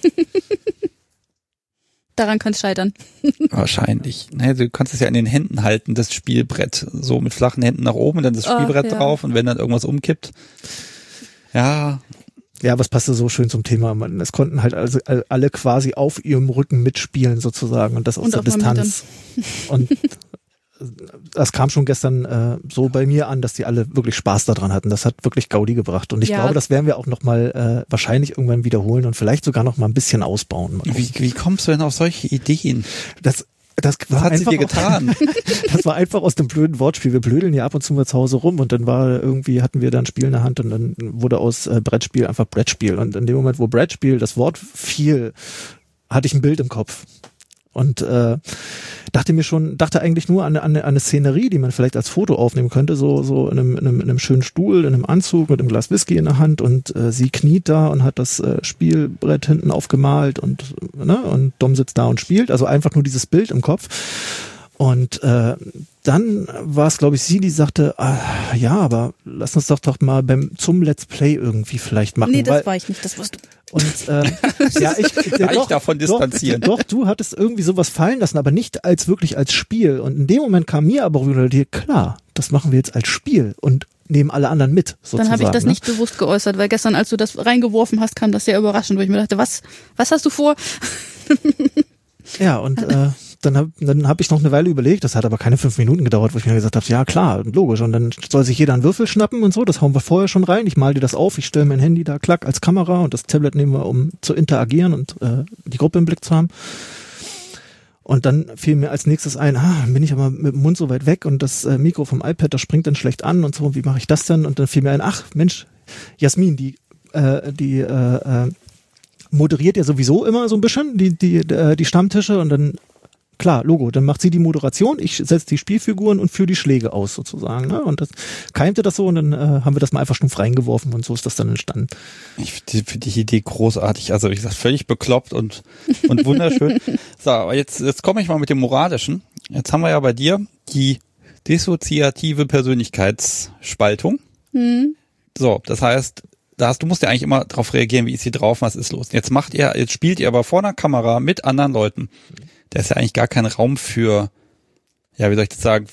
Daran kann es scheitern. Wahrscheinlich. Du kannst es ja in den Händen halten, das Spielbrett. So mit flachen Händen nach oben, dann das Spielbrett drauf und wenn dann irgendwas umkippt. Ja. Ja, was passte so schön zum Thema. Es konnten halt also alle quasi auf ihrem Rücken mitspielen sozusagen und das aus der Distanz. Und das kam schon gestern so bei mir an, dass die alle wirklich Spaß daran hatten. Das hat wirklich Gaudi gebracht. Und ich glaube, das werden wir auch nochmal wahrscheinlich irgendwann wiederholen und vielleicht sogar noch mal ein bisschen ausbauen. Wie kommst du denn auf solche Ideen? Das Was hat sie dir getan? Das war einfach aus dem blöden Wortspiel. Wir blödeln ja ab und zu mal zu Hause rum und dann hatten wir da ein Spiel in der Hand und dann wurde aus Brettspiel einfach Brettspiel. Und in dem Moment, wo Brettspiel das Wort fiel, hatte ich ein Bild im Kopf. Und dachte eigentlich nur an eine Szenerie, die man vielleicht als Foto aufnehmen könnte, so in einem schönen Stuhl, in einem Anzug mit einem Glas Whisky in der Hand und sie kniet da und hat das Spielbrett hinten aufgemalt und Dom sitzt da und spielt, also einfach nur dieses Bild im Kopf. Und dann war es, glaube ich, sie, die sagte, ja, aber lass uns doch mal zum Let's Play irgendwie vielleicht machen. Nee, das war ich nicht, das warst du. Und ja, ich davon distanzieren. Doch, du hattest irgendwie sowas fallen lassen, aber nicht wirklich als Spiel. Und in dem Moment kam mir aber rüber, klar, das machen wir jetzt als Spiel und nehmen alle anderen mit, sozusagen. Dann habe ich das nicht bewusst geäußert, weil gestern, als du das reingeworfen hast, kam das sehr überraschend, wo ich mir dachte, was hast du vor? Ja, und dann hab ich noch eine Weile überlegt, das hat aber keine 5 Minuten gedauert, wo ich mir gesagt habe, ja klar, logisch, und dann soll sich jeder einen Würfel schnappen und so, das hauen wir vorher schon rein, ich mal dir das auf, ich stelle mein Handy da, klack, als Kamera und das Tablet nehmen wir, um zu interagieren und die Gruppe im Blick zu haben. Und dann fiel mir als nächstes ein, bin ich aber mit dem Mund so weit weg und das Mikro vom iPad, das springt dann schlecht an und so, wie mache ich das denn? Und dann fiel mir ein, Mensch, Jasmin, die moderiert ja sowieso immer so ein bisschen die Stammtische und dann, klar, Logo, dann macht sie die Moderation, ich setze die Spielfiguren und führe die Schläge aus sozusagen. Ne? Und das keimte das so und dann haben wir das mal einfach stumpf reingeworfen und so ist das dann entstanden. Ich finde die Idee großartig, also wie gesagt, völlig bekloppt und wunderschön. So, aber jetzt komme ich mal mit dem Moralischen. Jetzt haben wir ja bei dir die dissoziative Persönlichkeitsspaltung. So, das heißt, du musst ja eigentlich immer darauf reagieren, wie ist sie drauf, was ist los. Jetzt spielt ihr aber vor einer Kamera mit anderen Leuten. Da ist ja eigentlich gar kein Raum für, ja, wie soll ich das sagen,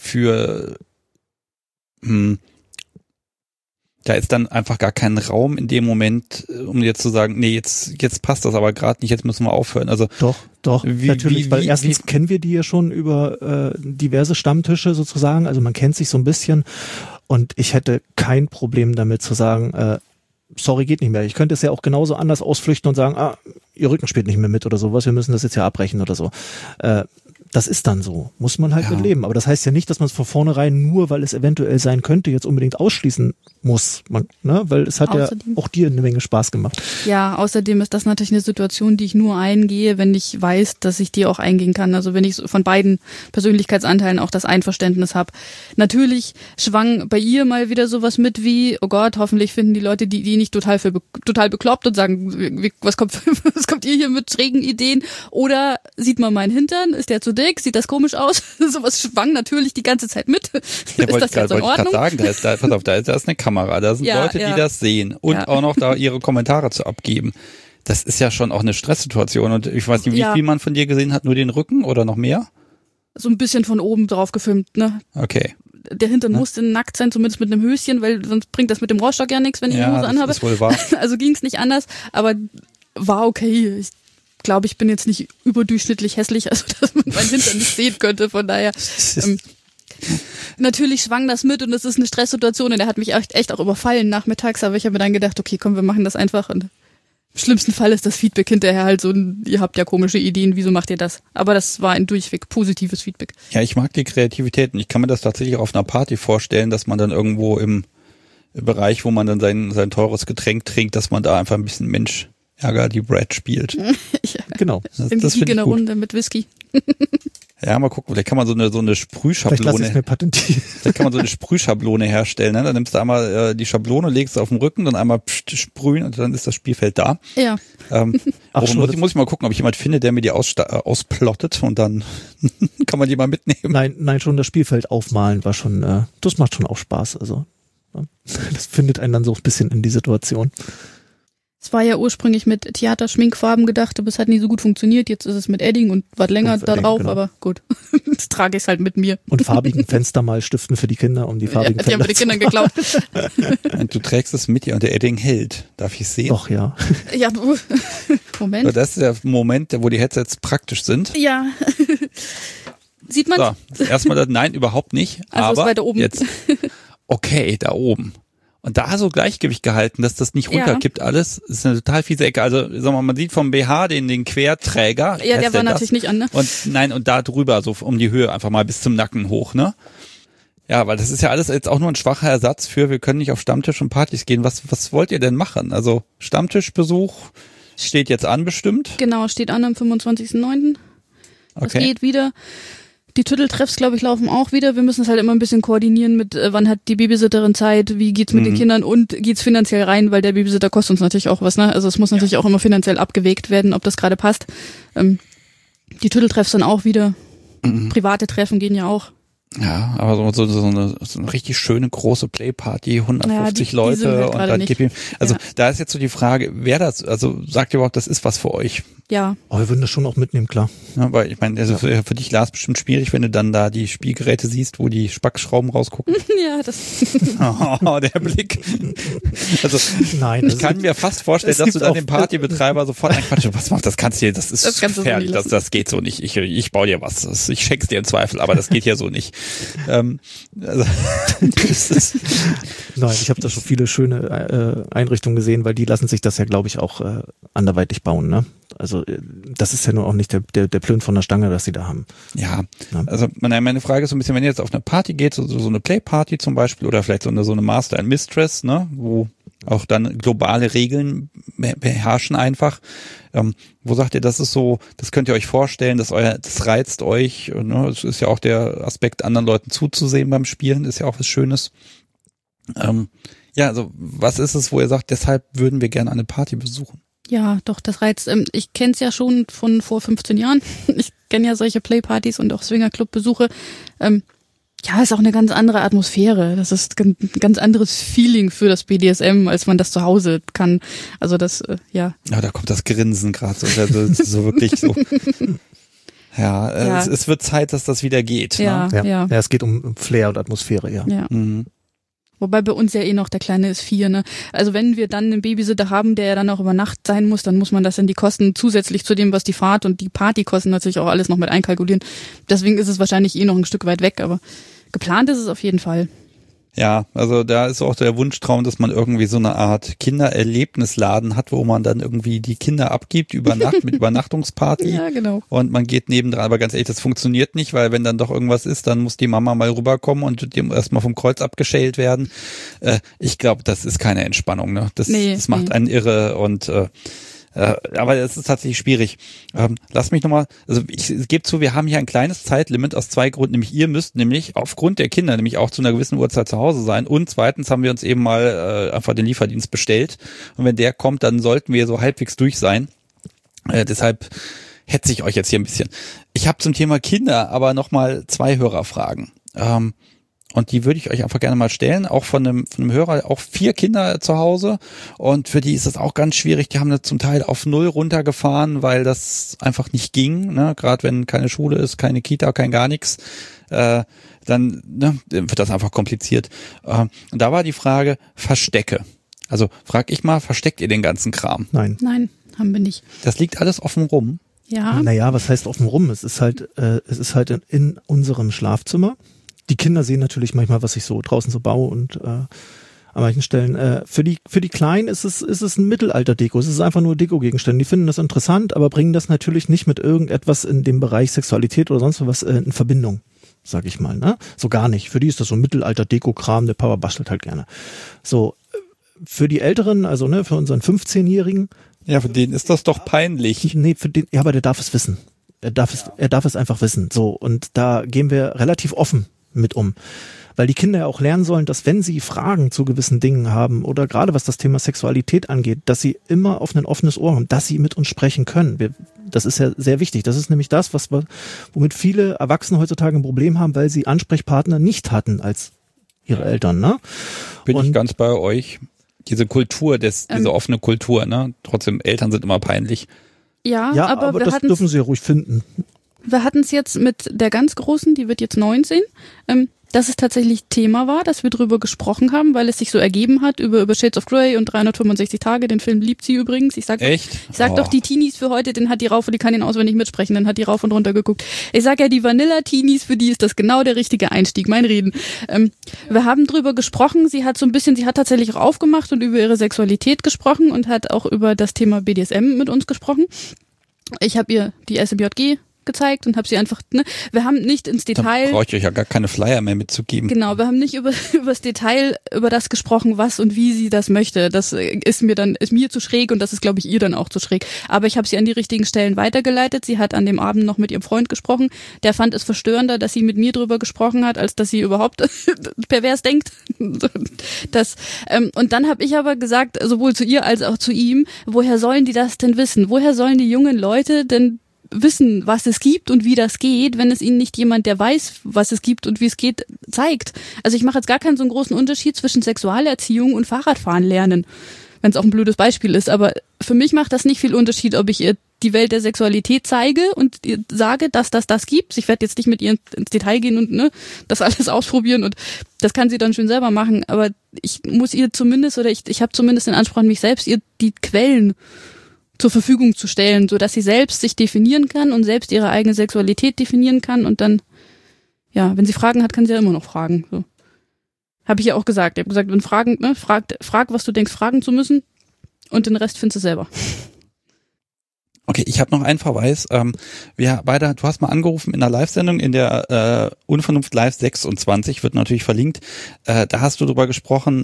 da ist dann einfach gar kein Raum in dem Moment, um jetzt zu sagen, nee, jetzt passt das aber gerade nicht, jetzt müssen wir aufhören. Also Doch, natürlich, weil erstens kennen wir die ja schon über diverse Stammtische sozusagen, also man kennt sich so ein bisschen und ich hätte kein Problem damit zu sagen, sorry, geht nicht mehr. Ich könnte es ja auch genauso anders ausflüchten und sagen, ihr Rücken spielt nicht mehr mit oder sowas, wir müssen das jetzt ja abbrechen oder so. Das ist dann so. Muss man halt mit leben. Aber das heißt ja nicht, dass man es von vornherein nur, weil es eventuell sein könnte, jetzt unbedingt ausschließen muss. Weil es hat ja auch dir eine Menge Spaß gemacht. Ja, außerdem ist das natürlich eine Situation, die ich nur eingehe, wenn ich weiß, dass ich die auch eingehen kann. Also wenn ich von beiden Persönlichkeitsanteilen auch das Einverständnis habe. Natürlich schwang bei ihr mal wieder sowas mit wie, oh Gott, hoffentlich finden die Leute die nicht total bekloppt und sagen, was kommt ihr hier mit schrägen Ideen? Oder sieht man meinen Hintern? Ist der zu dick? Sieht das komisch aus? Sowas schwang natürlich die ganze Zeit mit. Ja, wollte ich gerade sagen, da ist eine Kamera, da sind Leute, die das sehen und auch noch da ihre Kommentare zu abgeben. Das ist ja schon auch eine Stresssituation und ich weiß nicht, wie viel man von dir gesehen hat, nur den Rücken oder noch mehr? So ein bisschen von oben drauf gefilmt, ne? Okay. Der Hintern musste nackt sein, zumindest mit einem Höschen, weil sonst bringt das mit dem Rohrstock ja nichts, wenn ich die Hose anhabe. Das ist wohl wahr. Also ging's nicht anders, aber war okay. Ich glaube, ich bin jetzt nicht überdurchschnittlich hässlich, also dass man meinen Hintern nicht sehen könnte, von daher natürlich schwang das mit und es ist eine Stresssituation und er hat mich echt auch überfallen nachmittags, aber ich habe mir dann gedacht, okay, komm, wir machen das einfach und im schlimmsten Fall ist das Feedback hinterher halt so, ihr habt ja komische Ideen, wieso macht ihr das? Aber das war ein durchweg positives Feedback. Ja, ich mag die Kreativität und ich kann mir das tatsächlich auch auf einer Party vorstellen, dass man dann irgendwo im Bereich, wo man dann sein teures Getränk trinkt, dass man da einfach ein bisschen Mensch ärger die Brad spielt. Ja. Genau. Das in einer Runde mit Whisky. Ja, mal gucken, vielleicht kann man so eine Sprühschablone. Vielleicht lasse ich mir patentieren. Vielleicht kann man so eine Sprühschablone herstellen. Ne? Dann nimmst du einmal die Schablone, legst du auf den Rücken, dann einmal sprühen und dann ist das Spielfeld da. Ja. Muss ich mal gucken, ob ich jemand finde, der mir die ausplottet und dann kann man die mal mitnehmen. Nein, schon das Spielfeld aufmalen war schon, das macht schon auch Spaß. Also das findet einen dann so ein bisschen in die Situation. Es war ja ursprünglich mit Theater-Schminkfarben gedacht, aber es hat nie so gut funktioniert. Jetzt ist es mit Edding und was länger da drauf, genau. Aber gut, das trage ich halt mit mir. Und farbigen Fenstermalstiften für die Kinder, um die farbigen Fenster. Die haben wir den Kindern geklaut. Du trägst es mit dir und der Edding hält. Darf ich sehen? Doch, ja. Ja, Moment. Das ist der Moment, wo die Headsets praktisch sind. Ja. Sieht man? So, erstmal nein, überhaupt nicht. Also aber ist weiter oben. Jetzt, okay, da oben. Und da so Gleichgewicht gehalten, dass das nicht runterkippt alles, ist eine total fiese Ecke. Also, sagen wir mal, man sieht vom BH den Querträger. Ja, der war natürlich nicht an, ne? Und da drüber, so um die Höhe, einfach mal bis zum Nacken hoch, ne? Ja, weil das ist ja alles jetzt auch nur ein schwacher Ersatz für, wir können nicht auf Stammtisch und Partys gehen. Was wollt ihr denn machen? Also, Stammtischbesuch steht jetzt an bestimmt? Genau, steht an am 25.09. Das geht wieder. Die Tütteltreffs, glaube ich, laufen auch wieder. Wir müssen es halt immer ein bisschen koordinieren mit, wann hat die Babysitterin Zeit, wie geht's mit den Kindern und geht's finanziell rein, weil der Babysitter kostet uns natürlich auch was, ne? Also es muss natürlich auch immer finanziell abgewägt werden, ob das gerade passt. Die Tütteltreffs dann auch wieder. Private Treffen gehen ja auch. Ja, aber so eine richtig schöne große Playparty, 150 Leute und dann gib ihm. Also da ist jetzt so die Frage, wer das, also sagt ihr überhaupt, das ist was für euch? Ja. Aber wir würden das schon auch mitnehmen, klar. Ja, weil ich meine, also für dich, Lars, bestimmt schwierig, wenn du dann da die Spielgeräte siehst, wo die Spackschrauben rausgucken. Ja, das. Oh, der Blick. Also nein, ich kann mir fast vorstellen, dass du dann dem Partybetreiber sofort einquatschen, was macht das? Kannst du, das ist gefährlich, das geht so nicht. Ich baue dir was, ich schenk's dir im Zweifel, aber das geht ja so nicht. Also, nein, ich habe da schon viele schöne Einrichtungen gesehen, weil die lassen sich das ja, glaube ich, auch anderweitig bauen, ne? Also das ist ja nur auch nicht der Plön von der Stange, dass sie da haben. Ja, also meine Frage ist so ein bisschen, wenn ihr jetzt auf eine Party geht, so eine Playparty zum Beispiel oder vielleicht so eine Master and Mistress, ne, wo auch dann globale Regeln beherrschen einfach. Wo sagt ihr, das ist so, das könnt ihr euch vorstellen, das reizt euch, ne? Es ist ja auch der Aspekt, anderen Leuten zuzusehen beim Spielen, ist ja auch was Schönes. Ja, also was ist es, wo ihr sagt, deshalb würden wir gerne eine Party besuchen? Ja, doch, das reizt. Ich kenne es ja schon von vor 15 Jahren. Ich kenne ja solche Playpartys und auch Swingerclub-Besuche. Ja, ist auch eine ganz andere Atmosphäre. Das ist ein ganz anderes Feeling für das BDSM, als man das zu Hause kann. Also das, ja. Ja, da kommt das Grinsen gerade so wirklich so. Ja, es wird Zeit, dass das wieder geht. Ja, ne? ja. Ja, es geht um Flair und Atmosphäre, ja. Ja. Wobei bei uns ja noch der Kleine ist 4, ne? Also wenn wir dann einen Babysitter haben, der ja dann auch über Nacht sein muss, dann muss man das in die Kosten zusätzlich zu dem, was die Fahrt und die Partykosten natürlich auch alles noch mit einkalkulieren. Deswegen ist es wahrscheinlich noch ein Stück weit weg, aber geplant ist es auf jeden Fall. Ja, also da ist auch der Wunschtraum, dass man irgendwie so eine Art Kindererlebnisladen hat, wo man dann irgendwie die Kinder abgibt über Nacht mit Übernachtungsparty. Ja, genau. Und man geht nebendran, aber ganz ehrlich, das funktioniert nicht, weil wenn dann doch irgendwas ist, dann muss die Mama mal rüberkommen und dem erstmal vom Kreuz abgeschält werden. Ich glaube, das ist keine Entspannung, ne? Das macht einen irre und aber es ist tatsächlich schwierig. Lass mich nochmal, also ich gebe zu, wir haben hier ein kleines Zeitlimit aus 2 Gründen, nämlich ihr müsst nämlich aufgrund der Kinder nämlich auch zu einer gewissen Uhrzeit zu Hause sein und zweitens haben wir uns eben mal einfach den Lieferdienst bestellt und wenn der kommt, dann sollten wir so halbwegs durch sein. Deshalb hetze ich euch jetzt hier ein bisschen. Ich habe zum Thema Kinder aber nochmal 2 Hörerfragen. Und die würde ich euch einfach gerne mal stellen, auch von einem Hörer, auch 4 Kinder zu Hause und für die ist das auch ganz schwierig, die haben das zum Teil auf 0 runtergefahren, weil das einfach nicht ging, ne? Gerade wenn keine Schule ist, keine Kita, kein gar nichts, dann wird das einfach kompliziert. Und da war die Frage, Verstecke. Also frag ich mal, versteckt ihr den ganzen Kram? Nein, haben wir nicht. Das liegt alles offen rum? Ja. Naja, was heißt offen rum? Es ist halt in unserem Schlafzimmer. Die Kinder sehen natürlich manchmal, was ich so draußen so baue und an manchen Stellen. Für die Kleinen ist es ein Mittelalter-Deko. Es ist einfach nur Deko-Gegenstände. Die finden das interessant, aber bringen das natürlich nicht mit irgendetwas in dem Bereich Sexualität oder sonst was in Verbindung, sag ich mal. Ne? So gar nicht. Für die ist das so ein Mittelalter-Deko-Kram. Der Papa bastelt halt gerne. So, für die Älteren, also ne, für unseren 15-Jährigen. Ja, für den ist das doch peinlich. Nee, ja, aber der darf es wissen. Er darf es einfach wissen. So, und da gehen wir relativ offen mit um. Weil die Kinder ja auch lernen sollen, dass wenn sie Fragen zu gewissen Dingen haben oder gerade was das Thema Sexualität angeht, dass sie immer auf ein offenes Ohr haben, dass sie mit uns sprechen können. Das ist ja sehr wichtig. Das ist nämlich das, womit viele Erwachsene heutzutage ein Problem haben, weil sie Ansprechpartner nicht hatten als ihre Eltern. Ne? Bin ich ganz bei euch. Diese Kultur, diese offene Kultur, ne? Trotzdem, Eltern sind immer peinlich. Ja, aber das dürfen sie ja ruhig finden. Wir hatten es jetzt mit der ganz Großen, die wird jetzt 19. dass es tatsächlich Thema war, dass wir drüber gesprochen haben, weil es sich so ergeben hat über Shades of Grey und 365 Tage. Den Film liebt sie übrigens. Ich sag doch, die Teenies für heute, den hat die rauf und die kann ihn auswendig mitsprechen, dann hat die rauf und runter geguckt. Ich sag ja, die Vanilla-Teenies, für die ist das genau der richtige Einstieg, mein Reden. Wir haben drüber gesprochen, sie hat tatsächlich auch aufgemacht und über ihre Sexualität gesprochen und hat auch über das Thema BDSM mit uns gesprochen. Ich habe ihr die SMJG gezeigt und habe sie einfach, wir haben nicht ins Detail... Da brauche ich euch ja gar keine Flyer mehr mitzugeben. Genau, wir haben nicht über das Detail, über das gesprochen, was und wie sie das möchte. Das ist mir zu schräg und das ist, glaube ich, ihr dann auch zu schräg. Aber ich habe sie an die richtigen Stellen weitergeleitet. Sie hat an dem Abend noch mit ihrem Freund gesprochen. Der fand es verstörender, dass sie mit mir drüber gesprochen hat, als dass sie überhaupt pervers denkt. Und dann habe ich aber gesagt, sowohl zu ihr als auch zu ihm, woher sollen die das denn wissen? Woher sollen die jungen Leute denn wissen, was es gibt und wie das geht, wenn es ihnen nicht jemand, der weiß, was es gibt und wie es geht, zeigt. Also ich mache jetzt gar keinen so einen großen Unterschied zwischen Sexualerziehung und Fahrradfahren lernen, wenn es auch ein blödes Beispiel ist. Aber für mich macht das nicht viel Unterschied, ob ich ihr die Welt der Sexualität zeige und ihr sage, dass das gibt. Ich werde jetzt nicht mit ihr ins Detail gehen und das alles ausprobieren und das kann sie dann schön selber machen. Aber ich muss ihr zumindest, oder ich habe zumindest den Anspruch an mich selbst, ihr die Quellen zur Verfügung zu stellen, so dass sie selbst sich definieren kann und selbst ihre eigene Sexualität definieren kann und dann, ja, wenn sie Fragen hat, kann sie ja immer noch fragen. So. Habe ich ja auch gesagt. Ich habe gesagt, wenn Fragen, frag, was du denkst, fragen zu müssen und den Rest findest du selber. Okay, ich habe noch einen Verweis. Du hast mal angerufen in einer Live-Sendung, in der Unvernunft Live 26, wird natürlich verlinkt. Da hast du drüber gesprochen,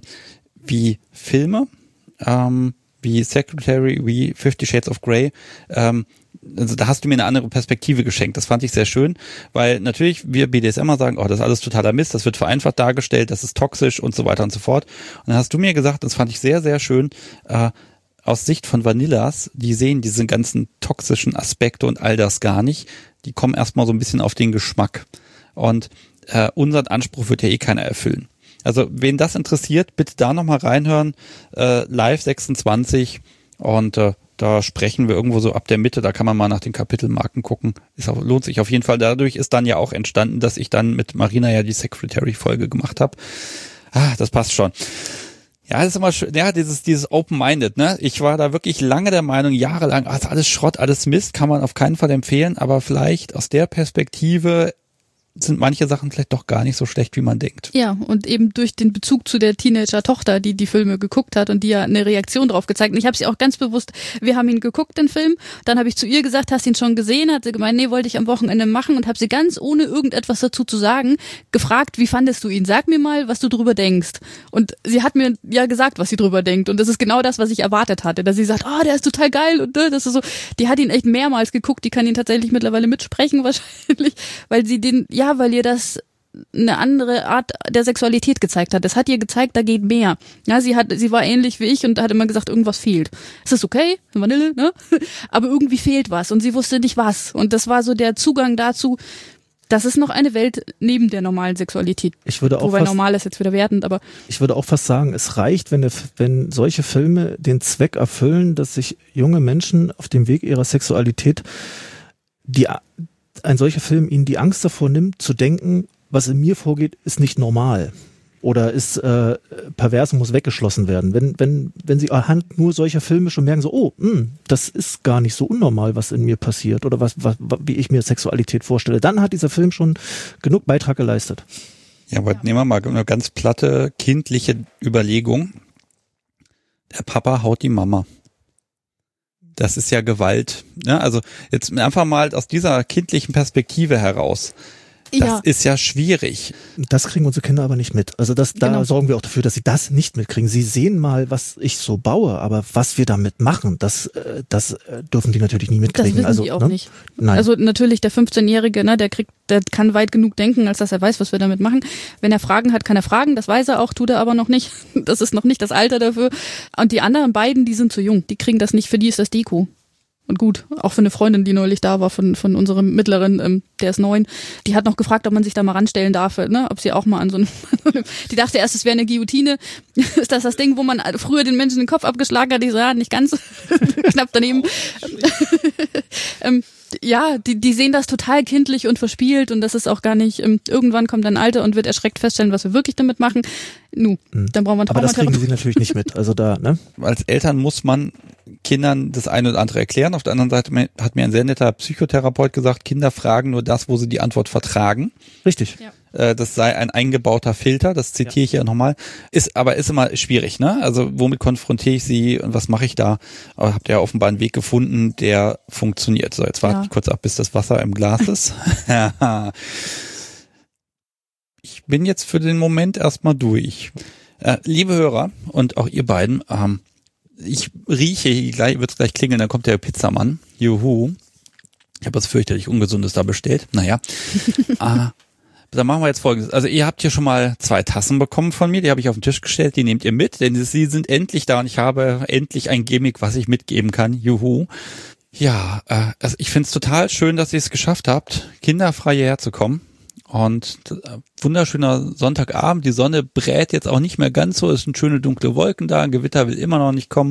wie Filme, wie Secretary, wie 50 Shades of Grey, also da hast du mir eine andere Perspektive geschenkt. Das fand ich sehr schön, weil natürlich wir BDSMer sagen, oh, das ist alles totaler Mist, das wird vereinfacht dargestellt, das ist toxisch und so weiter und so fort. Und dann hast du mir gesagt, das fand ich sehr, sehr schön, aus Sicht von Vanillas, die sehen diese ganzen toxischen Aspekte und all das gar nicht. Die kommen erstmal so ein bisschen auf den Geschmack. Und unseren Anspruch wird ja eh keiner erfüllen. Also wen das interessiert, bitte da nochmal reinhören, Live 26 und da sprechen wir irgendwo so ab der Mitte, da kann man mal nach den Kapitelmarken gucken. Lohnt sich auf jeden Fall. Dadurch ist dann ja auch entstanden, dass ich dann mit Marina ja die Secretary-Folge gemacht habe. Das passt schon. Ja, das ist immer schön, ja, dieses Open-Minded, ne? Ich war da wirklich lange der Meinung, jahrelang, das ist alles Schrott, alles Mist, kann man auf keinen Fall empfehlen, aber vielleicht aus der Perspektive sind manche Sachen vielleicht doch gar nicht so schlecht, wie man denkt. Ja, und eben durch den Bezug zu der Teenager-Tochter, die die Filme geguckt hat und die ja eine Reaktion drauf gezeigt. Und ich habe sie auch ganz bewusst, wir haben ihn geguckt, den Film, dann habe ich zu ihr gesagt, hast du ihn schon gesehen? Hat sie gemeint, nee, wollte ich am Wochenende machen und habe sie ganz ohne irgendetwas dazu zu sagen gefragt, wie fandest du ihn? Sag mir mal, was du drüber denkst. Und sie hat mir ja gesagt, was sie drüber denkt. Und das ist genau das, was ich erwartet hatte, dass sie sagt, der ist total geil und das ist so. Die hat ihn echt mehrmals geguckt, die kann ihn tatsächlich mittlerweile mitsprechen wahrscheinlich, weil ihr das eine andere Art der Sexualität gezeigt hat. Das hat ihr gezeigt, da geht mehr. Ja, sie war ähnlich wie ich und hat immer gesagt, irgendwas fehlt. Es ist okay, Vanille, ne? Aber irgendwie fehlt was und sie wusste nicht was. Und das war so der Zugang dazu, das ist noch eine Welt neben der normalen Sexualität. Wobei normal ist jetzt wieder wertend, aber ich würde auch fast sagen, es reicht, wenn solche Filme den Zweck erfüllen, dass sich junge Menschen auf dem Weg ihrer Sexualität ein solcher Film ihnen die Angst davor nimmt, zu denken, was in mir vorgeht, ist nicht normal oder ist pervers und muss weggeschlossen werden. Wenn sie anhand nur solcher Filme schon merken, so, das ist gar nicht so unnormal, was in mir passiert oder wie ich mir Sexualität vorstelle, dann hat dieser Film schon genug Beitrag geleistet. Ja, aber nehmen wir mal eine ganz platte kindliche Überlegung. Der Papa haut die Mama. Das ist ja Gewalt. Ne? Also jetzt einfach mal aus dieser kindlichen Perspektive heraus. Das ist ja schwierig. Das kriegen unsere Kinder aber nicht mit. Also da sorgen wir auch dafür, dass sie das nicht mitkriegen. Sie sehen mal, was ich so baue, aber was wir damit machen, das dürfen die natürlich nie mitkriegen. Das wissen die auch nicht. Nein. Also natürlich der 15-Jährige, ne, der kann weit genug denken, als dass er weiß, was wir damit machen. Wenn er Fragen hat, kann er fragen. Das weiß er auch, tut er aber noch nicht. Das ist noch nicht das Alter dafür. Und die anderen beiden, die sind zu jung. Die kriegen das nicht. Für die ist das Deko. Und gut, auch für eine Freundin, die neulich da war, von unserem Mittleren, der ist 9, die hat noch gefragt, ob man sich da mal ranstellen darf, ne, ob sie auch mal an so einem, die dachte erst, es wäre eine Guillotine. Ist das Ding, wo man früher den Menschen den Kopf abgeschlagen hat? Ich so, ja, nicht ganz, knapp daneben. Ja, die sehen das total kindlich und verspielt und das ist auch gar nicht, irgendwann kommt ein Alter und wird erschreckt feststellen, was wir wirklich damit machen. Dann brauchen wir Aber das kriegen sie natürlich nicht mit. Also da, ne? Als Eltern muss man Kindern das eine oder andere erklären. Auf der anderen Seite hat mir ein sehr netter Psychotherapeut gesagt, Kinder fragen nur das, wo sie die Antwort vertragen. Richtig. Ja. Das sei ein eingebauter Filter, das zitiere ich ja nochmal. Ist immer schwierig, ne? Also womit konfrontiere ich sie und was mache ich da? Aber habt ihr ja offenbar einen Weg gefunden, der funktioniert. So, jetzt warte ich kurz ab, bis das Wasser im Glas ist. Ich bin jetzt für den Moment erstmal durch. Liebe Hörer und auch ihr beiden, ich rieche, wird es gleich klingeln, dann kommt der Pizzamann. Juhu. Ich habe was fürchterlich Ungesundes da bestellt. Naja. Dann machen wir jetzt Folgendes. Also ihr habt hier schon mal 2 Tassen bekommen von mir, die habe ich auf den Tisch gestellt, die nehmt ihr mit, denn sie sind endlich da und ich habe endlich ein Gimmick, was ich mitgeben kann. Juhu. Ja, also ich finde es total schön, dass ihr es geschafft habt, kinderfrei hierher zu kommen. Und wunderschöner Sonntagabend, die Sonne brät jetzt auch nicht mehr ganz so, es sind schöne dunkle Wolken da, ein Gewitter will immer noch nicht kommen.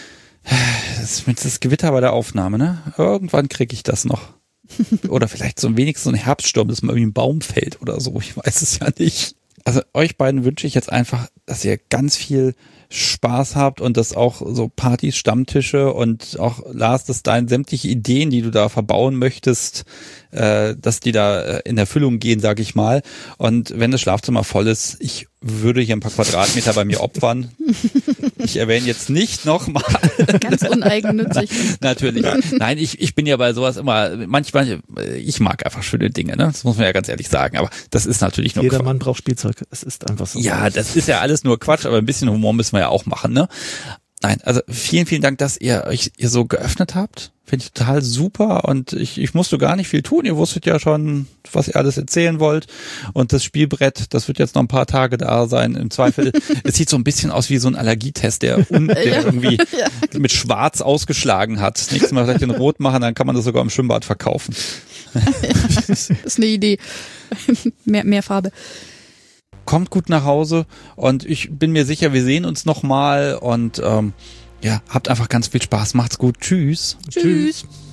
Das Gewitter bei der Aufnahme, ne? Irgendwann kriege ich das noch. Oder vielleicht so ein wenigstens so ein Herbststurm, dass mal irgendwie ein Baum fällt oder so, ich weiß es ja nicht. Also euch beiden wünsche ich jetzt einfach, dass ihr ganz viel Spaß habt und dass auch so Partys, Stammtische und auch Lars, dass deine sämtliche Ideen, die du da verbauen möchtest, dass die da in Erfüllung gehen, sag ich mal. Und wenn das Schlafzimmer voll ist, ich würde hier ein paar Quadratmeter bei mir opfern. Ich erwähne jetzt nicht nochmal. Ganz uneigennützig. Natürlich. Nein, ich bin ja bei sowas immer, manchmal, ich mag einfach schöne Dinge, ne? Das muss man ja ganz ehrlich sagen. Aber das ist natürlich nur Jeder Mann braucht Spielzeug. Es ist einfach so. Ja, das ist ja alles nur Quatsch, aber ein bisschen Humor müssen wir ja auch machen, ne? Nein, also vielen, vielen Dank, dass ihr euch so geöffnet habt. Finde ich total super und ich musste gar nicht viel tun. Ihr wusstet ja schon, was ihr alles erzählen wollt. Und das Spielbrett, das wird jetzt noch ein paar Tage da sein. Im Zweifel, es sieht so ein bisschen aus wie so ein Allergietest, der irgendwie mit Schwarz ausgeschlagen hat. Das nächste Mal vielleicht den Rot machen, dann kann man das sogar im Schwimmbad verkaufen. Das ist eine Idee. Mehr Farbe. Kommt gut nach Hause und ich bin mir sicher, wir sehen uns nochmal und habt einfach ganz viel Spaß. Macht's gut. Tschüss. Tschüss.